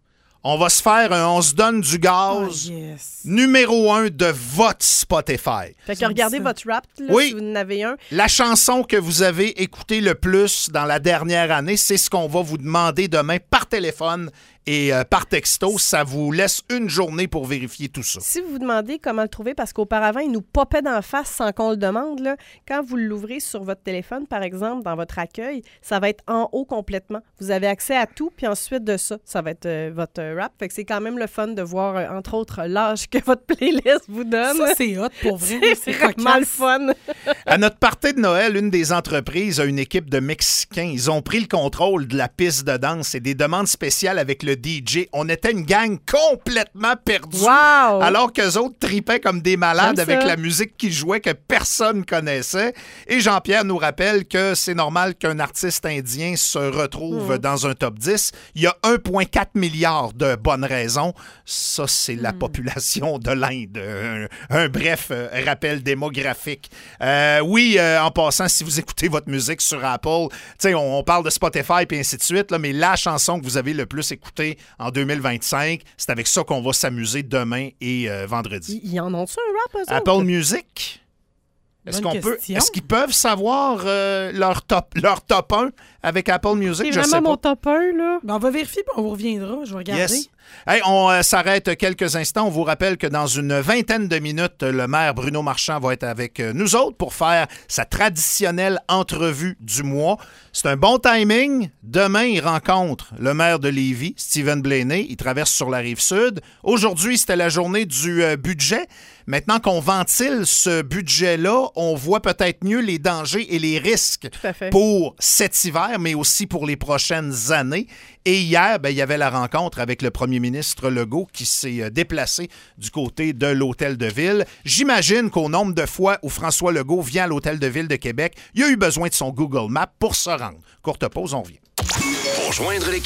On va se faire un On se donne du gaz Oh, yes. numéro un de votre Spotify. Fait que J'aime regardez ça. votre rap, là, Oui. si vous en avez un. La chanson que vous avez écoutée le plus dans la dernière année, c'est ce qu'on va vous demander demain par téléphone et euh, par texto. Ça vous laisse une journée pour vérifier tout ça. Si vous vous demandez comment le trouver, parce qu'auparavant, il nous popait d'en face sans qu'on le demande, là, quand vous l'ouvrez sur votre téléphone, par exemple, dans votre accueil, ça va être en haut complètement. Vous avez accès à tout, puis ensuite de ça, ça va être euh, votre euh, rap. Fait que c'est quand même le fun de voir, euh, entre autres, l'âge que votre playlist vous donne. Ça, c'est hot pour vrai. c'est vraiment le fun. À notre party de Noël, une des entreprises a une équipe de Mexicains. Ils ont pris le contrôle de la piste de danse et des demandes spéciales avec le D J. On était une gang complètement perdue. Wow! Alors qu'eux autres tripaient comme des malades J'aime avec ça. la musique qu'ils jouaient que personne connaissait. Et Jean-Pierre nous rappelle que c'est normal qu'un artiste indien se retrouve Mm. dans un top dix. Il y a un virgule quatre milliard de bonnes raisons. Ça, c'est la Mm. population de l'Inde. Un, un bref euh, rappel démographique. Euh, oui, euh, en passant, si vous écoutez votre musique sur Apple, tu sais, on, on parle de Spotify et ainsi de suite, là, mais la chanson que vous avez le plus écoutée en deux mille vingt-cinq, c'est avec ça qu'on va s'amuser demain et euh, vendredi. Ils en ont-tu un rap, eux Apple autres? Music? Est-ce Bonne qu'on peut, question. est-ce qu'ils peuvent savoir euh, leur top, leur top un avec Apple Music? C'est Je sais vraiment pas. mon top un, là. Ben, on va vérifier puis on vous reviendra. Je vais regarder. Yes. Hey, on euh, s'arrête quelques instants. On vous rappelle que dans une vingtaine de minutes, le maire Bruno Marchand va être avec euh, nous autres pour faire sa traditionnelle entrevue du mois. C'est un bon timing. Demain, il rencontre le maire de Lévis, Stephen Blaney. Il traverse sur la rive sud. Aujourd'hui, c'était la journée du euh, budget. Maintenant qu'on ventile ce budget-là, on voit peut-être mieux les dangers et les risques Tout à fait. pour cet hiver, mais aussi pour les prochaines années. Et hier, ben, il y avait la rencontre avec le premier ministre Legault qui s'est euh, déplacé du côté de l'Hôtel de Ville. J'imagine qu'au nombre de fois où François Legault vient à l'Hôtel de Ville de Québec, il a eu besoin de son Google Maps pour se rendre. Courte pause, on revient. Pour joindre l'équipe